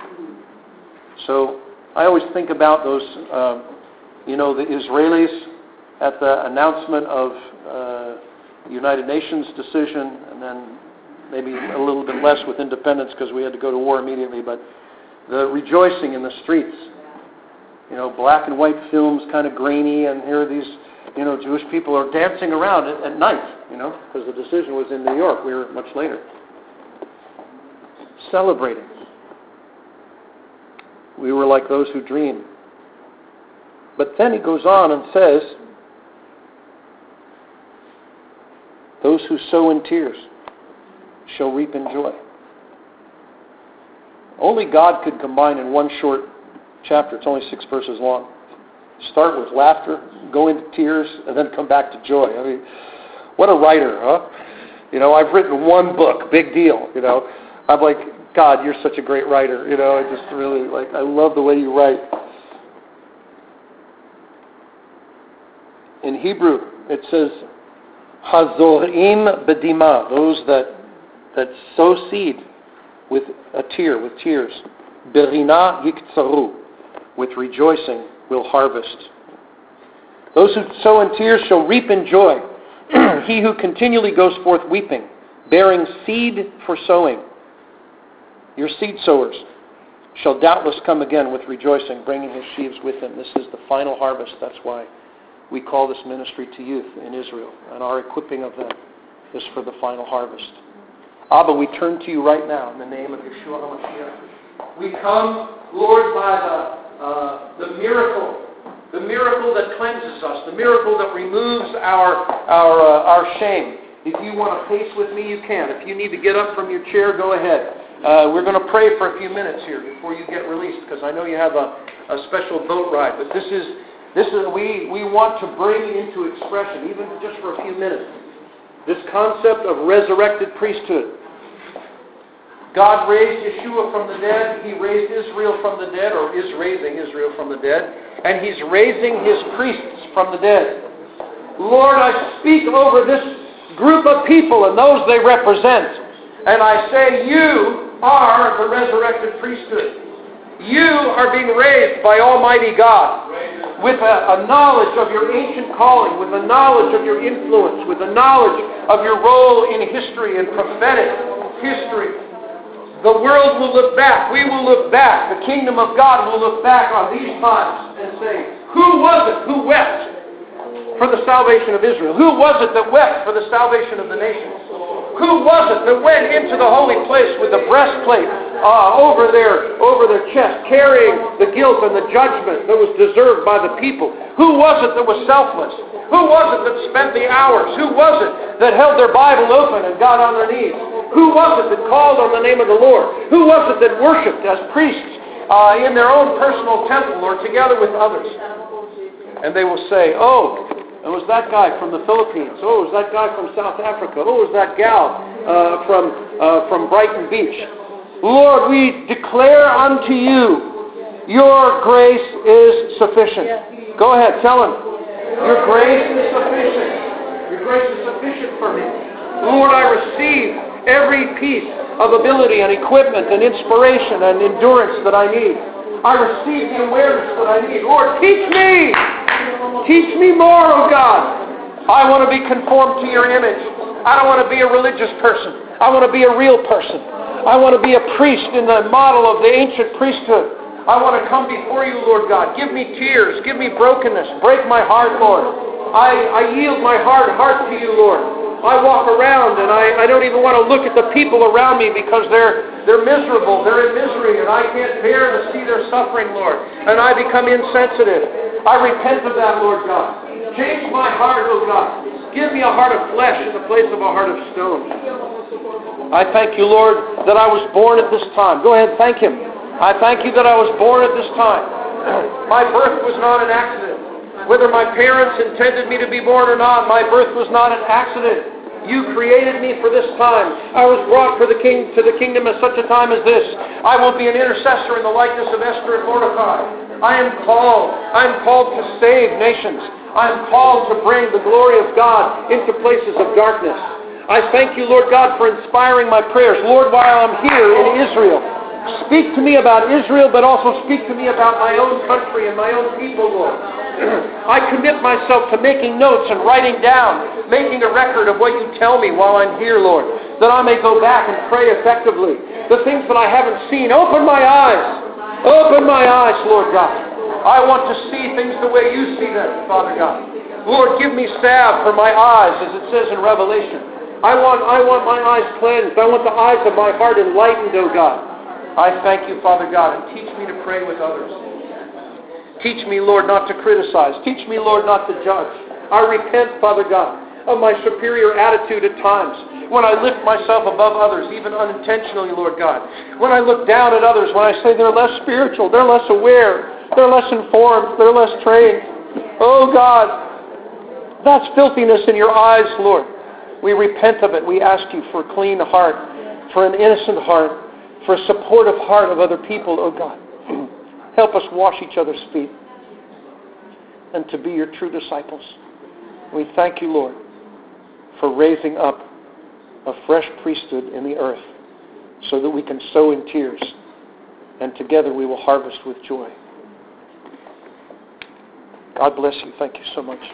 So I always think about those, the Israelis at the announcement of the United Nations decision, and then maybe a little bit less with independence because we had to go to war immediately, but the rejoicing in the streets. Black and white films, kind of grainy, and here are these, Jewish people are dancing around at night, because the decision was in New York. We were much later. Celebrating. We were like those who dream. But then he goes on and says, those who sow in tears shall reap in joy. Only God could combine in one short chapter. It's only 6 verses long. Start with laughter, go into tears, and then come back to joy. I mean, what a writer, huh? I've written one book, big deal, I'm like, God, you're such a great writer, I just really, I love the way you write. In Hebrew, it says, Hazorim bedima, those that sow seed with a tear, with tears. Berina yiktsaru, with rejoicing will harvest. Those who sow in tears shall reap in joy. He who continually goes forth weeping, bearing seed for sowing. Your seed sowers shall doubtless come again with rejoicing, bringing his sheaves with him. This is the final harvest. That's why we call this ministry to youth in Israel, and our equipping of them is for the final harvest. Abba, we turn to you right now in the name of Yeshua HaMashiach. We come, Lord, by the miracle that cleanses us, the miracle that removes our shame. If you want to pace with me, you can. If you need to get up from your chair, go ahead. We're going to pray for a few minutes here before you get released, because I know you have a special boat ride. But we want to bring into expression, even just for a few minutes, this concept of resurrected priesthood. God raised Yeshua from the dead. He raised Israel from the dead, or is raising Israel from the dead. And He's raising His priests from the dead. Lord, I speak over this group of people and those they represent. And I say, you are the resurrected priesthood. You are being raised by Almighty God with a knowledge of your ancient calling, with a knowledge of your influence, with a knowledge of your role in history and prophetic history. The world will look back. We will look back. The kingdom of God will look back on these times and say, who was it who wept for the salvation of Israel? Who was it that wept for the salvation of the nations? Who was it that went into the holy place with the breastplate over their chest, carrying the guilt and the judgment that was deserved by the people? Who was it that was selfless? Who was it that spent the hours? Who was it that held their Bible open and got on their knees? Who was it that called on the name of the Lord? Who was it that worshipped as priests in their own personal temple or together with others? And they will say, oh, it was that guy from the Philippines. Oh, it was that guy from South Africa. Oh, it was that gal from Brighton Beach. Lord, we declare unto you, your grace is sufficient. Go ahead, tell him. Your grace is sufficient. Your grace is sufficient for me. Lord, I receive every piece of ability and equipment and inspiration and endurance that I need. I receive the awareness that I need. Lord, teach me. Teach me more, oh God. I want to be conformed to your image. I don't want to be a religious person. I want to be a real person. I want to be a priest in the model of the ancient priesthood. I want to come before you, Lord God. Give me tears. Give me brokenness. Break my heart, Lord. I yield my hard heart to you, Lord. I walk around and I don't even want to look at the people around me because they're miserable. They're in misery and I can't bear to see their suffering, Lord. And I become insensitive. I repent of that, Lord God. Change my heart, oh God. Give me a heart of flesh in the place of a heart of stone. I thank you, Lord, that I was born at this time. Go ahead, thank Him. I thank you that I was born at this time. My birth was not an accident. Whether my parents intended me to be born or not, my birth was not an accident. You created me for this time. I was brought to the kingdom at such a time as this. I will be an intercessor in the likeness of Esther and Mordecai. I am called to save nations. I am called to bring the glory of God into places of darkness. I thank you, Lord God, for inspiring my prayers. Lord, while I'm here in Israel, speak to me about Israel, but also speak to me about my own country and my own people, Lord. I commit myself to making notes and writing down, making a record of what you tell me while I'm here, Lord, that I may go back and pray effectively. The things that I haven't seen, open my eyes. Open my eyes, Lord God. I want to see things the way you see them, Father God. Lord, give me salve for my eyes, as it says in Revelation. I want my eyes cleansed. I want the eyes of my heart enlightened, O God. I thank you, Father God, and teach me to pray with others. Teach me, Lord, not to criticize. Teach me, Lord, not to judge. I repent, Father God, of my superior attitude at times. When I lift myself above others, even unintentionally, Lord God. When I look down at others, when I say they're less spiritual, they're less aware, they're less informed, they're less trained. Oh God, that's filthiness in your eyes, Lord. We repent of it. We ask you for a clean heart, for an innocent heart, for a supportive heart of other people, oh God. Help us wash each other's feet and to be your true disciples. We thank you, Lord, for raising up a fresh priesthood in the earth so that we can sow in tears and together we will harvest with joy. God bless you. Thank you so much.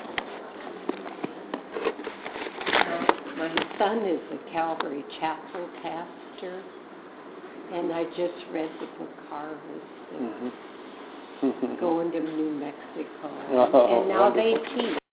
My son is a Calvary Chapel pastor, and I just read the book Harvest. Going to New Mexico. And now they teach.